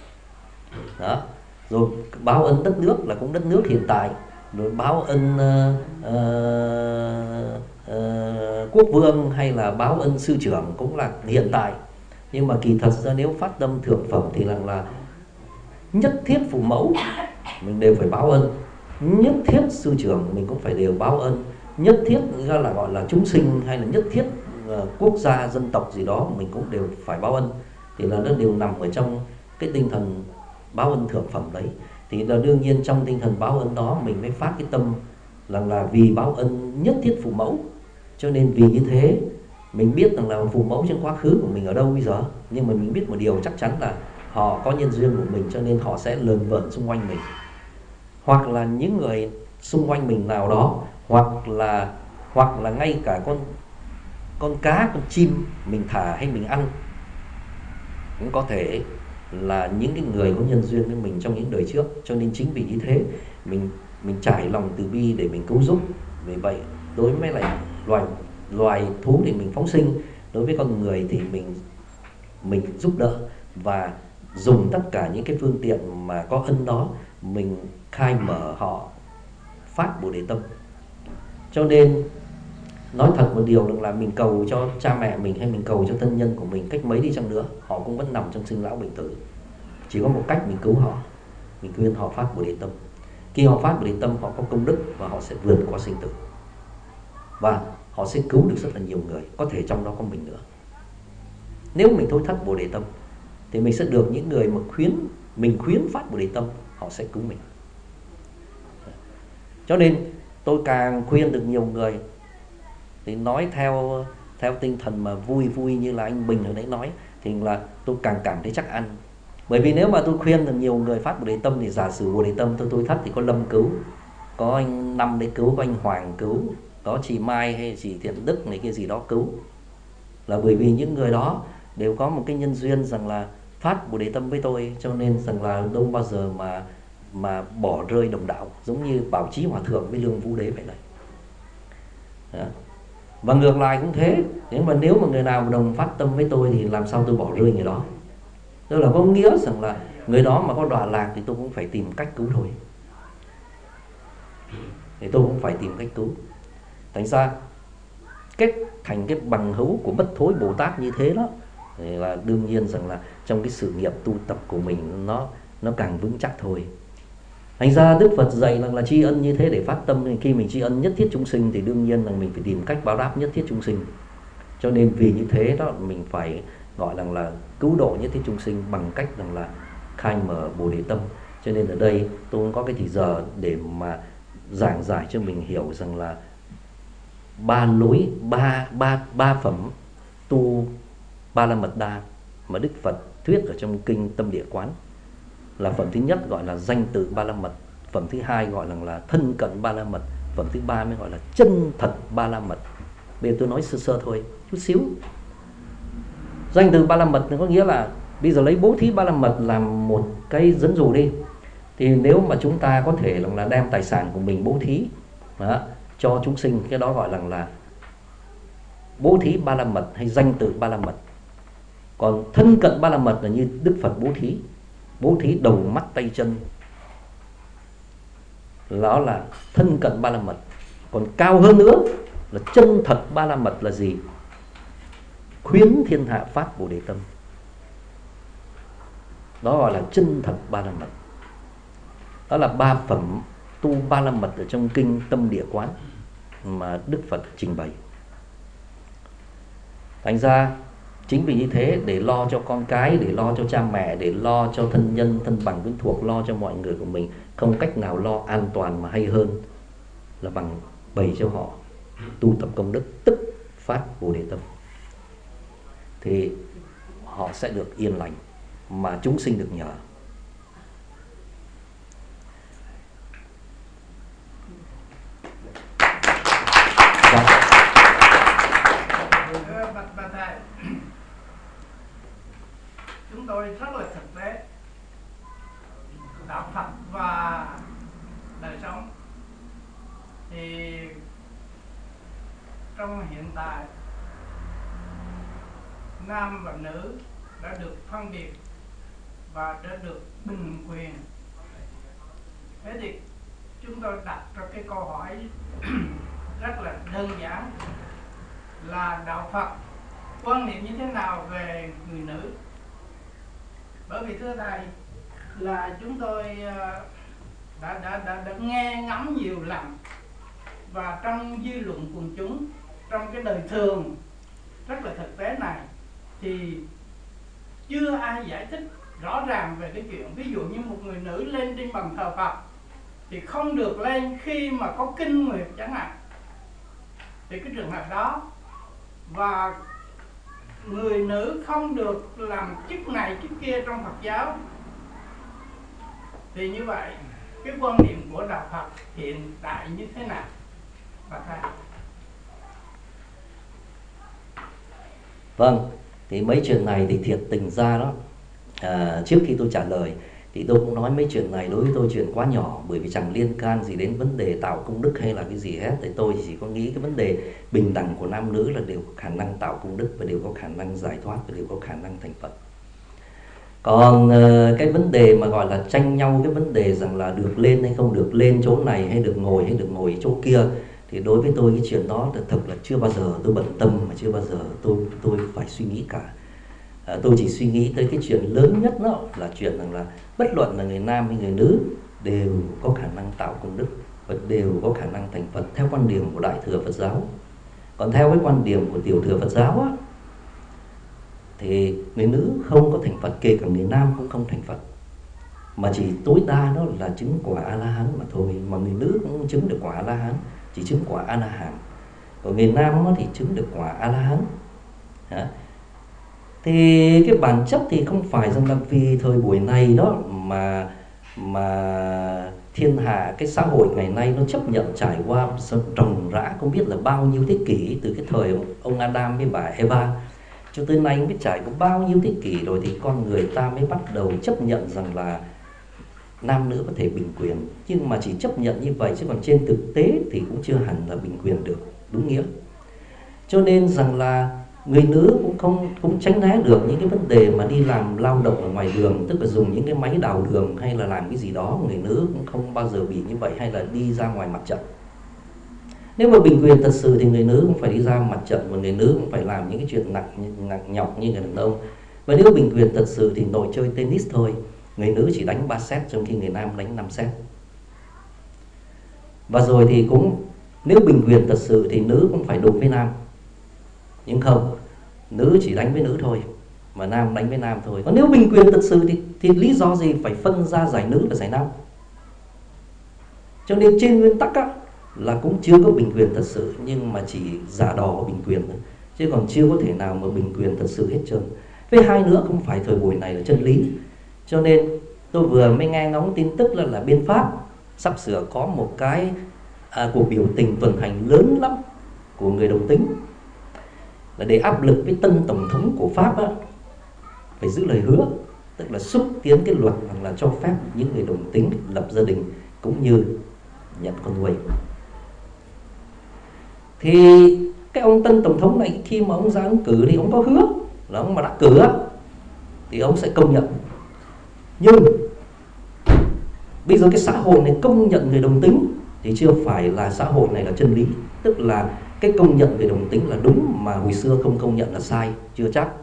B: đó. Rồi báo ân đất nước là cũng đất nước hiện tại. Rồi báo ân uh, uh, uh, quốc vương hay là báo ân sư trưởng cũng là hiện tại. Nhưng mà kỳ thật ra nếu phát tâm thượng phẩm thì rằng là nhất thiết phụ mẫu mình đều phải báo ân, nhất thiết sư trưởng mình cũng phải đều báo ân, nhất thiết ra là gọi là chúng sinh hay là nhất thiết uh, quốc gia dân tộc gì đó mình cũng đều phải báo ân. Thì là nó đều nằm ở trong cái tinh thần báo ân thượng phẩm đấy. Thì là đương nhiên trong tinh thần báo ân đó mình mới phát cái tâm rằng là vì báo ân nhất thiết phụ mẫu. Cho nên vì như thế mình biết rằng là phụ mẫu trong quá khứ của mình ở đâu bây giờ, nhưng mà mình biết một điều chắc chắn là họ có nhân duyên của mình, cho nên họ sẽ lờn vờn xung quanh mình. Hoặc là những người xung quanh mình nào đó, hoặc là hoặc là ngay cả con con cá, con chim mình thả hay mình ăn cũng có thể là những cái người có nhân duyên với mình trong những đời trước. Cho nên chính vì như thế mình mình trải lòng từ bi để mình cứu giúp. Vì vậy đối với lại loài loài thú thì mình phóng sinh, đối với con người thì mình mình giúp đỡ và dùng tất cả những cái phương tiện mà có ân đó mình khai mở họ phát Bồ Đề tâm. Cho nên nói thật một điều là mình cầu cho cha mẹ mình hay mình cầu cho thân nhân của mình cách mấy đi chăng nữa, họ cũng vẫn nằm trong sinh lão bệnh tử. Chỉ có một cách mình cứu họ, mình khuyên họ phát Bồ Đề tâm. Khi họ phát Bồ Đề tâm họ có công đức và họ sẽ vượt qua sinh tử, và họ sẽ cứu được rất là nhiều người, có thể trong đó có mình nữa. Nếu mình thôi thất Bồ Đề tâm thì mình sẽ được những người mà khuyến mình khuyến phát Bồ Đề tâm, họ sẽ cứu mình. Cho nên tôi càng khuyên được nhiều người thì nói theo theo tinh thần mà vui vui như là anh Bình ở đấy nói, thì là tôi càng cảm thấy chắc ăn. Bởi vì nếu mà tôi khuyên được nhiều người phát Bồ Đề tâm thì giả sử Bồ Đề tâm tôi tôi thất thì có Lâm cứu, có anh Năm đấy cứu, có anh Hoàng cứu, có chị Mai hay chị Thiện Đức này kia gì đó cứu. Là bởi vì những người đó đều có một cái nhân duyên rằng là phát Bồ Đề tâm với tôi, cho nên rằng là không bao giờ mà mà bỏ rơi đồng đạo, giống như Bảo Chí Hòa Thượng với Lương Vũ Đế vậy này. Đó. Và ngược lại cũng thế, nếu mà nếu mà người nào đồng phát tâm với tôi thì làm sao tôi bỏ rơi người đó. Tức là có nghĩa rằng là người đó mà có đọa lạc thì tôi cũng phải tìm cách cứu thôi, thì tôi cũng phải tìm cách cứu. Thành ra kết thành cái bằng hữu của bất thối Bồ Tát như thế đó, thì là đương nhiên rằng là trong cái sự nghiệp tu tập của mình nó nó càng vững chắc thôi. Thành ra Đức Phật dạy rằng là tri ân như thế để phát tâm. Khi mình tri ân nhất thiết chúng sinh thì đương nhiên là mình phải tìm cách báo đáp nhất thiết chúng sinh. Cho nên vì như thế đó mình phải gọi rằng là cứu độ nhất thiết chúng sinh bằng cách rằng là khai mở Bồ Đề tâm. Cho nên ở đây tôi không có cái thì giờ để mà giảng giải cho mình hiểu rằng là ba lối, ba ba ba phẩm tu Ba La Mật Đa mà Đức Phật thuyết ở trong kinh Tâm Địa Quán. Là phẩm thứ nhất gọi là danh tự Ba La Mật, phẩm thứ hai gọi là, là thân cận Ba La Mật, phẩm thứ ba mới gọi là chân thật Ba La Mật. Bây giờ tôi nói sơ sơ thôi, chút xíu. Danh từ Ba La Mật có nghĩa là bây giờ lấy bố thí Ba La Mật làm một cái dẫn dụ đi, thì nếu mà chúng ta có thể là đem tài sản của mình bố thí đó, cho chúng sinh, cái đó gọi là, là bố thí Ba La Mật hay danh tự Ba La Mật. Còn thân cận Ba La Mật là như Đức Phật bố thí, bố thí đầu mắt tay chân, đó là thân cận Ba La Mật. Còn cao hơn nữa là chân thật Ba La Mật là gì? Khuyến thiên hạ phát Bồ Đề tâm, đó gọi là chân thật Ba La Mật. Đó là ba phẩm tu Ba La Mật ở trong kinh Tâm Địa Quán mà Đức Phật trình bày. Thành ra chính vì như thế, để lo cho con cái, để lo cho cha mẹ, để lo cho thân nhân, thân bằng quyến thuộc, lo cho mọi người của mình, không cách nào lo an toàn mà hay hơn là bằng bày cho họ tu tập công đức, tức phát Bồ Đề tâm, thì họ sẽ được yên lành mà chúng sinh được nhờ.
D: Bạch bà thầy, chúng tôi rất là thực tế, đạo Phật và đời sống. Thì trong hiện tại, nam và nữ đã được phân biệt và đã được bình quyền. Thế thì chúng tôi đặt ra cái câu hỏi rất là đơn giản là đạo Phật quan niệm như thế nào về người nữ? Bởi vì thưa thầy, là chúng tôi đã, đã, đã, đã nghe ngắm nhiều lần, và trong dư luận quần chúng, trong cái đời thường rất là thực tế này, thì chưa ai giải thích rõ ràng về cái chuyện. Ví dụ như một người nữ lên trên bàn thờ Phật thì không được lên khi mà có kinh nguyệt chẳng hạn, thì cái trường hợp đó, và người nữ không được làm chức này chức kia trong Phật giáo, thì như vậy cái quan niệm của đạo Phật hiện tại như thế nào? Bà thầy.
B: Vâng, thì mấy chuyện này thì thiệt tình ra đó, à, trước khi tôi trả lời thì tôi cũng nói mấy chuyện này đối với tôi chuyện quá nhỏ, bởi vì chẳng liên can gì đến vấn đề tạo công đức hay là cái gì hết. Thì tôi chỉ có nghĩ cái vấn đề bình đẳng của nam nữ là đều có khả năng tạo công đức, và đều có khả năng giải thoát, và đều có khả năng thành Phật. Còn uh, cái vấn đề mà gọi là tranh nhau cái vấn đề rằng là được lên hay không được lên chỗ này, hay được ngồi hay được ngồi chỗ kia, thì đối với tôi cái chuyện đó là thật là chưa bao giờ tôi bận tâm, mà chưa bao giờ tôi tôi phải suy nghĩ cả. À, tôi chỉ suy nghĩ tới cái chuyện lớn nhất đó là chuyện rằng là bất luận là người nam hay người nữ đều có khả năng tạo công đức và đều có khả năng thành Phật theo quan điểm của Đại Thừa Phật giáo. Còn theo cái quan điểm của Tiểu Thừa Phật giáo á, thì người nữ không có thành Phật, kể cả người nam cũng không thành Phật, mà chỉ tối đa đó là chứng quả A-la-hán mà thôi. Mà người nữ cũng không chứng được quả A-la-hán, chỉ chứng quả A-la-hán. Còn người nam thì chứng được quả A-la-hán. Thì cái bản chất thì không phải rằng là vì thời buổi này đó mà mà thiên hạ, cái xã hội ngày nay nó chấp nhận trải qua ròng rã không biết là bao nhiêu thế kỷ, từ cái thời ông Adam với bà Eva cho tới nay không biết trải có bao nhiêu thế kỷ rồi, thì con người ta mới bắt đầu chấp nhận rằng là nam nữ có thể bình quyền. Nhưng mà chỉ chấp nhận như vậy, chứ còn trên thực tế thì cũng chưa hẳn là bình quyền được đúng nghĩa. Cho nên rằng là người nữ cũng không cũng tránh né được những cái vấn đề mà đi làm lao động ở ngoài đường, tức là dùng những cái máy đào đường hay là làm cái gì đó. Người nữ cũng không bao giờ bị như vậy, hay là đi ra ngoài mặt trận. Nếu mà bình quyền thật sự thì người nữ cũng phải đi ra mặt trận, và người nữ cũng phải làm những cái chuyện nặng, nặng nhọc như người đàn ông. Và nếu bình quyền thật sự thì nội chơi tennis thôi, người nữ chỉ đánh ba set trong khi người nam đánh năm set. Và rồi thì cũng nếu bình quyền thật sự thì nữ cũng phải đụng với nam, Nhưng không, nữ chỉ đánh với nữ thôi, mà nam đánh với nam thôi. Còn nếu bình quyền thật sự thì, thì lý do gì phải phân ra giải nữ và giải nam? Cho nên trên nguyên tắc á, là cũng chưa có bình quyền thật sự, nhưng mà chỉ giả đò bình quyền thôi, chứ còn chưa có thể nào mà bình quyền thật sự hết trơn. Với hai nữa, không phải thời buổi này là chân lý. Cho nên tôi vừa mới nghe ngóng tin tức là, là bên Pháp sắp sửa có một cái à, cuộc biểu tình tuần hành lớn lắm của người đồng tính, là để áp lực với tân tổng thống của Pháp á, phải giữ lời hứa, tức là xúc tiến cái luật rằng là cho phép những người đồng tính lập gia đình cũng như nhận con nuôi. Thì cái ông tân tổng thống này khi mà ông ra ứng cử thì ông có hứa là ông mà đắc cử á, thì ông sẽ công nhận. Nhưng bây giờ cái xã hội này công nhận người đồng tính thì chưa phải là xã hội này là chân lý. Tức là cái công nhận người đồng tính là đúng, mà hồi xưa không công nhận là sai, chưa chắc.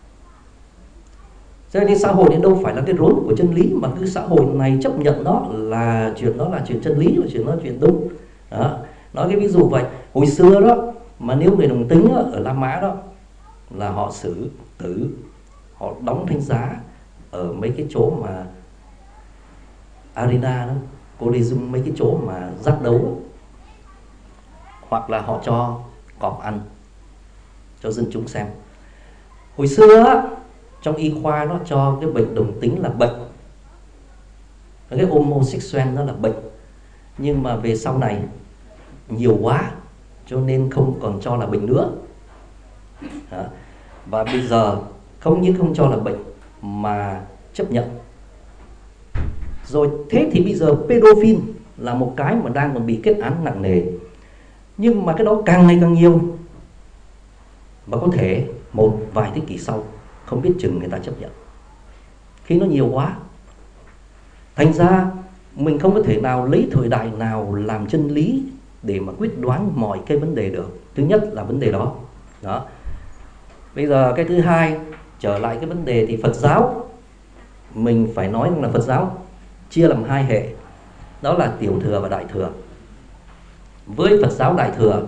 B: Cho nên xã hội này đâu phải là cái rốn của chân lý, mà cái xã hội này chấp nhận nó là chuyện đó là chuyện chân lý, là chuyện đó là chuyện đúng. Đó. Nói cái ví dụ vậy, hồi xưa đó mà nếu người đồng tính ở La Mã đó là họ xử tử, họ đóng thánh giá ở mấy cái chỗ mà arena đó, Coliseum, mấy cái chỗ mà giác đấu đó. Hoặc là họ cho cọp ăn cho dân chúng xem. Hồi xưa á, trong y khoa nó cho cái bệnh đồng tính là bệnh, cái homosexual nó là bệnh. Nhưng mà về sau này nhiều quá cho nên không còn cho là bệnh nữa. Đó. Và bây giờ không những không cho là bệnh mà chấp nhận. Rồi thế thì bây giờ pedophile là một cái mà đang còn bị kết án nặng nề. Nhưng mà cái đó càng ngày càng nhiều, và có thể một vài thế kỷ sau không biết chừng người ta chấp nhận, khi nó nhiều quá. Thành ra mình không có thể nào lấy thời đại nào làm chân lý để mà quyết đoán mọi cái vấn đề được. Thứ nhất là vấn đề đó. Đó. Bây giờ cái thứ hai, trở lại cái vấn đề thì Phật giáo, mình phải nói rằng là Phật giáo chia làm hai hệ, đó là tiểu thừa và đại thừa. Với Phật giáo đại thừa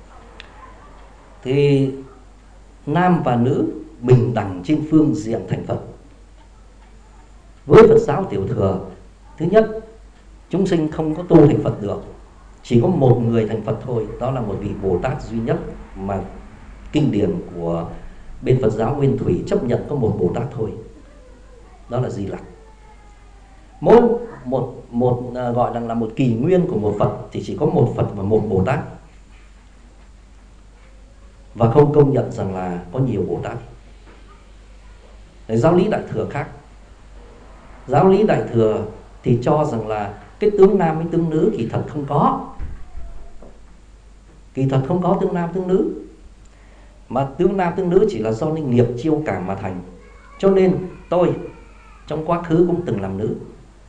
B: thì nam và nữ bình đẳng trên phương diện thành Phật. Với Phật giáo tiểu thừa, thứ nhất, chúng sinh không có tu thành Phật được, chỉ có một người thành Phật thôi, đó là một vị Bồ Tát duy nhất mà kinh điển của bên Phật giáo Nguyên Thủy chấp nhận có một Bồ Tát thôi, đó là Di Lặc. Mỗi một một uh, gọi rằng là một kỷ nguyên của một Phật thì chỉ có một Phật và một Bồ Tát, và không công nhận rằng là có nhiều Bồ Tát. Để giáo lý đại thừa khác. Giáo lý đại thừa thì cho rằng là cái tướng nam với tướng nữ kỳ thật không có. Kỳ thật không có tướng nam tướng nữ, mà tướng nam tướng nữ chỉ là do linh nghiệp chiêu cảm mà thành. Cho nên tôi trong quá khứ cũng từng làm nữ.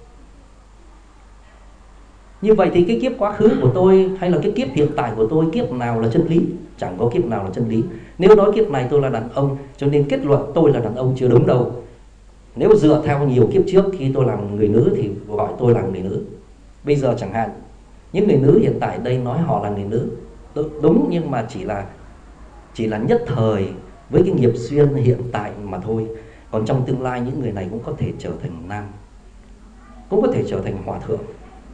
B: Như vậy thì cái kiếp quá khứ của tôi hay là cái kiếp hiện tại của tôi, kiếp nào là chân lý? Chẳng có kiếp nào là chân lý. Nếu nói kiếp này tôi là đàn ông, cho nên kết luận tôi là đàn ông chưa đúng đâu. Nếu dựa theo nhiều kiếp trước khi tôi làm người nữ thì gọi tôi là người nữ. Bây giờ chẳng hạn, những người nữ hiện tại đây nói họ là người nữ, đúng, nhưng mà chỉ là chỉ là nhất thời với cái nghiệp duyên hiện tại mà thôi. Còn trong tương lai những người này cũng có thể trở thành nam, cũng có thể trở thành hòa thượng.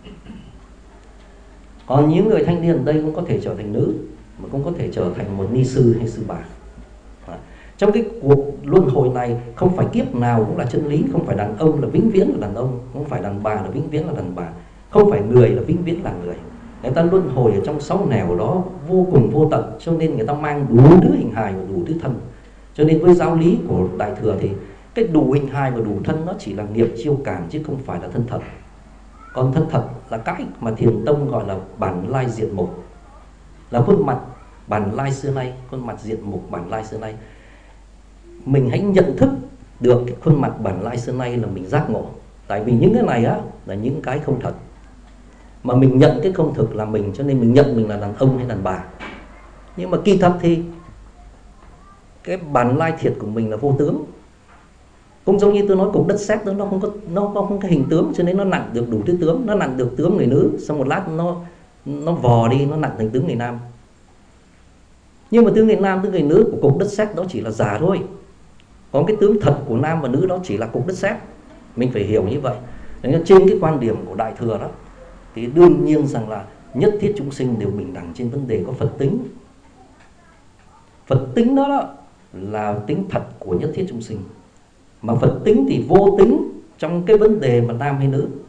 B: Còn những người thanh niên ở đây cũng có thể trở thành nữ, mà cũng có thể trở thành một ni sư hay sư bà. Trong cái cuộc luân hồi này, không phải kiếp nào cũng là chân lý. Không phải đàn ông là vĩnh viễn là đàn ông, không phải đàn bà là vĩnh viễn là đàn bà, không phải người là vĩnh viễn là người. Người ta luân hồi ở trong sáu nẻo đó vô cùng vô tận, cho nên người ta mang đủ thứ hình hài và đủ thứ thân. Cho nên với giáo lý của đại thừa thì cái đủ hình hài và đủ thân nó chỉ là nghiệp chiêu cảm, chứ không phải là thân thật. Còn thân thật là cái mà Thiền Tông gọi là bản lai diện mục, là khuôn mặt bản lai xưa nay, khuôn mặt diện mục bản lai xưa nay. Mình hãy nhận thức được cái khuôn mặt bản lai xưa nay là mình giác ngộ. Tại vì những cái này á là những cái không thật, mà mình nhận cái không thực là mình, cho nên mình nhận mình là đàn ông hay đàn bà. Nhưng mà kỳ thật thì cái bản lai thiệt của mình là vô tướng. Cũng giống như tôi nói cục đất sét đó, nó không có nó không có hình tướng, cho nên nó nặng được đủ thứ tướng. Nó nặng được tướng người nữ, sau một lát nó nó vò đi, nó nặng thành tướng người nam. Nhưng mà tướng người nam, tướng người nữ của cục đất sét đó chỉ là giả thôi. Còn cái tướng thật của nam và nữ đó chỉ là cục đất sét. Mình phải hiểu như vậy. Nên trên cái quan điểm của Đại Thừa đó thì đương nhiên rằng là nhất thiết chúng sinh đều bình đẳng trên vấn đề có Phật tính. Phật tính đó, đó là tính thật của nhất thiết chúng sinh. Mà Phật tính thì vô tính trong cái vấn đề mà nam hay nữ.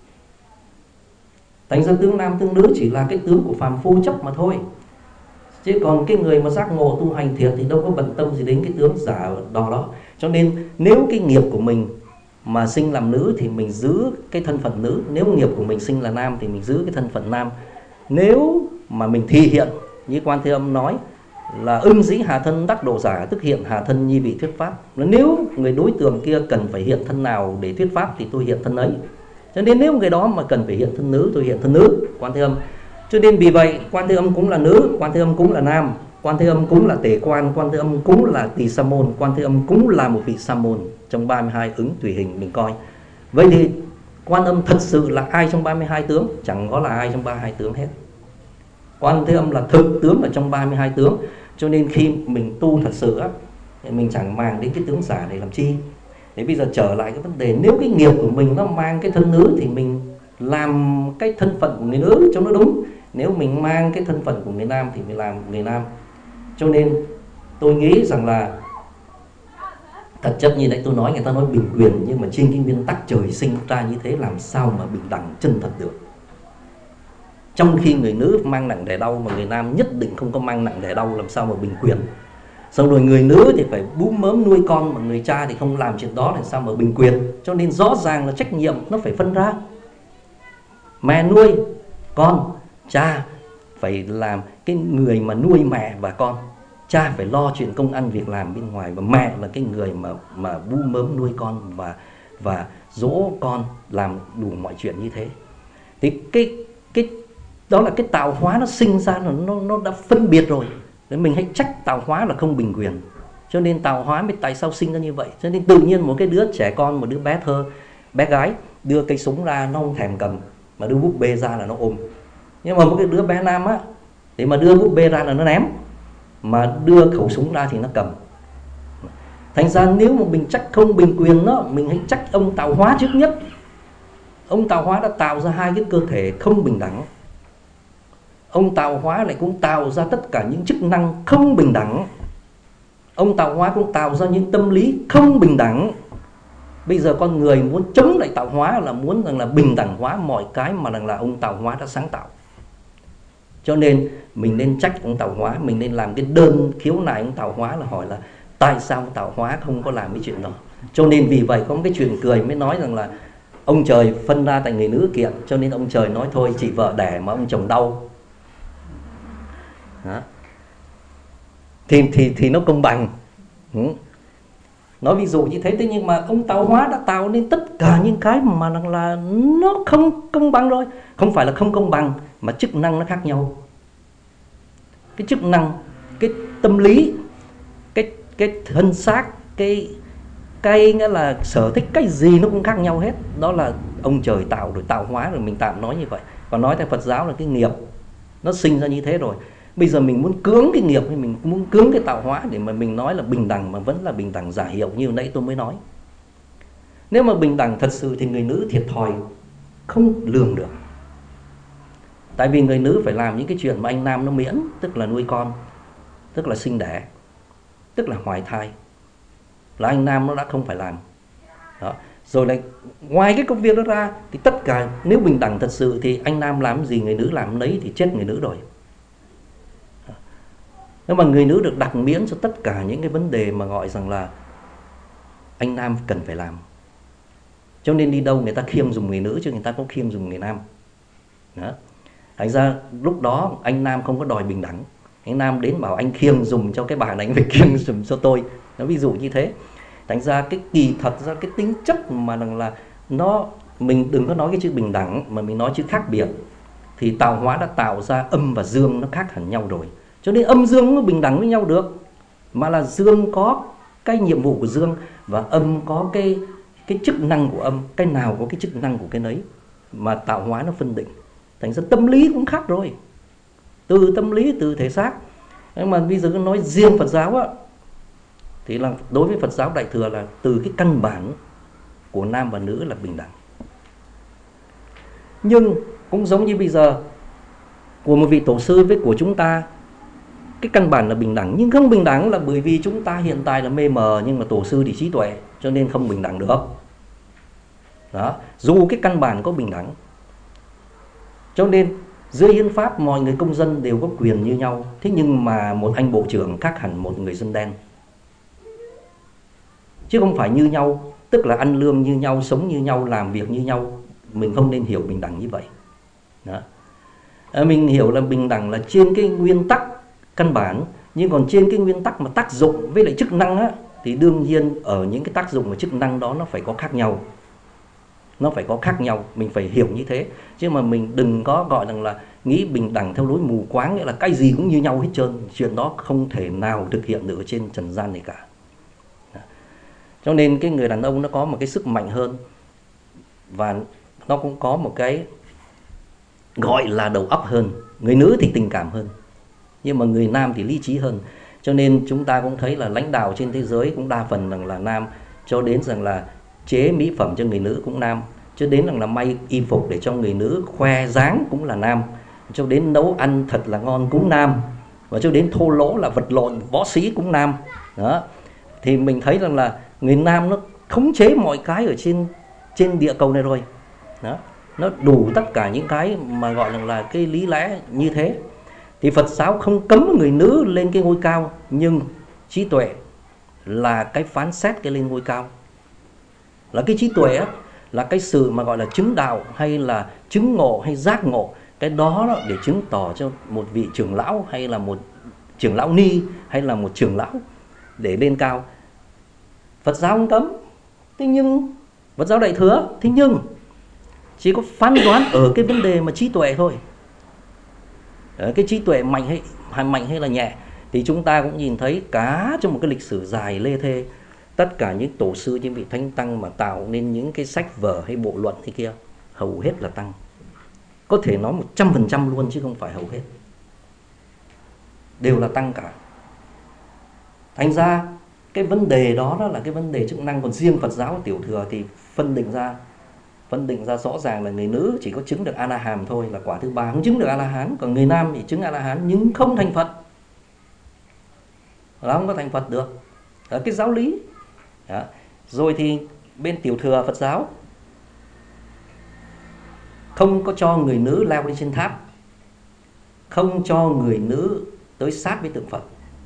B: Thành ra tướng nam tướng nữ chỉ là cái tướng của phàm phu chấp mà thôi. Chứ còn cái người mà giác ngộ tu hành thiệt thì đâu có bận tâm gì đến cái tướng giả đò đó. Cho nên nếu cái nghiệp của mình mà sinh làm nữ thì mình giữ cái thân phận nữ. Nếu nghiệp của mình sinh là nam thì mình giữ cái thân phận nam. Nếu mà mình thi hiện như Quan Thế Âm nói là ưng dĩ hà thân đắc độ giả, tức hiện hà thân nhi vị thuyết pháp. Nếu người đối tượng kia cần phải hiện thân nào để thuyết pháp thì tôi hiện thân ấy. Cho nên nếu người đó mà cần phải hiện thân nữ, tôi hiện thân nữ, Quan Thế Âm. Cho nên vì vậy Quan Thế Âm cũng là nữ, Quan Thế Âm cũng là nam, Quan Thế Âm cũng là tể quan, Quan Thế Âm cũng là tỳ sa môn, Quan Thế Âm cũng là một vị sa môn trong ba mươi hai ứng tùy hình mình coi. Vậy thì Quan Âm thật sự là ai trong ba mươi hai tướng? Chẳng có là ai trong ba mươi hai tướng hết. Quan Thế Âm là thực tướng ở trong ba mươi hai tướng. Cho nên khi mình tu thật sự á, mình chẳng mang đến cái tướng giả để làm chi. Thế bây giờ trở lại cái vấn đề, nếu cái nghiệp của mình nó mang cái thân nữ thì mình làm cái thân phận của người nữ cho nó đúng. Nếu mình mang cái thân phận của người nam thì mình làm người nam. Cho nên tôi nghĩ rằng là thật chất như nãy tôi nói, người ta nói bình quyền, nhưng mà trên cái nguyên tắc trời sinh ra như thế làm sao mà bình đẳng chân thật được. Trong khi người nữ mang nặng đè đau mà người nam nhất định không có mang nặng đè đau, làm sao mà bình quyền. Xong rồi người nữ thì phải bú mớm nuôi con, mà người cha thì không làm chuyện đó, làm sao mà bình quyền. Cho nên rõ ràng là trách nhiệm nó phải phân ra. Mẹ nuôi con, cha phải làm cái người mà nuôi mẹ và con. Cha phải lo chuyện công ăn việc làm bên ngoài, và mẹ là cái người mà mà bú mớm nuôi con và và dỗ con, làm đủ mọi chuyện như thế. Thì cái cái đó là cái tạo hóa nó sinh ra, nó nó đã phân biệt rồi. Nên mình hãy trách tạo hóa là không bình quyền. Cho nên tạo hóa mới tại sao sinh ra như vậy. Cho nên tự nhiên một cái đứa trẻ con, một đứa bé thơ, bé gái đưa cây súng ra nó không thèm cầm, mà đưa búp bê ra là nó ôm. Nhưng mà một cái đứa bé nam á, thì mà đưa búp bê ra là nó ném, mà đưa khẩu súng ra thì nó cầm. Thành ra nếu mà mình trách không bình quyền đó, mình hãy trách ông tạo hóa trước nhất. Ông tạo hóa đã tạo ra hai cái cơ thể không bình đẳng. Ông tạo hóa lại cũng tạo ra tất cả những chức năng không bình đẳng. Ông tạo hóa cũng tạo ra những tâm lý không bình đẳng. Bây giờ con người muốn chống lại tạo hóa là muốn rằng là bình đẳng hóa mọi cái mà rằng là ông tạo hóa đã sáng tạo. Cho nên mình nên trách ông tạo hóa, mình nên làm cái đơn khiếu nại ông tạo hóa là hỏi là tại sao ông tạo hóa không có làm cái chuyện đó. Cho nên vì vậy có một cái chuyện cười mới nói rằng là ông trời phân ra tại người nữ kiện, cho nên ông trời nói thôi chị vợ đẻ mà ông chồng đau. Đó. Thì, thì, thì nó công bằng. Ừ. Nói ví dụ như thế, thế nhưng mà ông tạo hóa đã tạo nên tất cả những cái mà là nó không công bằng rồi. Không phải là không công bằng, mà chức năng nó khác nhau. Cái chức năng, cái tâm lý, cái, cái thân xác, cái, cái nghĩa là sở thích, cái gì nó cũng khác nhau hết. Đó là ông trời tạo rồi, tạo hóa rồi, mình tạm nói như vậy. Còn nói theo Phật giáo là cái nghiệp nó sinh ra như thế rồi. Bây giờ mình muốn cưỡng cái nghiệp hay mình muốn cưỡng cái tạo hóa để mà mình nói là bình đẳng, mà vẫn là bình đẳng giả hiệu như nãy tôi mới nói. Nếu mà bình đẳng thật sự thì người nữ thiệt thòi không lường được. Tại vì người nữ phải làm những cái chuyện mà anh nam nó miễn, tức là nuôi con, tức là sinh đẻ, tức là hoài thai, là anh nam nó đã không phải làm. Đó. Rồi lại ngoài cái công việc đó ra thì tất cả, nếu bình đẳng thật sự thì anh nam làm gì người nữ làm lấy thì chết người nữ rồi. Nếu mà người nữ được đặc miễn cho tất cả những cái vấn đề mà gọi rằng là anh nam cần phải làm. Cho nên đi đâu người ta khiêng dùng người nữ chứ người ta có khiêng dùng người nam. Đó. Thành ra lúc đó anh nam không có đòi bình đẳng. Anh nam đến bảo anh khiêng dùng cho cái bà này, anh phải khiêng dùng cho tôi. Nó ví dụ như thế. Thành ra cái kỳ thật ra cái tính chất mà rằng là nó, mình đừng có nói cái chữ bình đẳng mà mình nói chữ khác biệt. Thì tạo hóa đã tạo ra âm và dương nó khác hẳn nhau rồi. Cho nên âm dương nó bình đẳng với nhau được. Mà là dương có cái nhiệm vụ của dương và âm có cái, cái chức năng của âm. Cái nào có cái chức năng của cái nấy. Mà tạo hóa nó phân định. Thành ra tâm lý cũng khác rồi. Từ tâm lý, từ thể xác. Nhưng mà bây giờ cứ nói riêng Phật giáo á, thì là đối với Phật giáo Đại thừa là từ cái căn bản của nam và nữ là bình đẳng. Nhưng cũng giống như bây giờ của một vị tổ sư với của chúng ta, cái căn bản là bình đẳng, nhưng không bình đẳng là bởi vì chúng ta hiện tại là mê mờ, nhưng mà tổ sư thì trí tuệ, cho nên không bình đẳng được. Đó, dù cái căn bản có bình đẳng. Cho nên dưới hiến pháp mọi người công dân đều có quyền như nhau. Thế nhưng mà một anh bộ trưởng khác hẳn một người dân đen, chứ không phải như nhau, tức là ăn lương như nhau, sống như nhau, làm việc như nhau. Mình không nên hiểu bình đẳng như vậy. Đó. À, mình hiểu là bình đẳng là trên cái nguyên tắc căn bản, nhưng còn trên cái nguyên tắc mà tác dụng với lại chức năng á, thì đương nhiên ở những cái tác dụng và chức năng đó nó phải có khác nhau. Nó phải có khác nhau, mình phải hiểu như thế. Chứ mà mình đừng có gọi rằng là nghĩ bình đẳng theo lối mù quáng, nghĩa là cái gì cũng như nhau hết trơn. Chuyện đó không thể nào thực hiện được ở trên trần gian này cả. Cho nên cái người đàn ông nó có một cái sức mạnh hơn, và nó cũng có một cái gọi là đầu óc hơn. Người nữ thì tình cảm hơn, nhưng mà người nam thì lý trí hơn. Cho nên chúng ta cũng thấy là lãnh đạo trên thế giới cũng đa phần rằng là nam, cho đến rằng là chế mỹ phẩm cho người nữ cũng nam, cho đến rằng là may y phục để cho người nữ khoe dáng cũng là nam, cho đến nấu ăn thật là ngon cũng nam, và cho đến thô lỗ là vật lộn võ sĩ cũng nam. Đó. Thì mình thấy rằng là người nam nó khống chế mọi cái ở trên trên địa cầu này rồi. Đó. Nó đủ tất cả những cái mà gọi là, là cái lý lẽ như thế. Thì Phật giáo không cấm người nữ lên cái ngôi cao, nhưng trí tuệ là cái phán xét cái lên ngôi cao. Là cái trí tuệ á, là cái sự mà gọi là chứng đạo, hay là chứng ngộ, hay giác ngộ. Cái đó, đó để chứng tỏ cho một vị trưởng lão, hay là một trưởng lão ni, hay là một trưởng lão để lên cao. Phật giáo không cấm. Thế nhưng Phật giáo Đại thừa, thế nhưng chỉ có phán đoán ở cái vấn đề mà trí tuệ thôi. Đấy, cái trí tuệ mạnh hay, hay mạnh hay là nhẹ. Thì chúng ta cũng nhìn thấy cả trong một cái lịch sử dài lê thê, tất cả những tổ sư, những vị thánh tăng mà tạo nên những cái sách vở hay bộ luận thế kia, hầu hết là tăng. Có thể nói một trăm phần trăm luôn, chứ không phải hầu hết. Đều là tăng cả. Thành ra cái vấn đề đó, đó là cái vấn đề chức năng. Còn riêng Phật giáo Tiểu thừa thì phân định ra phân định ra rõ ràng là người nữ chỉ có chứng được A-la-hàm thôi, là quả thứ ba, không chứng được A-la-hán. Còn người nam thì chứng A-la-hán nhưng không thành Phật, là không có thành Phật được. Đó, cái giáo lý. Đó. Rồi thì bên Tiểu thừa Phật giáo không có cho người nữ leo lên trên tháp, không cho người nữ tới sát với tượng Phật.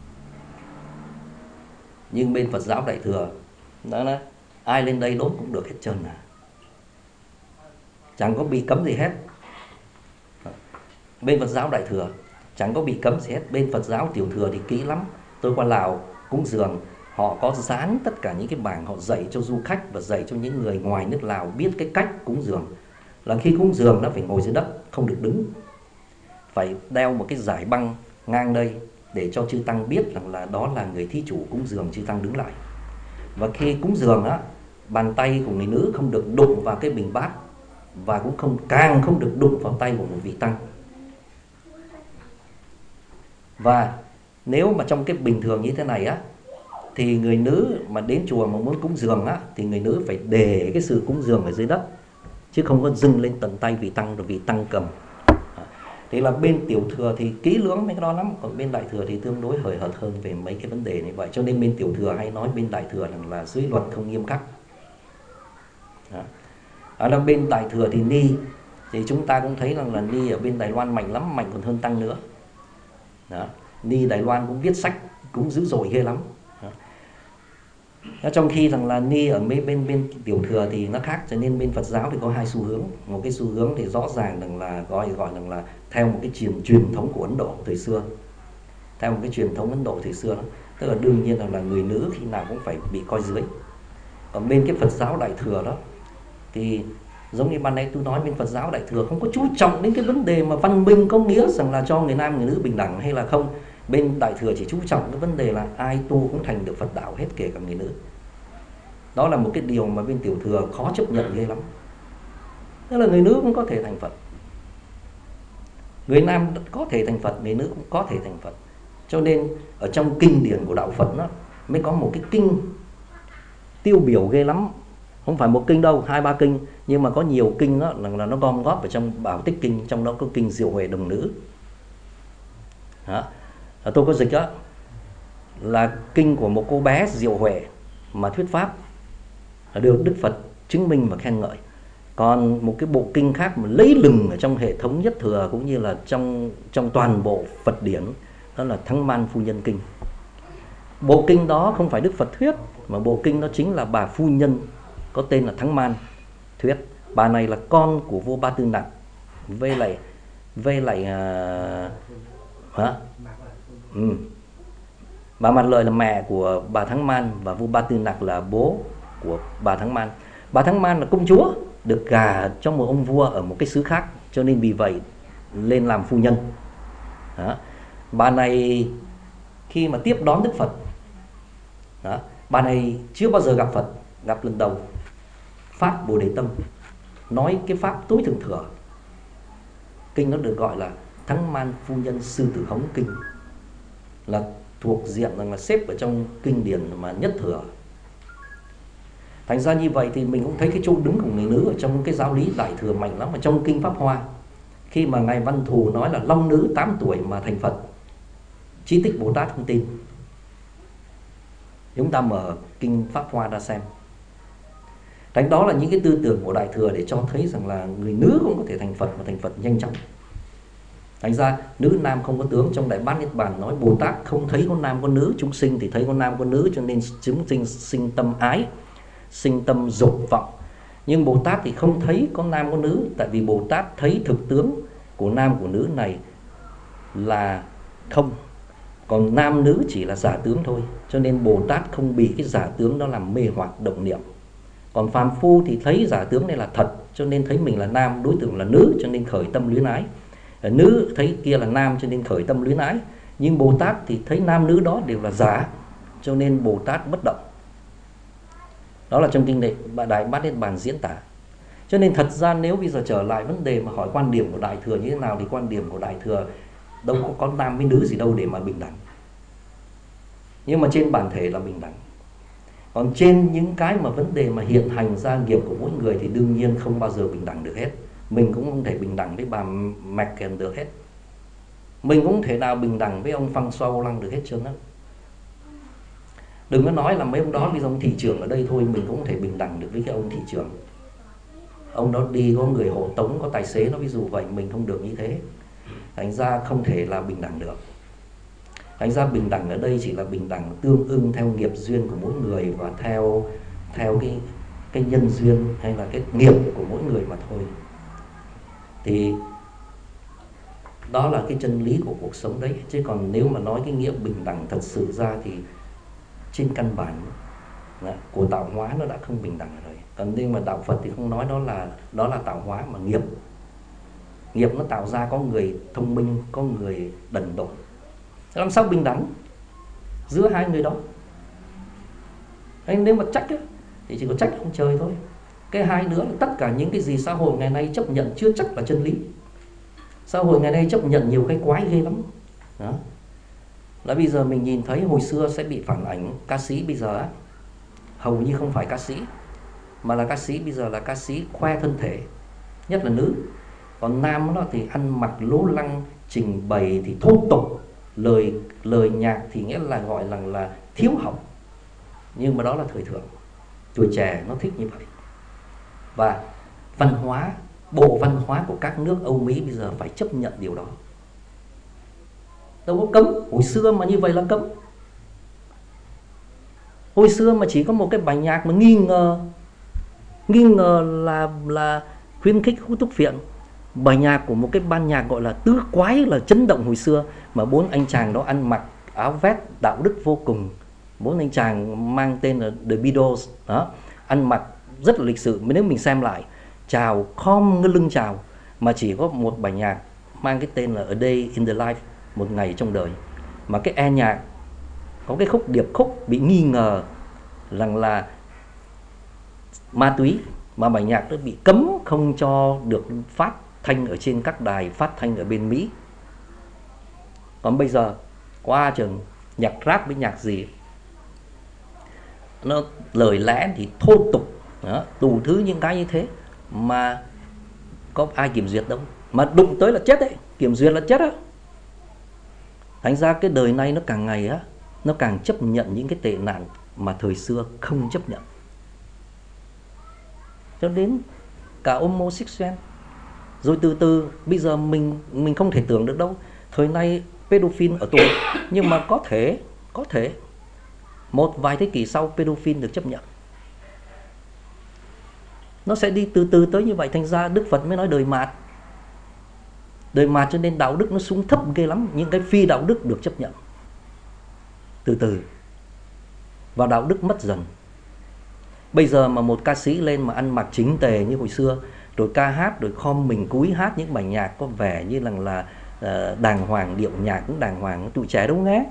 B: Nhưng bên Phật giáo Đại thừa đó là ai lên đây đốt cũng được hết trơn à, chẳng có bị cấm gì hết. Bên Phật giáo Đại thừa chẳng có bị cấm gì hết. Bên Phật giáo Tiểu thừa thì kỹ lắm. Tôi qua Lào cúng dường, họ có dán tất cả những cái bảng, họ dạy cho du khách và dạy cho những người ngoài nước Lào biết cái cách cúng dường. Là khi cúng dường nó phải ngồi dưới đất, không được đứng, phải đeo một cái dải băng ngang đây để cho chư tăng biết rằng là đó là người thí chủ cúng dường, chư tăng đứng lại. Và khi cúng dường á, bàn tay của người nữ không được đụng vào cái bình bát, và cũng không càng không được đụng vào tay của một vị tăng. Và nếu mà trong cái bình thường như thế này á, thì người nữ mà đến chùa mà muốn cúng dường á, thì người nữ phải để cái sự cúng dường ở dưới đất, chứ không có dâng lên tận tay vị tăng rồi vị tăng cầm. Thế là bên Tiểu thừa thì kỹ lưỡng mấy cái đó lắm, còn bên Đại thừa thì tương đối hời hợt hơn về mấy cái vấn đề này vậy. Cho nên bên Tiểu thừa hay nói bên Đại thừa rằng là dưới luật không nghiêm khắc. Đó. Đó là bên Đại thừa thì ni, thì chúng ta cũng thấy rằng là ni ở bên Đài Loan mạnh lắm, mạnh còn hơn tăng nữa. Đó. Ni Đài Loan cũng viết sách cũng dữ dội ghê lắm. Đó. Trong khi rằng là ni ở bên, bên bên Tiểu thừa thì nó khác. Cho nên bên Phật giáo thì có hai xu hướng. Một cái xu hướng thì rõ ràng rằng là gọi gọi rằng là theo một cái truyền truyền thống của Ấn Độ thời xưa, theo một cái truyền thống Ấn Độ thời xưa đó. Tức là đương nhiên rằng là người nữ khi nào cũng phải bị coi dưới. Còn bên cái Phật giáo Đại thừa đó thì giống như ban nãy tôi nói, bên Phật giáo Đại thừa không có chú trọng đến cái vấn đề mà văn minh, có nghĩa rằng là cho người nam người nữ bình đẳng hay là không. Bên Đại thừa chỉ chú trọng cái vấn đề là ai tu cũng thành được Phật đạo hết, kể cả người nữ. Đó là một cái điều mà bên Tiểu thừa khó chấp nhận ghê lắm. Tức là người nữ cũng có thể thành Phật, người nam có thể thành Phật, người nữ cũng có thể thành Phật. Cho nên ở trong kinh điển của đạo Phật đó, mới có một cái kinh tiêu biểu ghê lắm. Không phải một kinh đâu, hai ba kinh, nhưng mà có nhiều kinh đó là, là nó gom góp ở trong Bảo Tích Kinh, trong đó có kinh Diệu Huệ Đồng Nữ. Đó. Tôi có dịch đó là kinh của một cô bé Diệu Huệ mà thuyết pháp, được Đức Phật chứng minh và khen ngợi. Còn một cái bộ kinh khác mà lấy lừng ở trong hệ thống nhất thừa cũng như là trong trong toàn bộ Phật điển, đó là Thắng Man Phu Nhân Kinh. Bộ kinh đó không phải Đức Phật thuyết, mà bộ kinh đó chính là bà phu nhân có tên là Thắng Man thuyết. Bà này là con của vua Ba Tư Nặc, với lại với lại uh, hả? Ừ. Bà Mặt Lợi là mẹ của bà Thắng Man và vua Ba Tư Nặc là bố của bà Thắng Man. Bà Thắng Man là công chúa, được gả cho một ông vua ở một cái xứ khác, cho nên vì vậy lên làm phu nhân. Đó. Bà này khi mà tiếp đón Đức Phật, đó, bà này chưa bao giờ gặp Phật, gặp lần đầu, phát Bồ Đề Tâm, nói cái pháp tối thượng thừa. Kinh nó được gọi là Thắng Man Phu Nhân Sư Tử Hống Kinh, là thuộc diện rằng là xếp ở trong kinh điển mà nhất thừa. Thành ra như vậy thì mình cũng thấy cái chỗ đứng của người nữ ở trong cái giáo lý đại thừa mạnh lắm. Ở trong kinh Pháp Hoa, khi mà ngài Văn Thù nói là long nữ tám tuổi mà thành Phật, Trí Tích Bồ Tát không tin. Chúng ta mở kinh Pháp Hoa ra xem. Thành đó là những cái tư tưởng của đại thừa để cho thấy rằng là người nữ cũng có thể thành Phật và thành Phật nhanh chóng. Thành ra nữ nam không có tướng. Trong Đại Bát Niết Bàn nói Bồ Tát không thấy có nam có nữ, chúng sinh thì thấy có nam có nữ, cho nên chúng sinh sinh tâm ái, sinh tâm dục vọng. Nhưng Bồ Tát thì không thấy có nam có nữ, tại vì Bồ Tát thấy thực tướng của nam của nữ này là không, còn nam nữ chỉ là giả tướng thôi. Cho nên Bồ Tát không bị cái giả tướng đó làm mê hoặc động niệm. Còn phàm phu thì thấy giả tướng này là thật, cho nên thấy mình là nam, đối tượng là nữ, cho nên khởi tâm luyến ái. Nữ thấy kia là nam, cho nên khởi tâm luyến ái. Nhưng Bồ Tát thì thấy nam nữ đó đều là giả, cho nên Bồ Tát bất động. Đó là trong kinh đệ Đại Bát Niết Bàn diễn tả. Cho nên thật ra nếu bây giờ trở lại vấn đề mà hỏi quan điểm của đại thừa như thế nào, thì quan điểm của đại thừa đâu có có nam với nữ gì đâu để mà bình đẳng. Nhưng mà trên bản thể là bình đẳng. Còn trên những cái mà vấn đề mà hiện hành gia nghiệp của mỗi người thì đương nhiên không bao giờ bình đẳng được hết. Mình cũng không thể bình đẳng với bà Merkel được hết. Mình cũng không thể nào bình đẳng với ông François Hollande được hết trơn á. Đừng có nói là mấy ông đó bây giờ ông thị trưởng ở đây thôi, mình cũng không thể bình đẳng được với cái ông thị trưởng. Ông đó đi có người hộ tống, có tài xế, nó ví dụ vậy, mình không được như thế. Thành ra không thể là bình đẳng được. Thành ra bình đẳng ở đây chỉ là bình đẳng tương ưng theo nghiệp duyên của mỗi người và theo theo cái cái nhân duyên hay là cái nghiệp của mỗi người mà thôi. Thì đó là cái chân lý của cuộc sống đấy. Chứ còn nếu mà nói cái nghĩa bình đẳng thật sự ra thì trên căn bản của tạo hóa nó đã không bình đẳng rồi. Còn nhưng mà đạo Phật thì không nói đó là đó là tạo hóa, mà nghiệp. Nghiệp nó tạo ra có người thông minh, có người đần độn. Làm sao bình đẳng giữa hai người đó? Nên nếu mà trách á, thì chỉ có trách ông trời thôi. Cái hai nữa là tất cả những cái gì xã hội ngày nay chấp nhận chưa chắc là chân lý. Xã hội ngày nay chấp nhận nhiều cái quái ghê lắm. Đó. Là bây giờ mình nhìn thấy hồi xưa sẽ bị phản ảnh ca sĩ bây giờ á, hầu như không phải ca sĩ, mà là ca sĩ bây giờ là ca sĩ khoe thân thể, nhất là nữ. Còn nam nó thì ăn mặc lố lăng, trình bày thì thô tục, lời lời nhạc thì nghĩa là gọi là là thiếu học. Nhưng mà đó là thời thượng, tuổi trẻ nó thích như vậy. Và văn hóa, bộ văn hóa của các nước Âu Mỹ bây giờ phải chấp nhận điều đó. Đâu có cấm, hồi xưa mà như vậy là cấm. Hồi xưa mà chỉ có một cái bài nhạc mà nghi ngờ nghi ngờ là là khuyến khích hút thuốc phiện. Bài nhạc của một cái ban nhạc gọi là tứ quái, là chấn động hồi xưa, mà bốn anh chàng đó ăn mặc áo vest đạo đức vô cùng. Bốn anh chàng mang tên là The Beatles đó, ăn mặc rất là lịch sự. Nếu mình xem lại, chào khom cái lưng chào, mà chỉ có một bài nhạc mang cái tên là A Day in the Life, một ngày trong đời. Mà cái e nhạc có cái khúc điệp khúc bị nghi ngờ rằng là ma túy, mà bài nhạc đó bị cấm không cho được phát thanh ở trên các đài phát thanh ở bên Mỹ. Còn bây giờ Qua chừng nhạc rap với nhạc gì nó lời lẽ thì thô tục đó, đủ thứ những cái như thế mà có ai kiểm duyệt đâu, mà đụng tới là chết đấy, kiểm duyệt là chết á. Thành ra cái đời này nó càng ngày á, nó càng chấp nhận những cái tệ nạn mà thời xưa không chấp nhận. Cho đến cả homosexual. Rồi từ từ bây giờ mình mình không thể tưởng được đâu. Thời nay pedophile ở tù, nhưng mà có thể có thể một vài thế kỷ sau pedophile được chấp nhận. Nó sẽ đi từ từ tới như vậy. Thành ra Đức Phật mới nói đời mạt. Đời mạt cho nên đạo đức nó xuống thấp ghê lắm. Những cái phi đạo đức được chấp nhận từ từ, và đạo đức mất dần. Bây giờ mà một ca sĩ lên mà ăn mặc chính tề như hồi xưa, rồi ca hát, rồi khom mình cúi hát những bài nhạc có vẻ như là, là uh, đàng hoàng, điệu nhạc cũng đàng hoàng, tụi trẻ đâu nghe.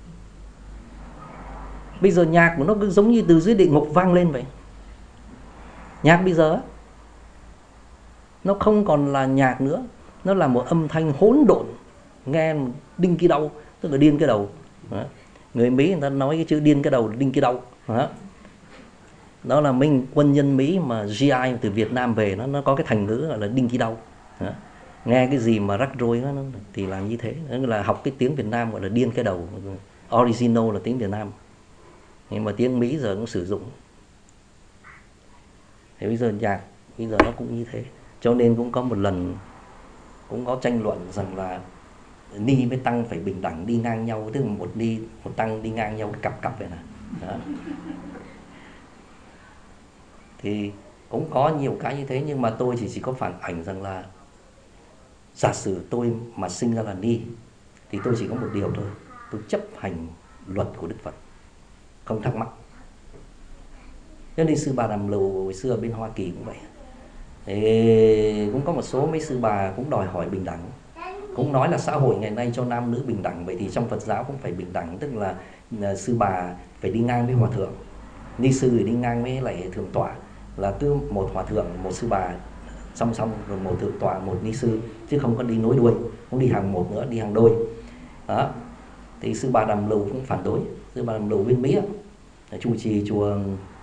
B: Bây giờ nhạc của nó cứ giống như từ dưới địa ngục vang lên vậy. Nhạc bây giờ nó không còn là nhạc nữa, nó là một âm thanh hỗn độn, nghe đinh cái đầu, tức là điên cái đầu. Đó. Người Mỹ người ta nói cái chữ điên cái đầu là đinh cái đầu. Đó. Đó là mình quân nhân Mỹ mà giê i từ Việt Nam về, nó nó có cái thành ngữ gọi là đinh cái đầu. Đó. Nghe cái gì mà rắc rối nó, thì làm như thế, đó là học cái tiếng Việt Nam gọi là điên cái đầu. Original là tiếng Việt Nam, nhưng mà tiếng Mỹ giờ cũng sử dụng. Thì bây giờ nhạc bây giờ nó cũng như thế. Cho nên cũng có một lần cũng có tranh luận rằng là ni với tăng phải bình đẳng đi ngang nhau, tức là một ni một tăng đi ngang nhau cặp cặp vậy nè. Đó. Thì cũng có nhiều cái như thế, nhưng mà tôi chỉ chỉ có phản ảnh rằng là giả sử tôi mà sinh ra là ni thì tôi chỉ có một điều thôi, tôi chấp hành luật của Đức Phật, không thắc mắc. Cho nên sư bà Đàm Lầu hồi xưa ở bên Hoa Kỳ cũng vậy. Thì cũng có một số mấy sư bà cũng đòi hỏi bình đẳng, cũng nói là xã hội ngày nay cho nam nữ bình đẳng, vậy thì trong Phật giáo cũng phải bình đẳng, tức là, là sư bà phải đi ngang với hòa thượng, ni sư thì đi ngang với lại thượng tọa, là cứ một hòa thượng một sư bà song song, rồi một thượng tọa một ni sư, chứ không có đi nối đuôi, không đi hàng một nữa, đi hàng đôi. Đó. Thì sư bà Đàm Lầu cũng phản đối. Sư bà Đàm Lầu bên Mỹ là chủ trì chùa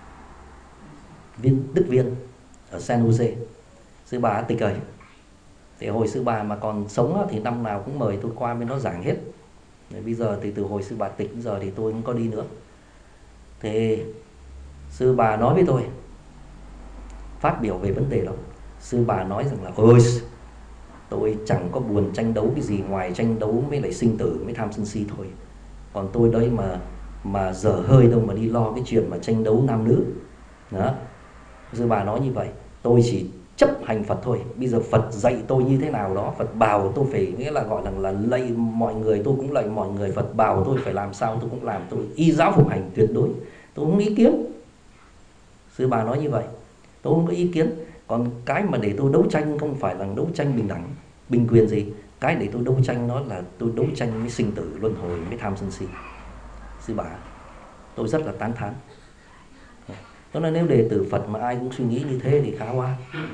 B: Viên Đức Viên ở San Jose, sư bà tịch rồi. Thì hồi sư bà mà còn sống thì năm nào cũng mời tôi qua bên đó giảng hết. Để bây giờ thì từ hồi sư bà tịch đến giờ thì tôi không có đi nữa. Thì sư bà nói với tôi, phát biểu về vấn đề đó, sư bà nói rằng là ôi, tôi chẳng có buồn tranh đấu cái gì ngoài tranh đấu với lại sinh tử, với tham sân si thôi. Còn tôi đấy mà mà dở hơi đâu mà đi lo cái chuyện mà tranh đấu nam nữ. Đó. Sư bà nói như vậy. Tôi chỉ chấp hành Phật thôi. Bây giờ Phật dạy tôi như thế nào đó, Phật bảo tôi phải, nghĩa là gọi là, là lạy mọi người, tôi cũng lạy mọi người. Phật bảo tôi phải làm sao tôi cũng làm, tôi y giáo phục hành tuyệt đối, tôi không ý kiến. Sư bà nói như vậy, tôi không có ý kiến. Còn cái mà để tôi đấu tranh không phải là đấu tranh bình đẳng, bình quyền gì. Cái để tôi đấu tranh nó là tôi đấu tranh với sinh tử, luân hồi, với tham sân si. Sư bà, tôi rất là tán thán. Cho nên nếu đệ tử Phật mà ai cũng suy nghĩ như thế thì khá quá.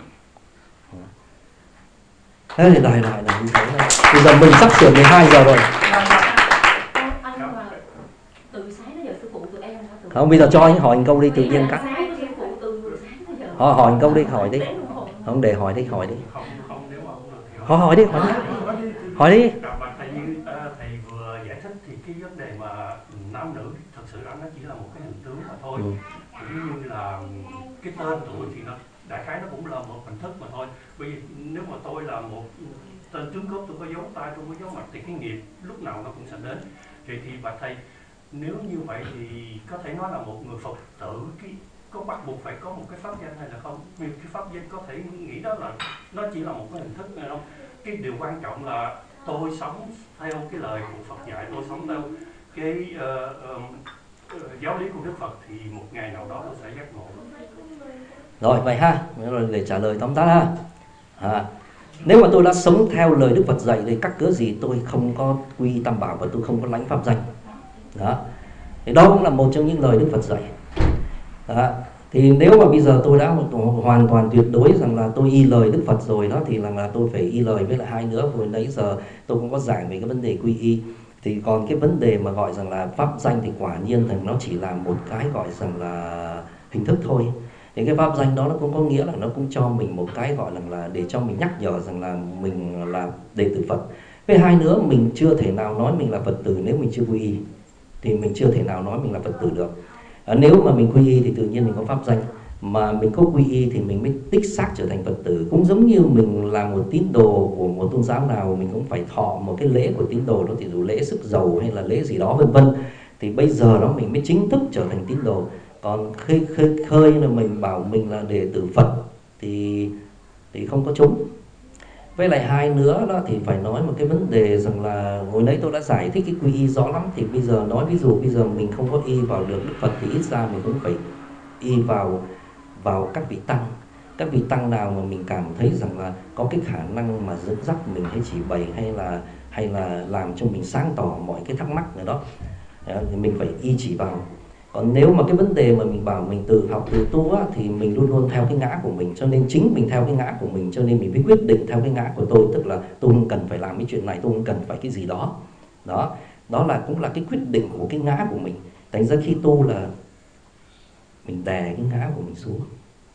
B: Thế thì đại loại là như thế này. Bây giờ mình sắp sửa mười hai giờ rồi.
E: Anh mà từ sáng đến giờ sư phụ tụi em đã từ...
B: Không, bây giờ cho anh hỏi một câu đi, tự nhiên cắt. Hỏi hỏi một câu đi, hỏi đi. Không, để hỏi đi, hỏi đi. Hỏi hỏi đi, hỏi đi. Hỏi đi.
C: Thầy như thầy vừa giải thích thì cái vấn đề mà nam nữ thật sự nó chỉ là một cái hình tướng mà thôi. Ừ. Cũng như là cái tên tuổi thì nó đại khái nó cũng là một hình thức mà thôi. Bởi vì nếu mà tôi là một tên tướng cướp, tôi có dấu tay, tôi có dấu mặt thì cái nghiệp lúc nào nó cũng sẽ đến. Thì thì bà thầy, nếu như vậy thì có thể nói là một người Phật tử cái có bắt buộc phải có một cái pháp danh hay là không? Vì cái pháp danh có thể nghĩ đó là nó chỉ là một cái hình thức này không? Cái điều quan trọng là tôi sống theo cái lời của Phật dạy, tôi sống theo cái uh, uh, giáo lý của Đức Phật thì một ngày nào đó tôi sẽ giác ngộ.
B: Rồi vậy ha, rồi để trả lời tóm tắt ha. À, nếu mà tôi đã sống theo lời Đức Phật dạy thì các cớ gì tôi không có quy tam bảo và tôi không có lãnh pháp danh. Đó. Thì đó cũng là một trong những lời Đức Phật dạy. Đó. Thì nếu mà bây giờ tôi đã hoàn toàn tuyệt đối rằng là tôi y lời Đức Phật rồi đó, thì là, là tôi phải y lời với lại hai nữa. Hồi nãy giờ tôi cũng có giảng về cái vấn đề quy y. Thì còn cái vấn đề mà gọi rằng là pháp danh thì quả nhiên rằng nó chỉ là một cái gọi rằng là hình thức thôi. Thì cái pháp danh đó nó cũng có nghĩa là nó cũng cho mình một cái gọi là, là để cho mình nhắc nhở rằng là mình là đệ tử Phật. Với hai nữa, mình chưa thể nào nói mình là Phật tử nếu mình chưa quy y, thì mình chưa thể nào nói mình là Phật tử được. À, nếu mà mình quy y thì tự nhiên mình có pháp danh, mà mình có quy y thì mình mới đích xác trở thành Phật tử. Cũng giống như mình là một tín đồ của một tôn giáo nào, mình cũng phải thọ một cái lễ của tín đồ đó, thì dù lễ sức dầu hay là lễ gì đó vân vân, thì bây giờ đó mình mới chính thức trở thành tín đồ. Còn khơi khơi khơi là mình bảo mình là đệ tử Phật thì thì không có trúng. Với lại hai nữa đó thì phải nói một cái vấn đề rằng là hồi nãy tôi đã giải thích cái quy y rõ lắm. Thì bây giờ nói ví dụ bây giờ mình không có y vào được Đức Phật thì ít ra mình cũng phải y vào vào các vị tăng. Các vị tăng nào mà mình cảm thấy rằng là có cái khả năng mà dẫn dắt mình, hay chỉ bày, hay là hay là làm cho mình sáng tỏ mọi cái thắc mắc nữa đó, thì mình phải y chỉ vào. Còn nếu mà cái vấn đề mà mình bảo mình tự học tự tu á, thì mình luôn luôn theo cái ngã của mình. Cho nên chính mình theo cái ngã của mình, cho nên mình mới quyết định theo cái ngã của tôi. Tức là tôi không cần phải làm cái chuyện này, tôi không cần phải cái gì đó. Đó, đó là cũng là cái quyết định của cái ngã của mình. Thành ra khi tu là mình đè cái ngã của mình xuống.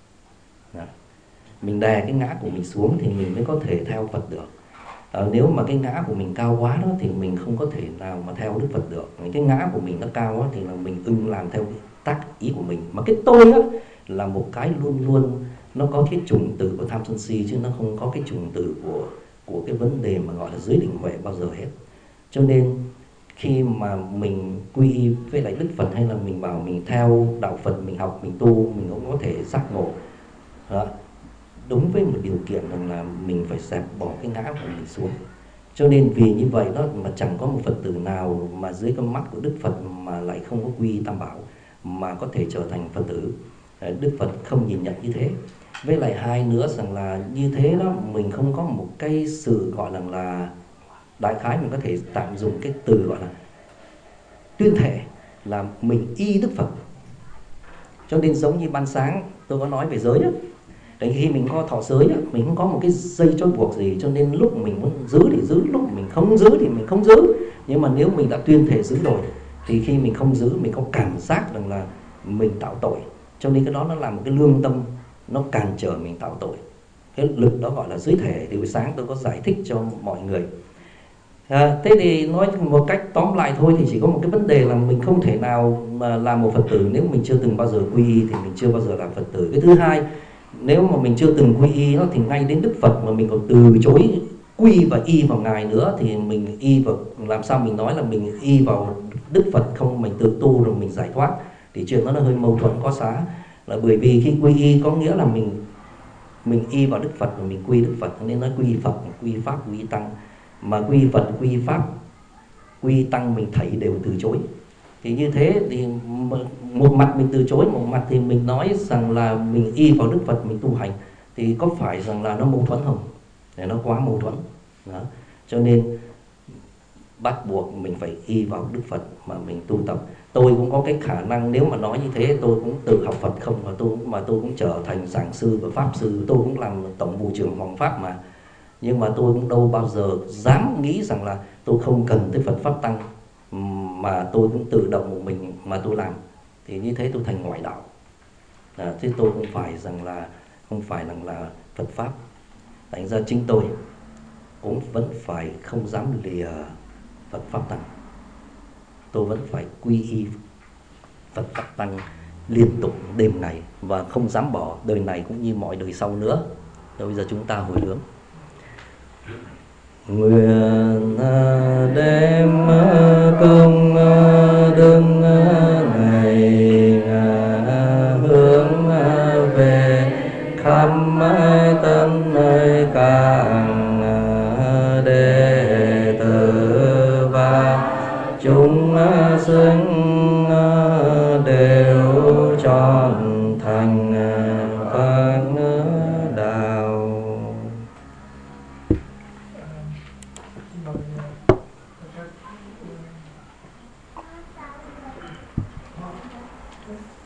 B: Đó. Mình đè cái ngã của mình xuống thì mình mới có thể theo Phật được. À, nếu mà cái ngã của mình cao quá đó thì mình không có thể nào mà theo Đức Phật được. Cái ngã của mình nó cao quá thì là mình ưng làm theo tác ý của mình. Mà cái tôi đó là một cái luôn luôn nó có cái chủng từ của tham sân si, chứ nó không có cái chủng từ của của cái vấn đề mà gọi là giới định huệ bao giờ hết. Cho nên khi mà mình quy y với lại Đức Phật, hay là mình bảo mình theo đạo Phật, mình học, mình tu, mình cũng có thể giác ngộ đó, đúng với một điều kiện rằng là mình phải dẹp bỏ cái ngã của mình xuống. Cho nên vì như vậy đó mà chẳng có một Phật tử nào mà dưới con mắt của Đức Phật mà lại không có quy y Tam Bảo mà có thể trở thành Phật tử. Đức Phật không nhìn nhận như thế. Với lại hai nữa rằng là như thế đó, mình không có một cái sự gọi là là đại khái mình có thể tạm dùng cái từ gọi là tuyên thể là mình y Đức Phật. Cho nên giống như ban sáng tôi có nói về giới đó, đến khi mình có thọ giới, mình không có một cái dây trói buộc gì, cho nên lúc mình muốn giữ thì giữ, lúc mình không giữ thì mình không giữ. Nhưng mà nếu mình đã tuyên thể giữ rồi thì khi mình không giữ, mình có cảm giác rằng là mình tạo tội, cho nên cái đó nó là một cái lương tâm, nó cản trở mình tạo tội. Cái lực đó gọi là giới thể. Thì buổi sáng tôi có giải thích cho mọi người. À, thế thì nói một cách tóm lại thôi thì chỉ có một cái vấn đề là mình không thể nào mà làm một Phật tử nếu mình chưa từng bao giờ quy y, thì mình chưa bao giờ làm Phật tử. Cái thứ hai, nếu mà mình chưa từng quy y nó thì ngay đến Đức Phật mà mình còn từ chối quy và y vào Ngài nữa thì mình y vào, làm sao mình nói là mình y vào Đức Phật không, mình tự tu rồi mình giải thoát, thì chuyện đó nó hơi mâu thuẫn có xá. Là bởi vì khi quy y có nghĩa là mình mình y vào Đức Phật và mình quy Đức Phật, nên nói quy Phật, quy Pháp, quy Tăng. Mà quy Phật, quy Pháp, quy Tăng mình thấy đều từ chối. Thì như thế thì một mặt mình từ chối, một mặt thì mình nói rằng là mình y vào Đức Phật mình tu hành, thì có phải rằng là nó mâu thuẫn không? Để nó quá mâu thuẫn đó. Cho nên bắt buộc mình phải y vào Đức Phật mà mình tu tập. Tôi cũng có cái khả năng, nếu mà nói như thế tôi cũng tự học Phật không, mà tôi mà tôi cũng trở thành giảng sư và pháp sư, tôi cũng làm tổng vụ trưởng Hoàng Pháp mà. Nhưng mà tôi cũng đâu bao giờ dám nghĩ rằng là tôi không cần tới Phật Pháp Tăng, mà tôi cũng tự động một mình mà tôi làm. Thì như thế tôi thành ngoại đạo. À, thế tôi không phải rằng là không phải rằng là Phật Pháp. Thành ra chính tôi cũng vẫn phải không dám lìa Phật Pháp Tăng. Tôi vẫn phải quy y Phật Pháp Tăng liên tục đêm ngày và không dám bỏ đời này cũng như mọi đời sau nữa. Rồi bây giờ chúng ta hồi hướng. Nguyện đem công đức này hướng về khắp tất cả đệ tử và chúng sinh đều trọn thành Phật đạo.
D: Rồi,